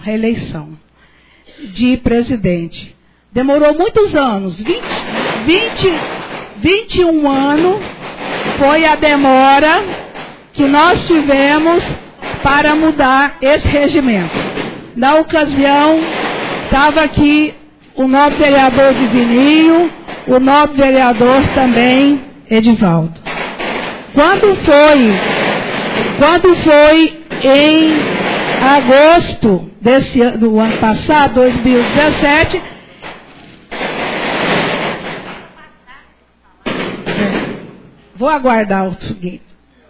[SPEAKER 5] de presidente. Demorou muitos anos, 21 anos foi a demora que nós tivemos para mudar esse regimento. Na ocasião, estava aqui o nobre vereador Divininho, o nobre vereador também Edivaldo. Quando foi em agosto do ano passado, 2017, vou aguardar o seguinte.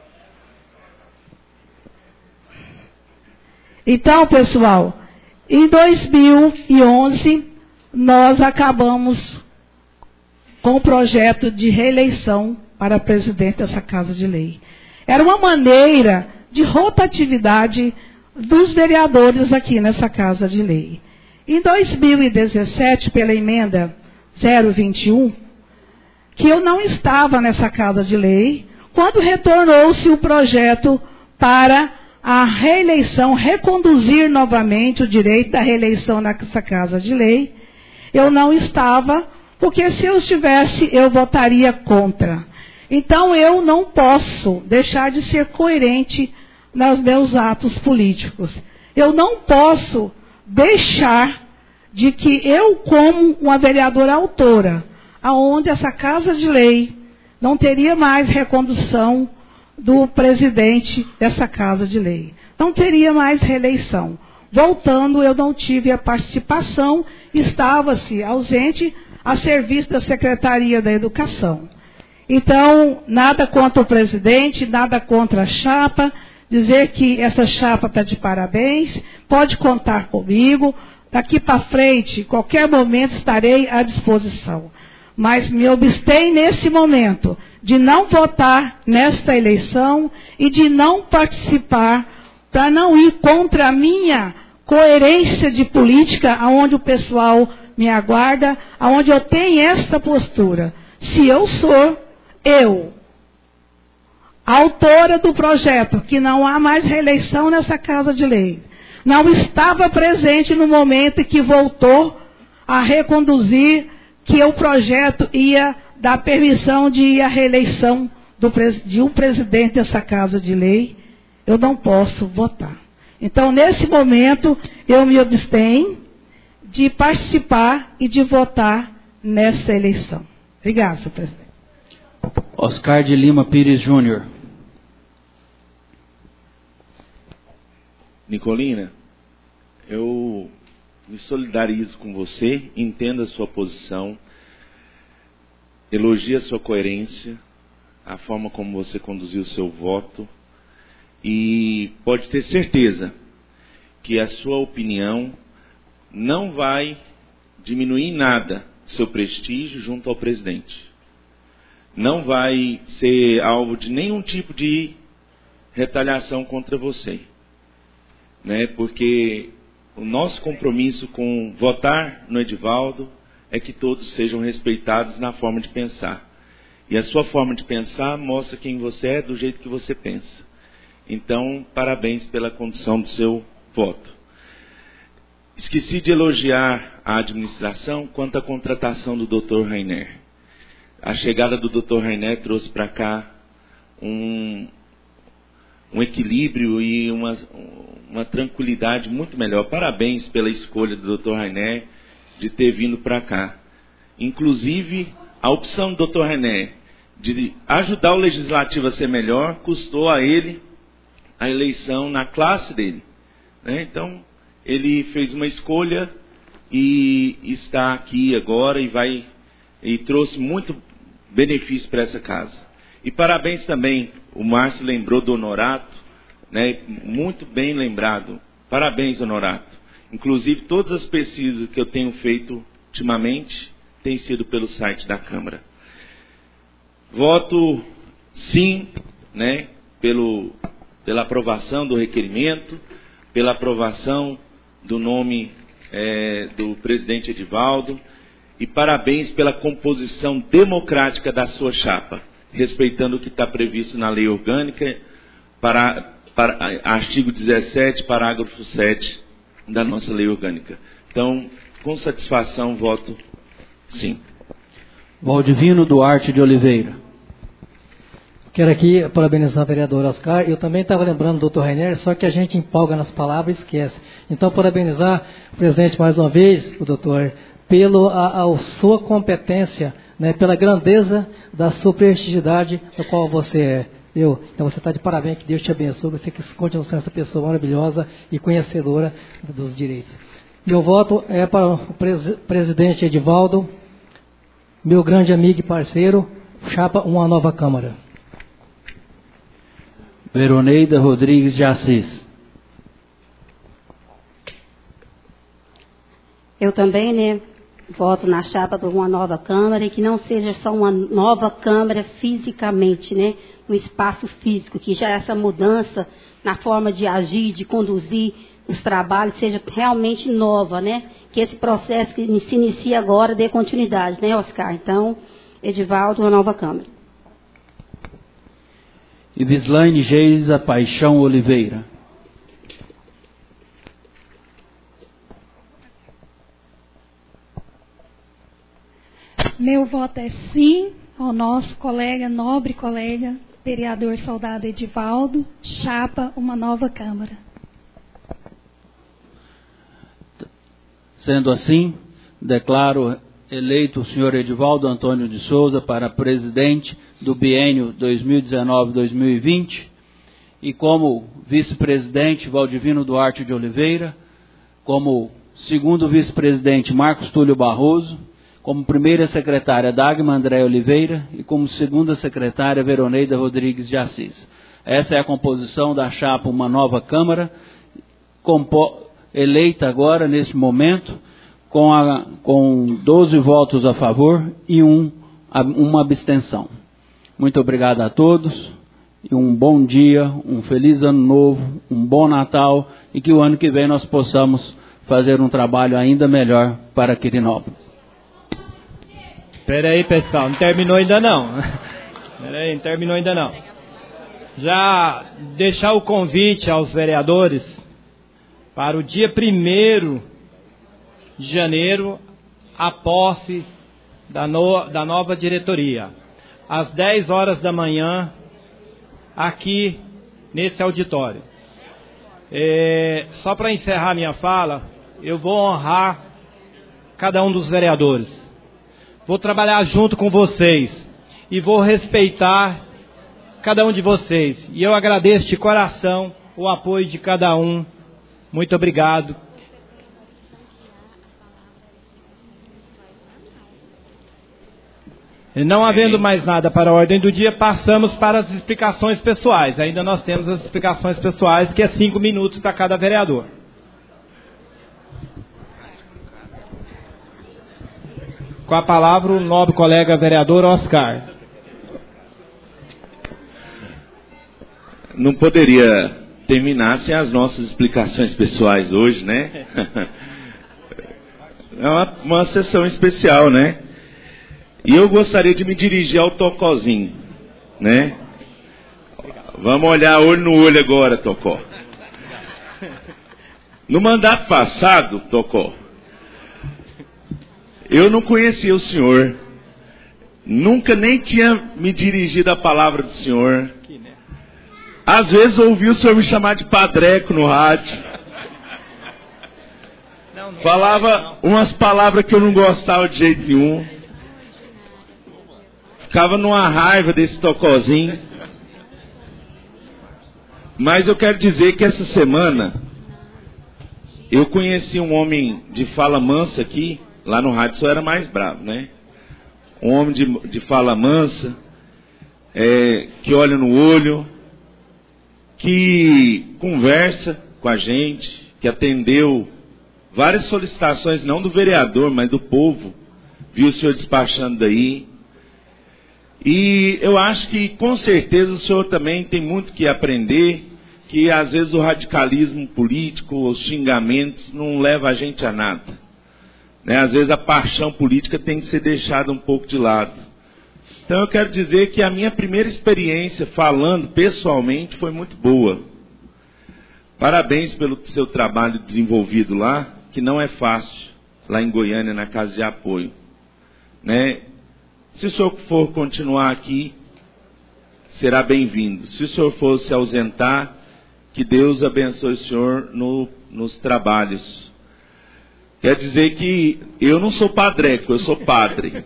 [SPEAKER 5] Então, pessoal, em 2011, nós acabamos com o projeto de reeleição para presidente dessa Casa de Lei. Era uma maneira de rotatividade dos vereadores aqui nessa Casa de Lei. Em 2017, pela emenda 021, que eu não estava nessa Casa de Lei, quando retornou-se o projeto para a reeleição, reconduzir novamente o direito da reeleição nessa Casa de Lei, eu não estava, porque se eu estivesse, eu votaria contra. Então, eu não posso deixar de ser coerente nos meus atos políticos. Eu não posso deixar de que eu, como uma vereadora autora, aonde essa Casa de Lei não teria mais recondução do presidente dessa Casa de Lei. Não teria mais reeleição. Voltando, eu não tive a participação, estava-se ausente a serviço da Secretaria da Educação. Então, nada contra o presidente, nada contra a chapa, dizer que essa chapa está de parabéns, pode contar comigo, daqui para frente, qualquer momento estarei à disposição. Mas me abstenho nesse momento de não votar nesta eleição e de não participar para não ir contra a minha coerência de política, aonde o pessoal me aguarda, aonde eu tenho esta postura. Se eu sou, autora do projeto, que não há mais reeleição nessa Casa de Lei, não estava presente no momento em que voltou a reconduzir que o projeto ia dar permissão de ir à reeleição de um presidente dessa Casa de Lei, eu não posso votar. Então, nesse momento, eu me abstenho de participar e de votar nesta eleição. Obrigada, senhor presidente.
[SPEAKER 8] Oscar de Lima Pires Júnior.
[SPEAKER 6] Nicolina, eu me solidarizo com você, entendo a sua posição, elogio a sua coerência, a forma como você conduziu o seu voto, e pode ter certeza que a sua opinião não vai diminuir em nada seu prestígio junto ao presidente. Não vai ser alvo de nenhum tipo de retaliação contra você, né? Porque o nosso compromisso com votar no Edivaldo é que todos sejam respeitados na forma de pensar. E a sua forma de pensar mostra quem você é do jeito que você pensa. Então, parabéns pela condução do seu voto. Esqueci de elogiar a administração quanto à contratação do Dr. Rainer. A chegada do Dr. Rainer trouxe para cá um equilíbrio e uma tranquilidade muito melhor. Parabéns pela escolha do Dr. Rainer de ter vindo para cá. Inclusive, a opção do Dr. Rainer de ajudar o Legislativo a ser melhor custou a ele a eleição na classe dele, né? Então, ele fez uma escolha e está aqui agora e trouxe muito benefício para essa casa. E parabéns também, o Márcio lembrou do Honorato, né? Muito bem lembrado. Parabéns, Honorato. Inclusive, todas as pesquisas que eu tenho feito ultimamente têm sido pelo site da Câmara. Voto sim, né? Pela aprovação do requerimento, pela aprovação do nome do presidente Edivaldo, e parabéns pela composição democrática da sua chapa, respeitando o que está previsto na lei orgânica, para artigo 17, parágrafo 7 da nossa lei orgânica. Então, com satisfação, voto sim.
[SPEAKER 11] Valdivino Duarte de Oliveira. Quero aqui parabenizar o vereador Oscar. Eu também estava lembrando do Dr. Rainer, só que a gente empolga nas palavras e esquece. Então, parabenizar o presidente mais uma vez, o doutor, pela sua competência, né, pela grandeza da sua prestigiedade, da qual você é. Então você está de parabéns, que Deus te abençoe, você que continue sendo essa pessoa maravilhosa e conhecedora dos direitos. Meu voto é para o presidente Edivaldo, meu grande amigo e parceiro, chapa Uma Nova Câmara.
[SPEAKER 8] Veroneida Rodrigues de Assis.
[SPEAKER 7] Eu também, né, voto na chapa para uma nova Câmara, e que não seja só uma nova Câmara fisicamente, né, um espaço físico, que já essa mudança na forma de agir, de conduzir os trabalhos seja realmente nova, né, que esse processo que se inicia agora dê continuidade, né, Oscar? Então, Edivaldo, uma nova Câmara.
[SPEAKER 8] E Vislaine Geisa Paixão Oliveira.
[SPEAKER 14] Meu voto é sim ao nosso colega, nobre colega, vereador Soldado Edivaldo, chapa Uma Nova Câmara.
[SPEAKER 8] Sendo assim, declaro eleito o senhor Edivaldo Antônio de Souza para presidente do biênio 2019-2020 e como vice-presidente Valdivino Duarte de Oliveira, como segundo vice-presidente Marcos Túlio Barroso, como primeira secretária Dagmar André Oliveira e como segunda secretária Veroneida Rodrigues de Assis. Essa é a composição da chapa Uma Nova Câmara, eleita agora, neste momento, com 12 votos a favor e uma abstenção. Muito obrigado a todos, e um bom dia, um feliz ano novo, um bom Natal, e que o ano que vem nós possamos fazer um trabalho ainda melhor para Quirinópolis.
[SPEAKER 2] Espera aí, pessoal, não terminou ainda não. Não terminou ainda não. Já deixar o convite aos vereadores para o dia 1º de janeiro, a posse da nova diretoria, às 10 horas da manhã, aqui nesse auditório. Só para encerrar minha fala, eu vou honrar cada um dos vereadores. Vou trabalhar junto com vocês e vou respeitar cada um de vocês. E eu agradeço de coração o apoio de cada um. Muito obrigado. E não havendo mais nada para a ordem do dia, passamos para as explicações pessoais. Ainda nós temos as explicações pessoais, que é 5 minutos para cada vereador. Com a palavra, o nobre colega vereador Oscar.
[SPEAKER 6] Não poderia terminar sem as nossas explicações pessoais hoje, né? É uma sessão especial, né? E eu gostaria de me dirigir ao Tocozinho, né? Vamos olhar olho no olho agora, Tocó. No mandato passado, Tocó, eu não conhecia o senhor, nunca nem tinha me dirigido à palavra do senhor. Às vezes ouvi o senhor me chamar de padreco no rádio. Falava umas palavras que eu não gostava de jeito nenhum. Ficava numa raiva desse Tocozinho. Mas eu quero dizer que essa semana eu conheci um homem de fala mansa aqui. Lá no rádio só era mais bravo, né? Um homem de fala mansa, que olha no olho, que conversa com a gente, que atendeu várias solicitações, não do vereador, mas do povo. Viu o senhor despachando daí. E eu acho que com certeza o senhor também tem muito que aprender, que às vezes o radicalismo político, os xingamentos não leva a gente a nada. Né? Às vezes a paixão política tem que ser deixada um pouco de lado. Então eu quero dizer que a minha primeira experiência falando pessoalmente foi muito boa. Parabéns pelo seu trabalho desenvolvido lá, que não é fácil, lá em Goiânia, na Casa de Apoio. Né? Se o senhor for continuar aqui, será bem-vindo. Se o senhor for se ausentar, que Deus abençoe o senhor nos trabalhos. Quer dizer que eu não sou padreco, eu sou padre.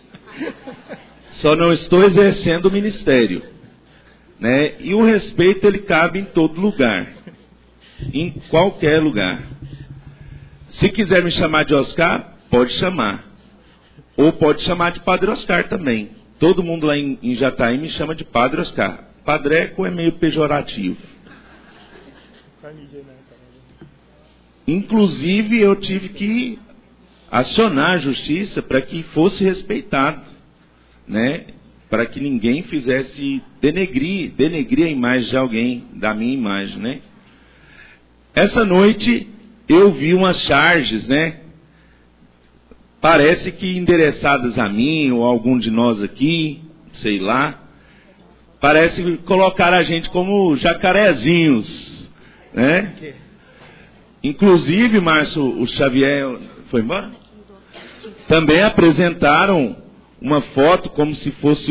[SPEAKER 6] Só não estou exercendo o ministério. Né? E o respeito, ele cabe em todo lugar. Em qualquer lugar. Se quiser me chamar de Oscar, pode chamar. Ou pode chamar de Padre Oscar também. Todo mundo lá em Jataí me chama de Padre Oscar. Padreco é meio pejorativo. Inclusive eu tive que acionar a justiça para que fosse respeitado, né? Para que ninguém fizesse denegrir a imagem de alguém, da minha imagem, né? Essa noite eu vi umas charges, né? Parece que endereçadas a mim ou a algum de nós aqui, sei lá, parece colocar a gente como jacarezinhos, né? Inclusive, Márcio, o Xavier foi embora? Também apresentaram uma foto como se fosse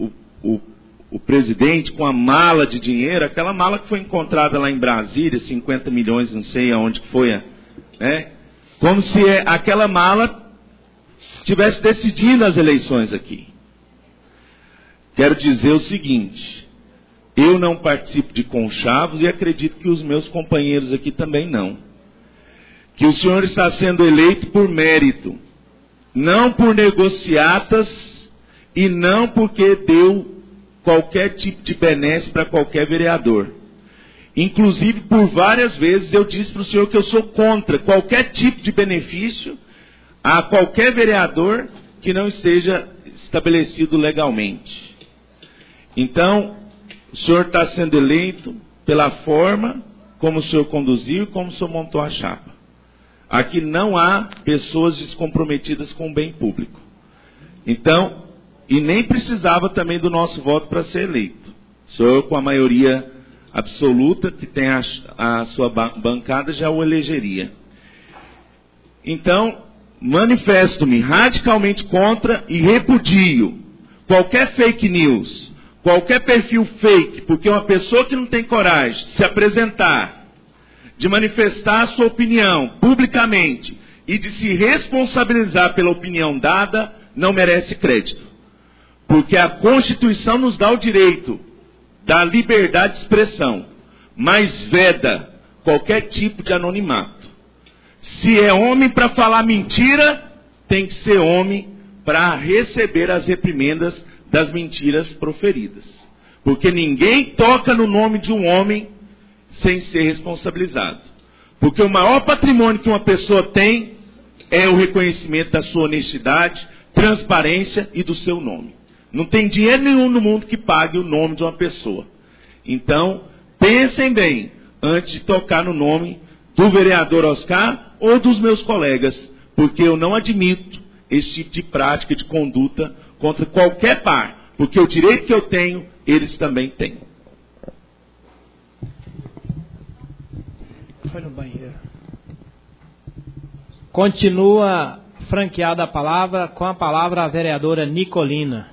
[SPEAKER 6] o presidente com a mala de dinheiro, aquela mala que foi encontrada lá em Brasília, 50 milhões, não sei aonde que foi, né? Como se aquela mala tivesse decidido as eleições aqui. Quero dizer o seguinte, eu não participo de conchavos e acredito que os meus companheiros aqui também não. Que o senhor está sendo eleito por mérito, não por negociatas e não porque deu qualquer tipo de benesse para qualquer vereador. Inclusive, por várias vezes eu disse para o senhor que eu sou contra qualquer tipo de benefício a qualquer vereador que não esteja estabelecido legalmente. Então, o senhor está sendo eleito pela forma como o senhor conduziu e como o senhor montou a chapa. Aqui não há pessoas descomprometidas com o bem público. Então, e nem precisava também do nosso voto para ser eleito. O senhor, com a maioria absoluta que tem a sua bancada, já o elegeria. Então, manifesto-me radicalmente contra e repudio qualquer fake news, qualquer perfil fake, porque uma pessoa que não tem coragem de se apresentar, de manifestar a sua opinião publicamente e de se responsabilizar pela opinião dada não merece crédito. Porque a Constituição nos dá o direito da liberdade de expressão, mas veda qualquer tipo de anonimato. Se é homem para falar mentira, tem que ser homem para receber as reprimendas das mentiras proferidas. Porque ninguém toca no nome de um homem sem ser responsabilizado. Porque o maior patrimônio que uma pessoa tem é o reconhecimento da sua honestidade, transparência e do seu nome. Não tem dinheiro nenhum no mundo que pague o nome de uma pessoa. Então, pensem bem antes de tocar no nome do vereador Oscar ou dos meus colegas, porque eu não admito esse tipo de prática, de conduta contra qualquer par, porque o direito que eu tenho, eles também têm.
[SPEAKER 2] Foi no banheiro. Continua franqueada a palavra, com a palavra a vereadora Nicolina.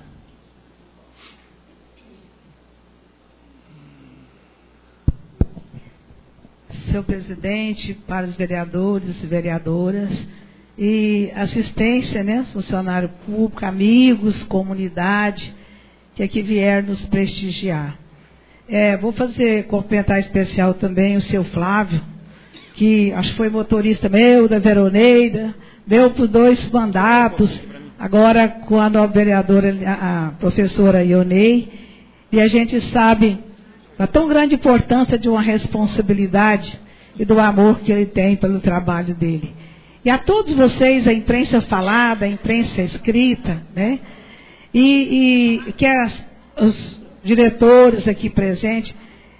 [SPEAKER 5] Senhor presidente, para os vereadores e vereadoras, e assistência, né, funcionário público, amigos, comunidade, que aqui vieram nos prestigiar. Vou fazer comentário especial também o seu Flávio, que acho que foi motorista meu, da Veroneida, meu por 2 mandatos, agora com a nova vereadora, a professora Ionei, e a gente sabe da tão grande importância de uma responsabilidade e do amor que ele tem pelo trabalho dele. E a todos vocês, a imprensa falada, a imprensa escrita, né? E que os diretores aqui presentes,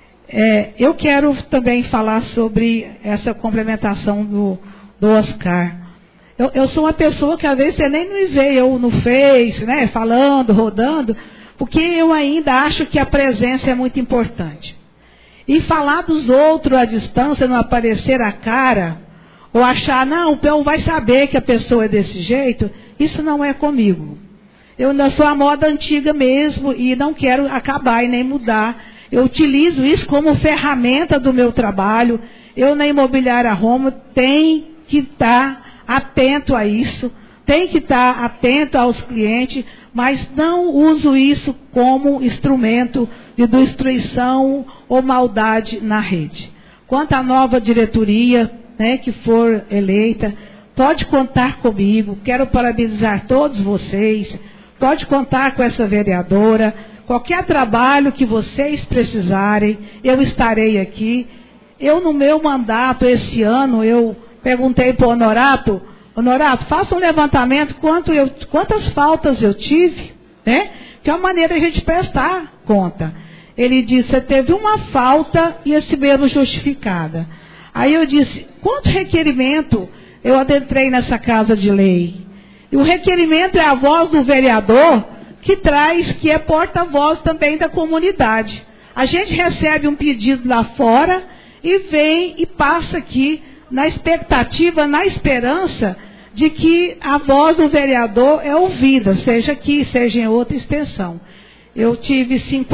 [SPEAKER 5] eu quero também falar sobre essa complementação do Oscar. Eu sou uma pessoa que às vezes você nem me vê eu no Face, né, falando, rodando, porque eu ainda acho que a presença é muito importante. E falar dos outros à distância, não aparecer a cara, ou achar, não, o povo vai saber que a pessoa é desse jeito, isso não é comigo. Eu ainda sou a moda antiga mesmo e não quero acabar e nem mudar. Eu utilizo isso como ferramenta do meu trabalho. Eu, na Imobiliária Roma, tenho que estar atento a isso, tenho que estar atento aos clientes, mas não uso isso como instrumento de destruição ou maldade na rede. Quanto à nova diretoria, né, que for eleita, pode contar comigo. Quero parabenizar todos vocês. Pode contar com essa vereadora. Qualquer trabalho que vocês precisarem, eu estarei aqui. Eu, no meu mandato, esse ano, eu perguntei para o Honorato, faça um levantamento quantas faltas eu tive, né? Que é uma maneira de a gente prestar conta. Ele disse, você teve uma falta e esse mesmo justificada. Aí eu disse, quanto requerimento eu adentrei nessa casa de lei? E o requerimento é a voz do vereador que traz, que é porta-voz também da comunidade. A gente recebe um pedido lá fora e vem e passa aqui na expectativa, na esperança de que a voz do vereador é ouvida, seja aqui, seja em outra extensão. Eu tive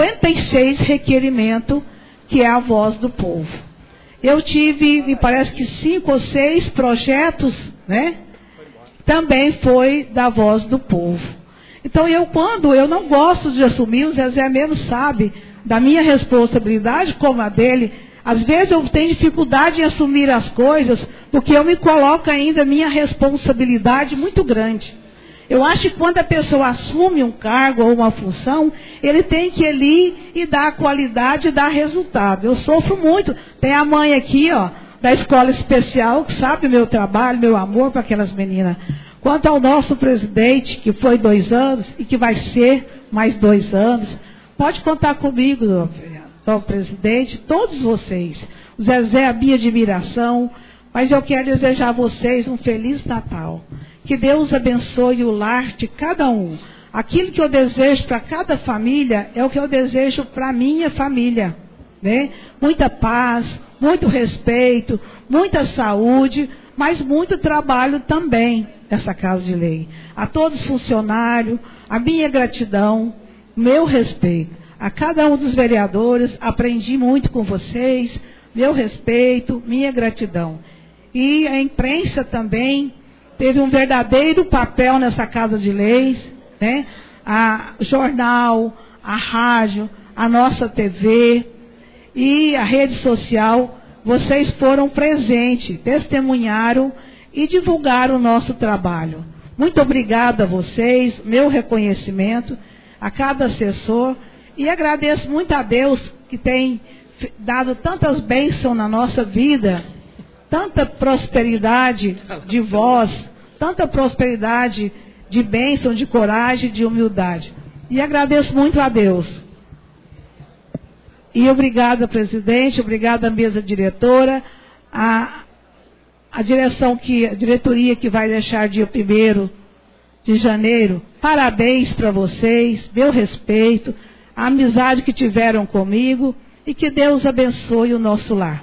[SPEAKER 5] 56 requerimentos, que é a voz do povo. Eu tive, me parece que 5 ou 6 projetos, né? Também foi da voz do povo. Então, quando eu não gosto de assumir, o Zezé mesmo sabe da minha responsabilidade como a dele. Às vezes eu tenho dificuldade em assumir as coisas, porque eu me coloco ainda minha responsabilidade muito grande. Eu acho que quando a pessoa assume um cargo ou uma função, ele tem que ir ali e dar qualidade e dar resultado. Eu sofro muito. Tem a mãe aqui, ó, da escola especial, que sabe o meu trabalho, meu amor para aquelas meninas. Quanto ao nosso presidente, que foi 2 anos e que vai ser mais 2 anos, pode contar comigo, novo presidente, todos vocês. O Zezé, a minha admiração, mas eu quero desejar a vocês um Feliz Natal. Que Deus abençoe o lar de cada um. Aquilo que eu desejo para cada família é o que eu desejo para a minha família, né? Muita paz, muito respeito, muita saúde, mas muito trabalho também nessa Casa de Lei. A todos os funcionários, a minha gratidão, meu respeito. A cada um dos vereadores, aprendi muito com vocês, meu respeito, minha gratidão. E a imprensa também, teve um verdadeiro papel nessa Casa de Leis, né? O jornal, a rádio, a nossa TV e a rede social, vocês foram presentes, testemunharam e divulgaram o nosso trabalho. Muito obrigada a vocês, meu reconhecimento a cada assessor, e agradeço muito a Deus que tem dado tantas bênçãos na nossa vida, tanta prosperidade de voz, tanta prosperidade de bênção, de coragem, de humildade. E agradeço muito a Deus. E obrigada, presidente, obrigada, mesa diretora, a diretoria que vai deixar dia 1º de janeiro. Parabéns para vocês, meu respeito, a amizade que tiveram comigo, e que Deus abençoe o nosso lar.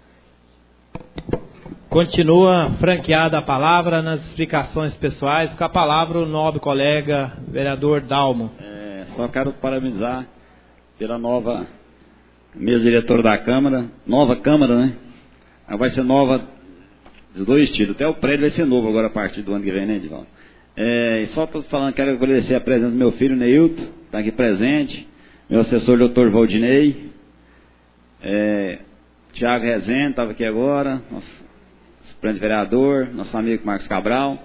[SPEAKER 2] Continua franqueada a palavra nas explicações pessoais, com a palavra o nobre colega vereador Dalmo.
[SPEAKER 10] Só quero parabenizar pela nova mesa diretora da Câmara, nova Câmara, né? Ela vai ser nova dos dois estilos, até o prédio vai ser novo agora a partir do ano que vem, né, Edivaldo? Só estou falando, quero agradecer a presença do meu filho Neilton, que está aqui presente, meu assessor doutor Valdinei, Tiago Rezende estava aqui agora, nosso suplente vereador, nosso amigo Marcos Cabral,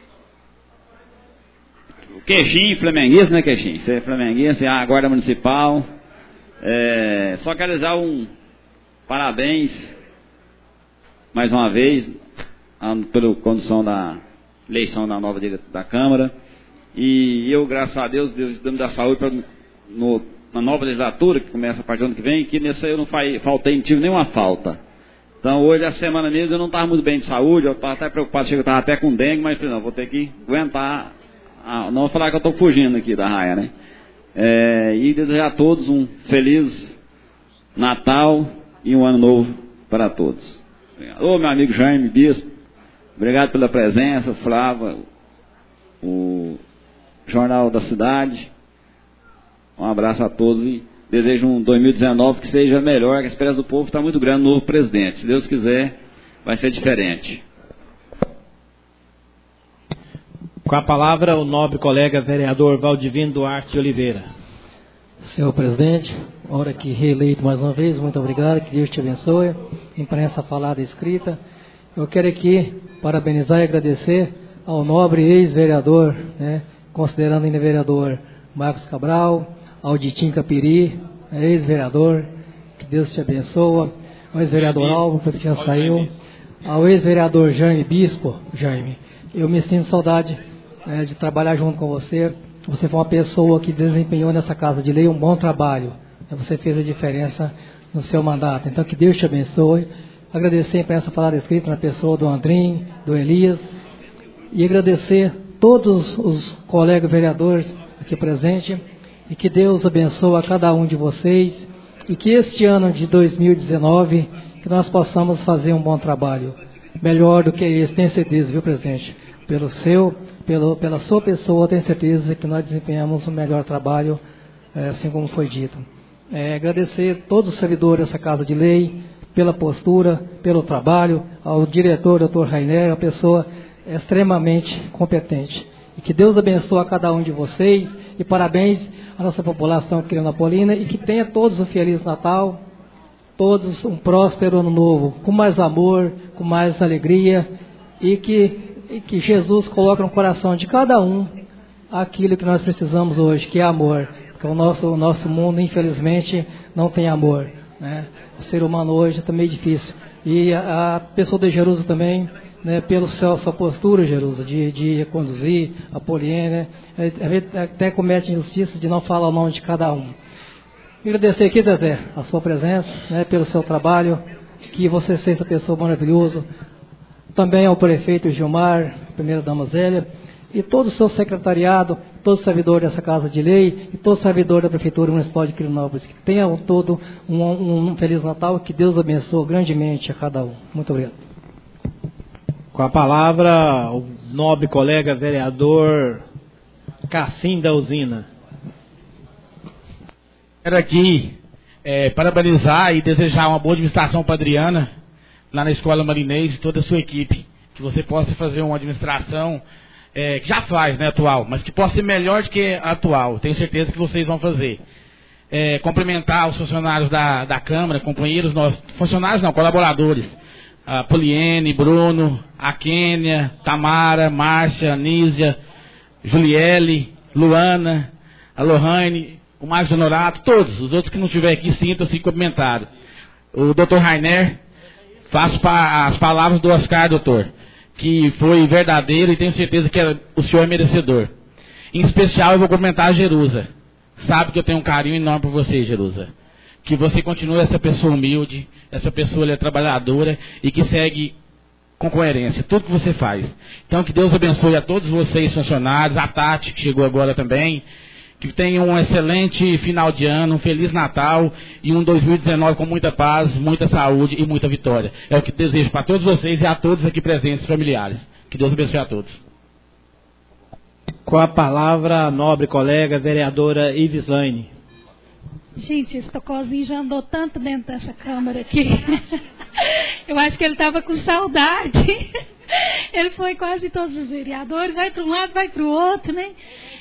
[SPEAKER 10] o Queixinho, flamenguista, né, Queixinho? Você é flamenguista, a Guarda Municipal. Só quero desejar um parabéns mais uma vez pela condução da eleição da nova diretora da Câmara, e eu, graças a Deus me dá saúde na nova legislatura, que começa a partir do ano que vem, que nessa eu não faltei, não tive nenhuma falta. Então hoje, a semana mesmo, eu não estava muito bem de saúde, eu estava até preocupado, eu estava até com dengue, mas falei, não, vou ter que aguentar, não vou falar que eu estou fugindo aqui da raia, né? E desejar a todos um feliz Natal e um ano novo para todos. Ô, meu amigo Jaime Bispo, obrigado pela presença, Flávio, o Jornal da Cidade. Um abraço a todos e desejo um 2019 que seja melhor, que a esperança do povo está muito grande no novo presidente. Se Deus quiser, vai ser diferente.
[SPEAKER 2] Com a palavra, o nobre colega vereador Valdivino Duarte Oliveira.
[SPEAKER 11] Senhor presidente, hora que reeleito mais uma vez, muito obrigado, que Deus te abençoe. Imprensa falada e escrita. Eu quero aqui parabenizar e agradecer ao nobre ex-vereador, né, considerando ainda vereador Marcos Cabral, ao Ditim Capiri, ex-vereador, que Deus te abençoe, ao ex-vereador Álvaro, que já saiu, ao ex-vereador Jaime Bispo. Jaime, eu me sinto saudade de trabalhar junto com você. Você foi uma pessoa que desempenhou nessa Casa de Lei um bom trabalho. Você fez a diferença no seu mandato. Então, que Deus te abençoe. Agradecer a imprensa falada escrita na pessoa do Andrim, do Elias, e agradecer todos os colegas vereadores aqui presentes, e que Deus abençoe a cada um de vocês, e que este ano de 2019, que nós possamos fazer um bom trabalho, melhor do que esse, tenho certeza, viu, presidente? Pela sua pessoa, tenho certeza que nós desempenhamos um melhor trabalho, assim como foi dito. Agradecer a todos os servidores dessa Casa de Lei, pela postura, pelo trabalho, ao diretor, doutor Rainer, uma pessoa extremamente competente. E que Deus abençoe a cada um de vocês, e parabéns à nossa população quirinapolina, e que tenha todos um Feliz Natal, todos um próspero Ano Novo, com mais amor, com mais alegria, e que Jesus coloque no coração de cada um aquilo que nós precisamos hoje, que é amor. Porque o nosso mundo, infelizmente, não tem amor, né? O ser humano hoje está meio difícil. E a pessoa de Jerusa também, né, pela sua postura, Jerusa, de conduzir a Poliene, né, até comete injustiça de não falar o nome de cada um. Agradecer aqui, Zezé, a sua presença, né, pelo seu trabalho, que você seja uma pessoa maravilhosa. Também ao prefeito Gilmar, primeira dama Zélia, e todo o seu secretariado, todos os servidores dessa Casa de Lei, e todos os servidores da Prefeitura Municipal de Quirinópolis, que tenham todo um Feliz Natal, e que Deus abençoe grandemente a cada um. Muito obrigado.
[SPEAKER 2] Com a palavra, o nobre colega vereador Cassim da Usina.
[SPEAKER 13] Quero aqui parabenizar e desejar uma boa administração para a Adriana, lá na Escola Marinês, e toda a sua equipe, que você possa fazer uma administração que já faz, né, atual, mas que possa ser melhor do que a atual. Tenho certeza que vocês vão fazer. Cumprimentar os funcionários da Câmara, companheiros nossos, funcionários não, colaboradores, a Poliene, Bruno, a Kênia, Tamara, Márcia, Nízia, Juliele, Luana, a Lohane, o Marcos Honorato, todos, os outros que não estiverem aqui, sintam-se cumprimentados. O Dr. Rainer, faço as palavras do Oscar, doutor, que foi verdadeiro e tenho certeza que o senhor é merecedor. Em especial, eu vou cumprimentar a Jerusa. Sabe que eu tenho um carinho enorme por você, Jerusa. Que você continue essa pessoa humilde, essa pessoa trabalhadora e que segue com coerência tudo que você faz. Então, que Deus abençoe a todos vocês, funcionários, a Tati, que chegou agora também. Que tenham um excelente final de ano, um Feliz Natal e um 2019 com muita paz, muita saúde e muita vitória. É o que desejo para todos vocês e a todos aqui presentes, familiares. Que Deus abençoe a todos.
[SPEAKER 2] Com a palavra, a nobre colega, vereadora Ivislaine.
[SPEAKER 14] Gente, esse Tocozinho já andou tanto dentro dessa Câmara aqui. Eu acho que ele estava com saudade. Ele foi quase todos os vereadores, vai para um lado, vai para o outro, né?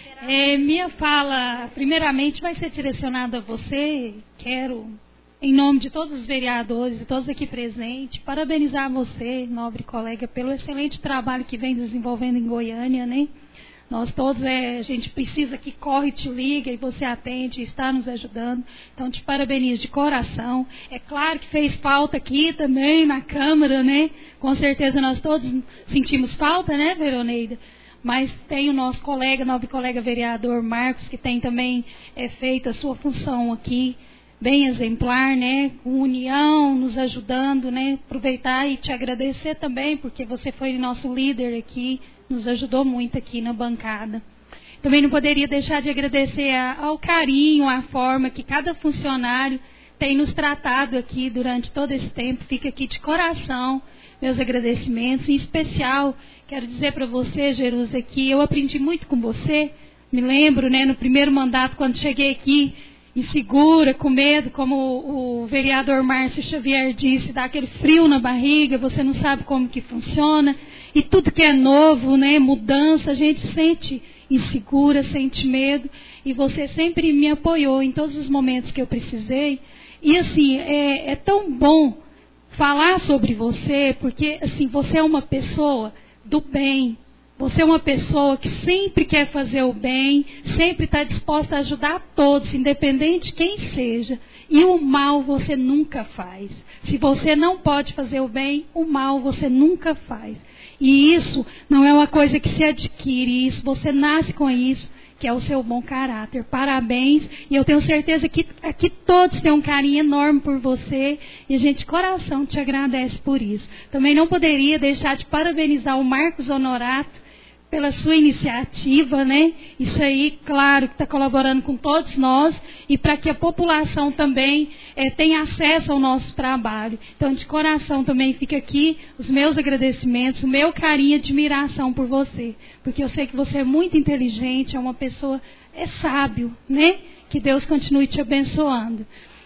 [SPEAKER 14] Minha fala, primeiramente, vai ser direcionada a você. Quero, em nome de todos os vereadores e todos aqui presentes, parabenizar você, nobre colega, pelo excelente trabalho que vem desenvolvendo em Goiânia, né? Nós todos, a gente precisa que corre, te liga e você atende e está nos ajudando. Então, te parabenizo de coração. É claro que fez falta aqui também na Câmara, né? Com certeza nós todos sentimos falta, né, Veroneida? Mas tem o nosso colega, nobre colega vereador Marcos, que tem também feito a sua função aqui, bem exemplar, né? Com união, nos ajudando, né? Aproveitar e te agradecer também, porque você foi nosso líder aqui, nos ajudou muito aqui na bancada. Também não poderia deixar de agradecer ao carinho, à forma que cada funcionário tem nos tratado aqui durante todo esse tempo. Fica aqui de coração meus agradecimentos. Em especial, quero dizer para você, Jerusa, que eu aprendi muito com você. Me lembro, né, no primeiro mandato, quando cheguei aqui, insegura, com medo, como o vereador Márcio Xavier disse, dá aquele frio na barriga, você não sabe como que funciona. E tudo que é novo, né, mudança, a gente sente insegura, sente medo. E você sempre me apoiou em todos os momentos que eu precisei. E assim, é tão bom falar sobre você, porque assim, você é uma pessoa do bem. Você é uma pessoa que sempre quer fazer o bem, sempre está disposta a ajudar todos, independente de quem seja. E o mal você nunca faz. Se você não pode fazer o bem, o mal você nunca faz. E isso não é uma coisa que se adquire, isso você nasce com isso, que é o seu bom caráter. Parabéns, e eu tenho certeza que aqui todos têm um carinho enorme por você, e a gente de coração te agradece por isso. Também não poderia deixar de parabenizar o Marcos Honorato pela sua iniciativa, né? Isso aí, claro, que está colaborando com todos nós e para que a população também tenha acesso ao nosso trabalho. Então, de coração também fica aqui os meus agradecimentos, o meu carinho e admiração por você, porque eu sei que você é muito inteligente, é uma pessoa, sábio, né? Que Deus continue te abençoando.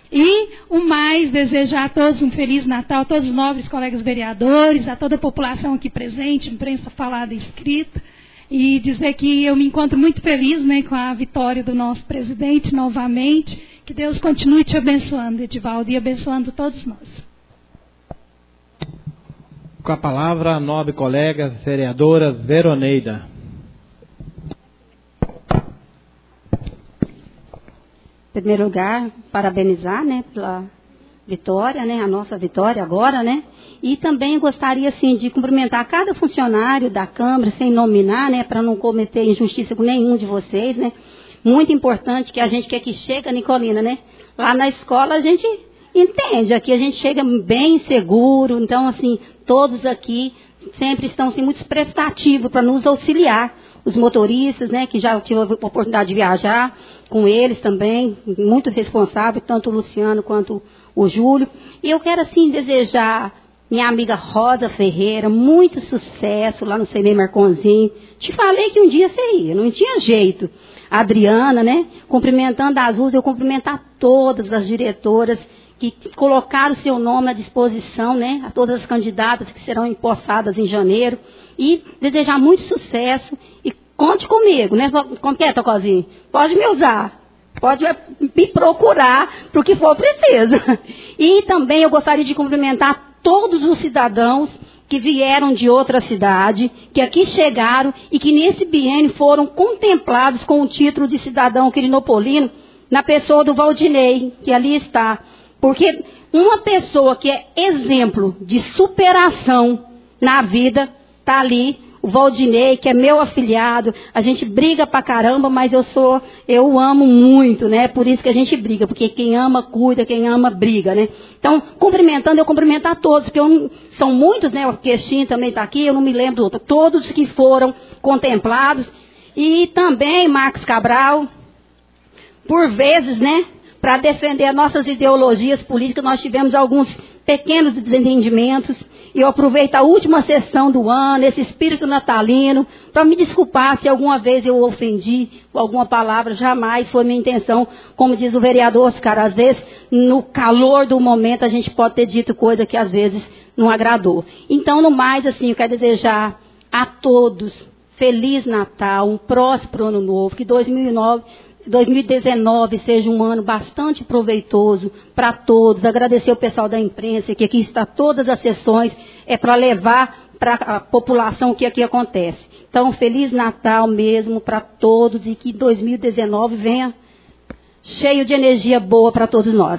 [SPEAKER 14] E o mais, desejar a todos um Feliz Natal, a todos os nobres colegas vereadores, a toda a população aqui presente, imprensa falada e escrita, e dizer que eu me encontro muito feliz, né, com a vitória do nosso presidente novamente. Que Deus continue te abençoando, Edivaldo, e abençoando todos nós.
[SPEAKER 2] Com a palavra, a nobre colega vereadora Veroneida.
[SPEAKER 7] Em primeiro lugar, parabenizar, né, pela vitória, né, a nossa vitória agora, né, e também gostaria, assim, de cumprimentar cada funcionário da Câmara, sem nominar, né, para não cometer injustiça com nenhum de vocês, né. Muito importante que a gente quer que chega, Nicolina, né, lá na escola a gente entende, aqui a gente chega bem seguro, então, assim, todos aqui sempre estão, assim, muito prestativos para nos auxiliar. Os motoristas, né, que já tive a oportunidade de viajar com eles também, muito responsável, tanto o Luciano quanto o Júlio. E eu quero, assim, desejar minha amiga Rosa Ferreira muito sucesso lá no CME Marconzinho. Te falei que um dia você ia, não tinha jeito. A Adriana, né, cumprimentando as ruas, eu cumprimentar todas as diretoras que colocaram o seu nome à disposição, né, a todas as candidatas que serão empossadas em janeiro, e desejar muito sucesso, e conte comigo, né, como que é, Tocozinho? Pode me usar, pode me procurar para o que for preciso. E também eu gostaria de cumprimentar todos os cidadãos que vieram de outra cidade, que aqui chegaram e que nesse biênio foram contemplados com o título de cidadão quirinopolino, na pessoa do Valdinei, que ali está. Porque uma pessoa que é exemplo de superação na vida, está ali, o Valdinei, que é meu afilhado. A gente briga pra caramba, mas eu amo muito, né? Por isso que a gente briga, porque quem ama cuida, quem ama briga, né? Então, cumprimentando, eu cumprimento a todos, porque são muitos, né? O Queixinho também está aqui, eu não me lembro do outro. Todos que foram contemplados. E também, Marcos Cabral, por vezes, né? Para defender as nossas ideologias políticas, nós tivemos alguns pequenos desentendimentos. E eu aproveito a última sessão do ano, esse espírito natalino, para me desculpar se alguma vez eu ofendi com alguma palavra. Jamais foi minha intenção. Como diz o vereador Oscar, às vezes, no calor do momento, a gente pode ter dito coisa que às vezes não agradou. Então, no mais, assim, eu quero desejar a todos Feliz Natal, um próspero ano novo, que 2019 seja um ano bastante proveitoso para todos. Agradecer o pessoal da imprensa, que aqui está todas as sessões, é para levar para a população o que aqui acontece. Então, Feliz Natal mesmo para todos e que 2019 venha cheio de energia boa para todos nós.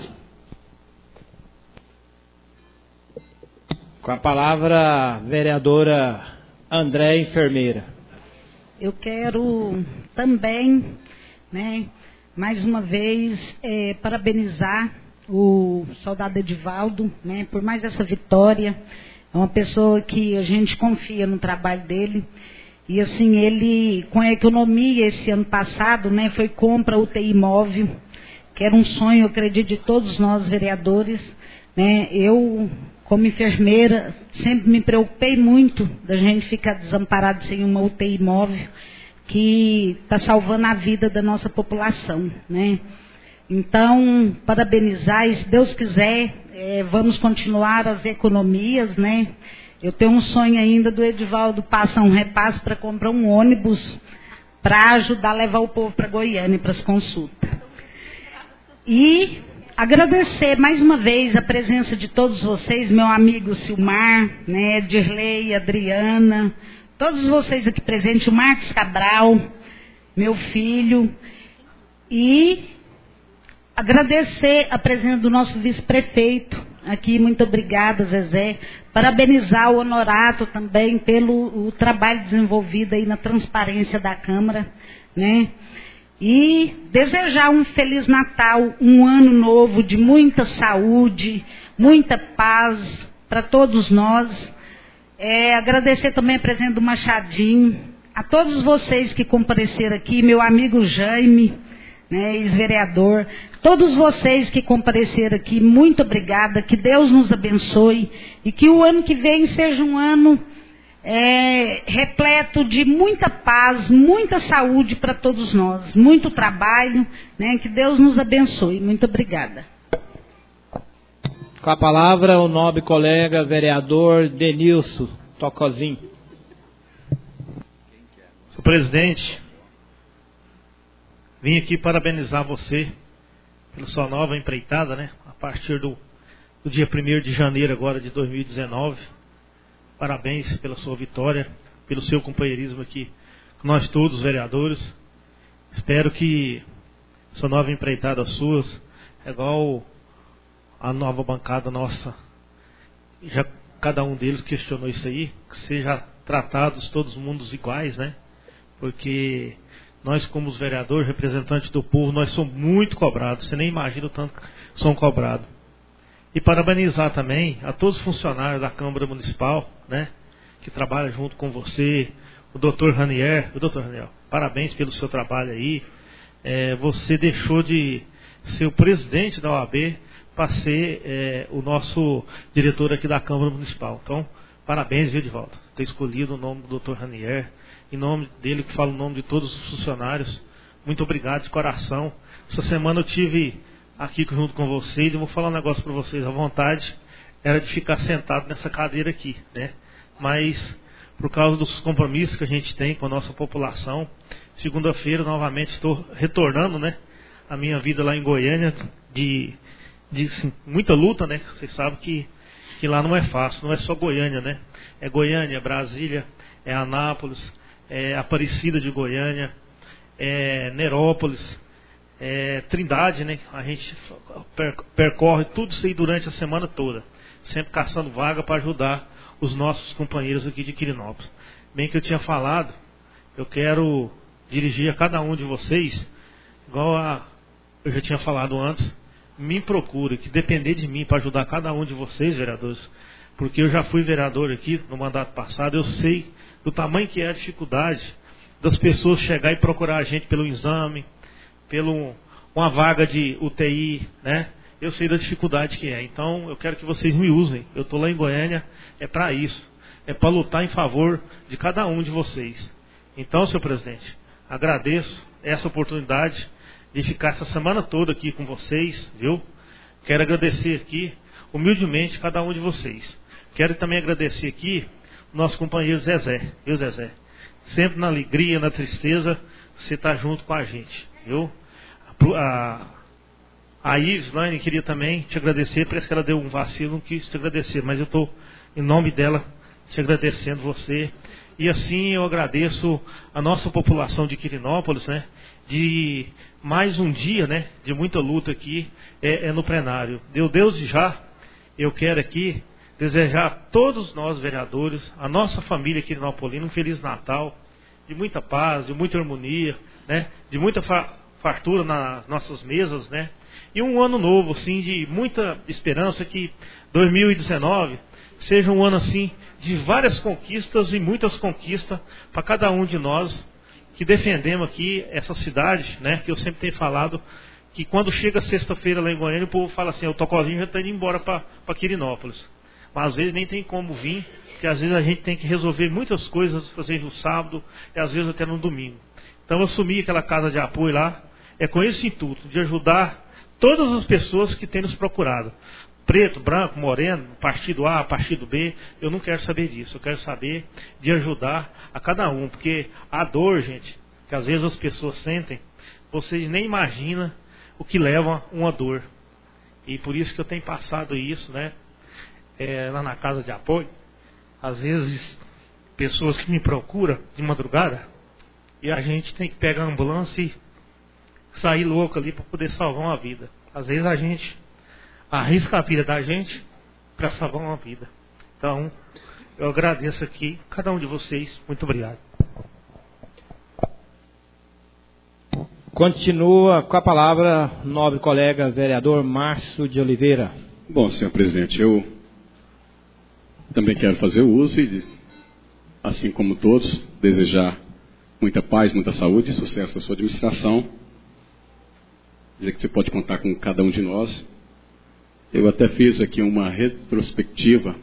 [SPEAKER 2] Com a palavra, vereadora André, enfermeira.
[SPEAKER 15] Eu quero também, né, mais uma vez, parabenizar o soldado Edivaldo, né, por mais essa vitória. É uma pessoa que a gente confia no trabalho dele. E assim, ele, com a economia esse ano passado, né, foi compra UTI móvel, que era um sonho, eu acredito, de todos nós vereadores, né. Eu, como enfermeira, sempre me preocupei muito da gente ficar desamparado sem uma UTI móvel, que está salvando a vida da nossa população, né? Então, parabenizar, e se Deus quiser, vamos continuar as economias, né? Eu tenho um sonho ainda do Edivaldo passar um repasse para comprar um ônibus para ajudar a levar o povo para Goiânia para as consultas. E agradecer mais uma vez a presença de todos vocês, meu amigo Silmar, né, Dirley, Adriana, todos vocês aqui presentes, o Marcos Cabral, meu filho, e agradecer a presença do nosso vice-prefeito aqui, muito obrigada, Zezé, parabenizar o Honorato também pelo trabalho desenvolvido aí na transparência da Câmara, né? E desejar um Feliz Natal, um ano novo de muita saúde, muita paz para todos nós. Agradecer também a presença do Machadinho, a todos vocês que compareceram aqui, meu amigo Jaime, né, ex-vereador, todos vocês que compareceram aqui, muito obrigada, que Deus nos abençoe e que o ano que vem seja um ano repleto de muita paz, muita saúde para todos nós, muito trabalho, né, que Deus nos abençoe. Muito obrigada.
[SPEAKER 2] Com a palavra, o nobre colega vereador Denilson Tocozinho.
[SPEAKER 9] Senhor presidente, vim aqui parabenizar você pela sua nova empreitada, né? A partir do dia 1º de janeiro agora de 2019. Parabéns pela sua vitória, pelo seu companheirismo aqui com nós todos, vereadores. Espero que essa nova empreitada sua, igual a nova bancada nossa, já cada um deles questionou isso aí, que seja tratados todos mundos iguais, né? Porque nós, como os vereadores, representantes do povo, nós somos muito cobrados. Você nem imagina o tanto que somos cobrados. E parabenizar também a todos os funcionários da Câmara Municipal, né, que trabalham junto com você, o doutor Ranier. O doutor Raniel, parabéns pelo seu trabalho aí. Você deixou de ser o presidente da OAB para ser o nosso diretor aqui da Câmara Municipal. Então, parabéns, viu, Edivaldo, ter escolhido o nome do doutor Ranier. Em nome dele, que fala o nome de todos os funcionários, muito obrigado de coração. Essa semana eu tive aqui junto com vocês. Eu vou falar um negócio para vocês. A vontade era de ficar sentado nessa cadeira aqui, né? Mas por causa dos compromissos que a gente tem com a nossa população, segunda-feira novamente estou retornando, né, a minha vida lá em Goiânia, de muita luta, né? Vocês sabem que lá não é fácil, não é só Goiânia, né? É Goiânia, é Brasília, é Anápolis, é Aparecida de Goiânia, é Nerópolis, é Trindade, né? A gente percorre tudo isso aí durante a semana toda, sempre caçando vaga para ajudar os nossos companheiros aqui de Quirinópolis. Bem que eu tinha falado, eu quero dirigir a cada um de vocês, igual eu já tinha falado antes, me procure, que depender de mim para ajudar cada um de vocês, vereadores, porque eu já fui vereador aqui no mandato passado, eu sei do tamanho que é a dificuldade das pessoas chegar e procurar a gente pelo exame, pelo uma vaga de UTI, né? Eu sei da dificuldade que é. Então eu quero que vocês me usem. Eu estou lá em Goiânia, é para isso. É para lutar em favor de cada um de vocês. Então, senhor presidente, agradeço essa oportunidade de ficar essa semana toda aqui com vocês, viu? Quero agradecer aqui, humildemente, cada um de vocês. Quero também agradecer aqui o nosso companheiro Zezé, viu, Zezé? Sempre na alegria, na tristeza, você está junto com a gente, viu? A Ives Lane queria também te agradecer, parece que ela deu um vacilo, não quis te agradecer, mas eu estou, em nome dela, te agradecendo você. E assim eu agradeço a nossa população de Quirinópolis, né? De mais um dia, né, de muita luta aqui no plenário. Desde já, eu quero aqui desejar a todos nós vereadores, a nossa família quirinopolina, um Feliz Natal, de muita paz, de muita harmonia, né, de muita fartura nas nossas mesas, né, e um ano novo, assim, de muita esperança, que 2019 seja um ano, assim, de várias conquistas e muitas conquistas para cada um de nós que defendemos aqui essa cidade, né, que eu sempre tenho falado, que quando chega sexta-feira lá em Goiânia, o povo fala assim, o Tocozinho já está indo embora para Quirinópolis. Mas às vezes nem tem como vir, porque às vezes a gente tem que resolver muitas coisas, fazer no sábado, e às vezes até no domingo. Então eu assumi aquela casa de apoio lá, com esse intuito, de ajudar todas as pessoas que têm nos procurado. Preto, branco, moreno, partido A, partido B, eu não quero saber disso. Eu quero saber de ajudar a cada um, porque a dor, gente, que às vezes as pessoas sentem, vocês nem imaginam o que leva uma dor. E por isso que eu tenho passado isso, né, lá na casa de apoio. Às vezes, pessoas que me procuram de madrugada, e a gente tem que pegar a ambulância e sair louco ali para poder salvar uma vida. Às vezes a gente arrisca a vida da gente para salvar uma vida. Então, eu agradeço aqui cada um de vocês. Muito obrigado.
[SPEAKER 2] Continua com a palavra nobre colega vereador Márcio de Oliveira.
[SPEAKER 4] Bom, senhor presidente, eu também quero fazer o uso e, assim como todos, desejar muita paz, muita saúde e sucesso na sua administração. Dizer que você pode contar com cada um de nós. Eu até fiz aqui uma retrospectiva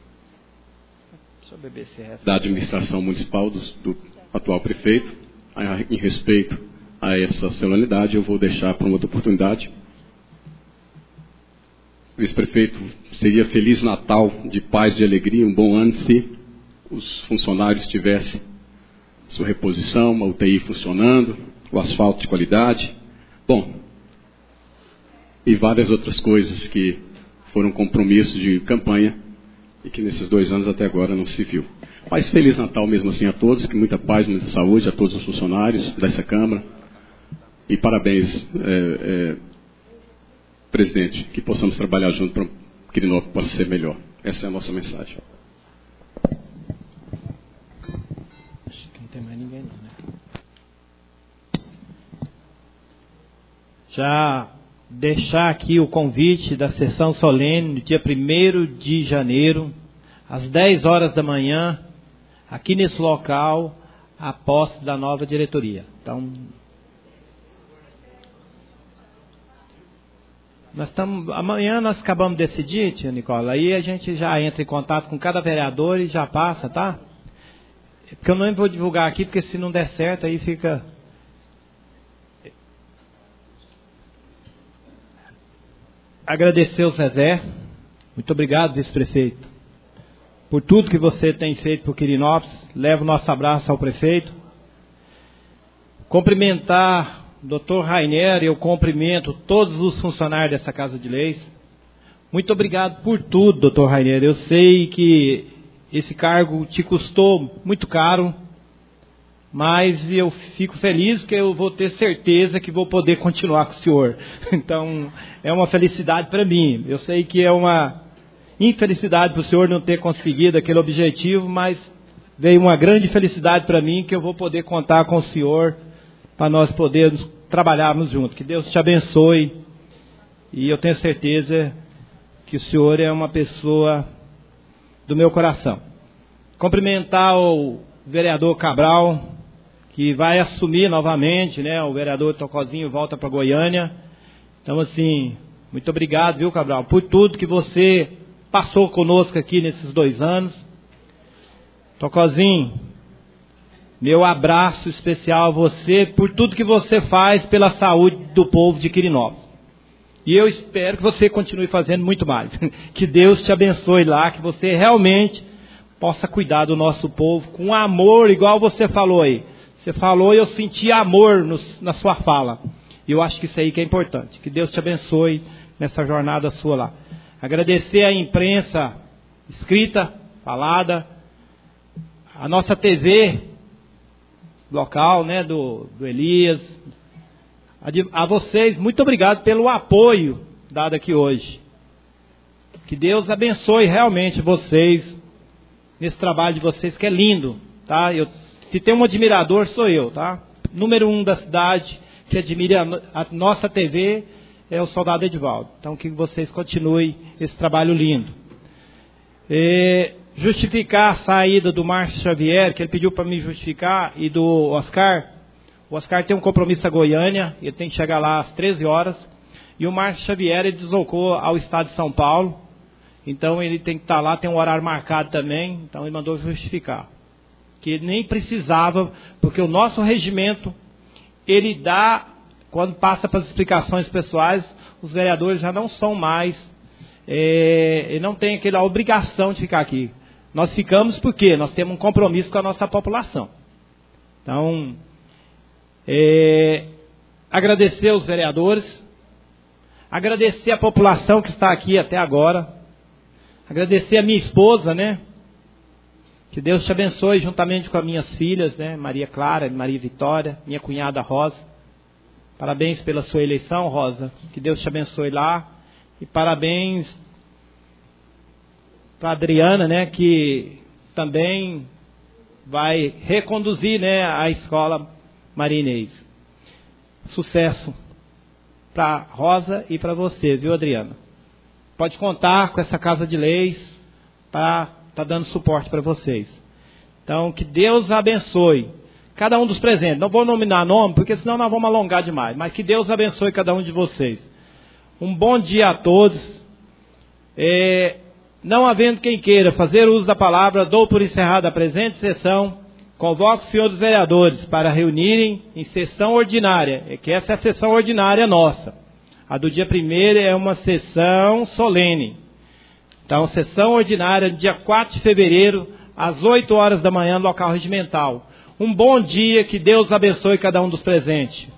[SPEAKER 4] da administração municipal do atual prefeito. Em respeito a essa solenidade, eu vou deixar para uma outra oportunidade. Vice-prefeito, seria Feliz Natal, de paz, de alegria, um bom ano se os funcionários tivessem sua reposição, uma UTI funcionando, o asfalto de qualidade. Bom, e várias outras coisas que foram compromissos de campanha e que nesses 2 anos até agora não se viu. Mas Feliz Natal mesmo assim a todos, que muita paz, muita saúde a todos os funcionários dessa Câmara. E parabéns, presidente, que possamos trabalhar junto para que Quirinópolis possa ser melhor. Essa é a nossa mensagem.
[SPEAKER 2] Acho que não tem mais ninguém não, né? Já deixar aqui o convite da sessão solene no dia 1º de janeiro, às 10 horas da manhã, aqui nesse local, a posse da nova diretoria. Então, amanhã nós acabamos de decidir, tio Nicola, aí a gente já entra em contato com cada vereador e já passa, tá? Porque eu não vou divulgar aqui, porque se não der certo, aí fica... agradecer ao Zezé. Muito obrigado, vice-prefeito, por tudo que você tem feito por Quirinópolis. Levo o nosso abraço ao prefeito. Cumprimentar o doutor Rainer, eu cumprimento todos os funcionários dessa Casa de Leis. Muito obrigado por tudo, doutor Rainer. Eu sei que esse cargo te custou muito caro, mas eu fico feliz que eu vou ter certeza que vou poder continuar com o senhor. Então, é uma felicidade para mim. Eu sei que é uma infelicidade para o senhor não ter conseguido aquele objetivo, mas veio uma grande felicidade para mim que eu vou poder contar com o senhor para nós podermos trabalharmos juntos. Que Deus te abençoe. E eu tenho certeza que o senhor é uma pessoa do meu coração. Cumprimentar o vereador Cabral, que vai assumir novamente, né? O vereador Tocozinho volta para Goiânia. Então, assim, muito obrigado, viu, Cabral, por tudo que você passou conosco aqui nesses 2 anos. Tocozinho, meu abraço especial a você por tudo que você faz pela saúde do povo de Quirinópolis. E eu espero que você continue fazendo muito mais. Que Deus te abençoe lá, que você realmente possa cuidar do nosso povo com amor, igual você falou aí. Você falou e eu senti amor na sua fala. E eu acho que isso aí que é importante. Que Deus te abençoe nessa jornada sua lá. Agradecer à imprensa escrita, falada, a nossa TV local, né, do Elias. A vocês, muito obrigado pelo apoio dado aqui hoje. Que Deus abençoe realmente vocês nesse trabalho de vocês, que é lindo, tá? Se tem um admirador, sou eu, tá? Número 1 da cidade que admira a nossa TV é o soldado Edivaldo. Então, que vocês continuem esse trabalho lindo. Justificar a saída do Márcio Xavier, que ele pediu para me justificar, e do Oscar. O Oscar tem um compromisso a Goiânia, ele tem que chegar lá às 13 horas. E o Márcio Xavier, ele deslocou ao estado de São Paulo. Então, ele tem que estar lá, tem um horário marcado também. Então, ele mandou justificar. Que ele nem precisava, porque o nosso regimento, ele dá, quando passa para as explicações pessoais, os vereadores já não são mais, não tem aquela obrigação de ficar aqui. Nós ficamos porque nós temos um compromisso com a nossa população. Então, agradecer aos vereadores, agradecer a população que está aqui até agora, agradecer a minha esposa, né? Que Deus te abençoe juntamente com as minhas filhas, né? Maria Clara, Maria Vitória, minha cunhada Rosa. Parabéns pela sua eleição, Rosa. Que Deus te abençoe lá. E parabéns para a Adriana, né? Que também vai reconduzir, né, a escola Maria Inês. Sucesso para Rosa e para você, viu, Adriana? Pode contar com essa Casa de Leis para estar dando suporte para vocês. Então, que Deus abençoe cada um dos presentes. Não vou nominar nome, porque senão nós vamos alongar demais. Mas que Deus abençoe cada um de vocês. Um bom dia a todos. Não havendo quem queira fazer uso da palavra, dou por encerrada a presente sessão. Convoco os senhores vereadores para reunirem em sessão ordinária. Que essa é a sessão ordinária nossa. A do dia 1º é uma sessão solene. Então, sessão ordinária, dia 4 de fevereiro, às 8 horas da manhã, no local regimental. Um bom dia, que Deus abençoe cada um dos presentes.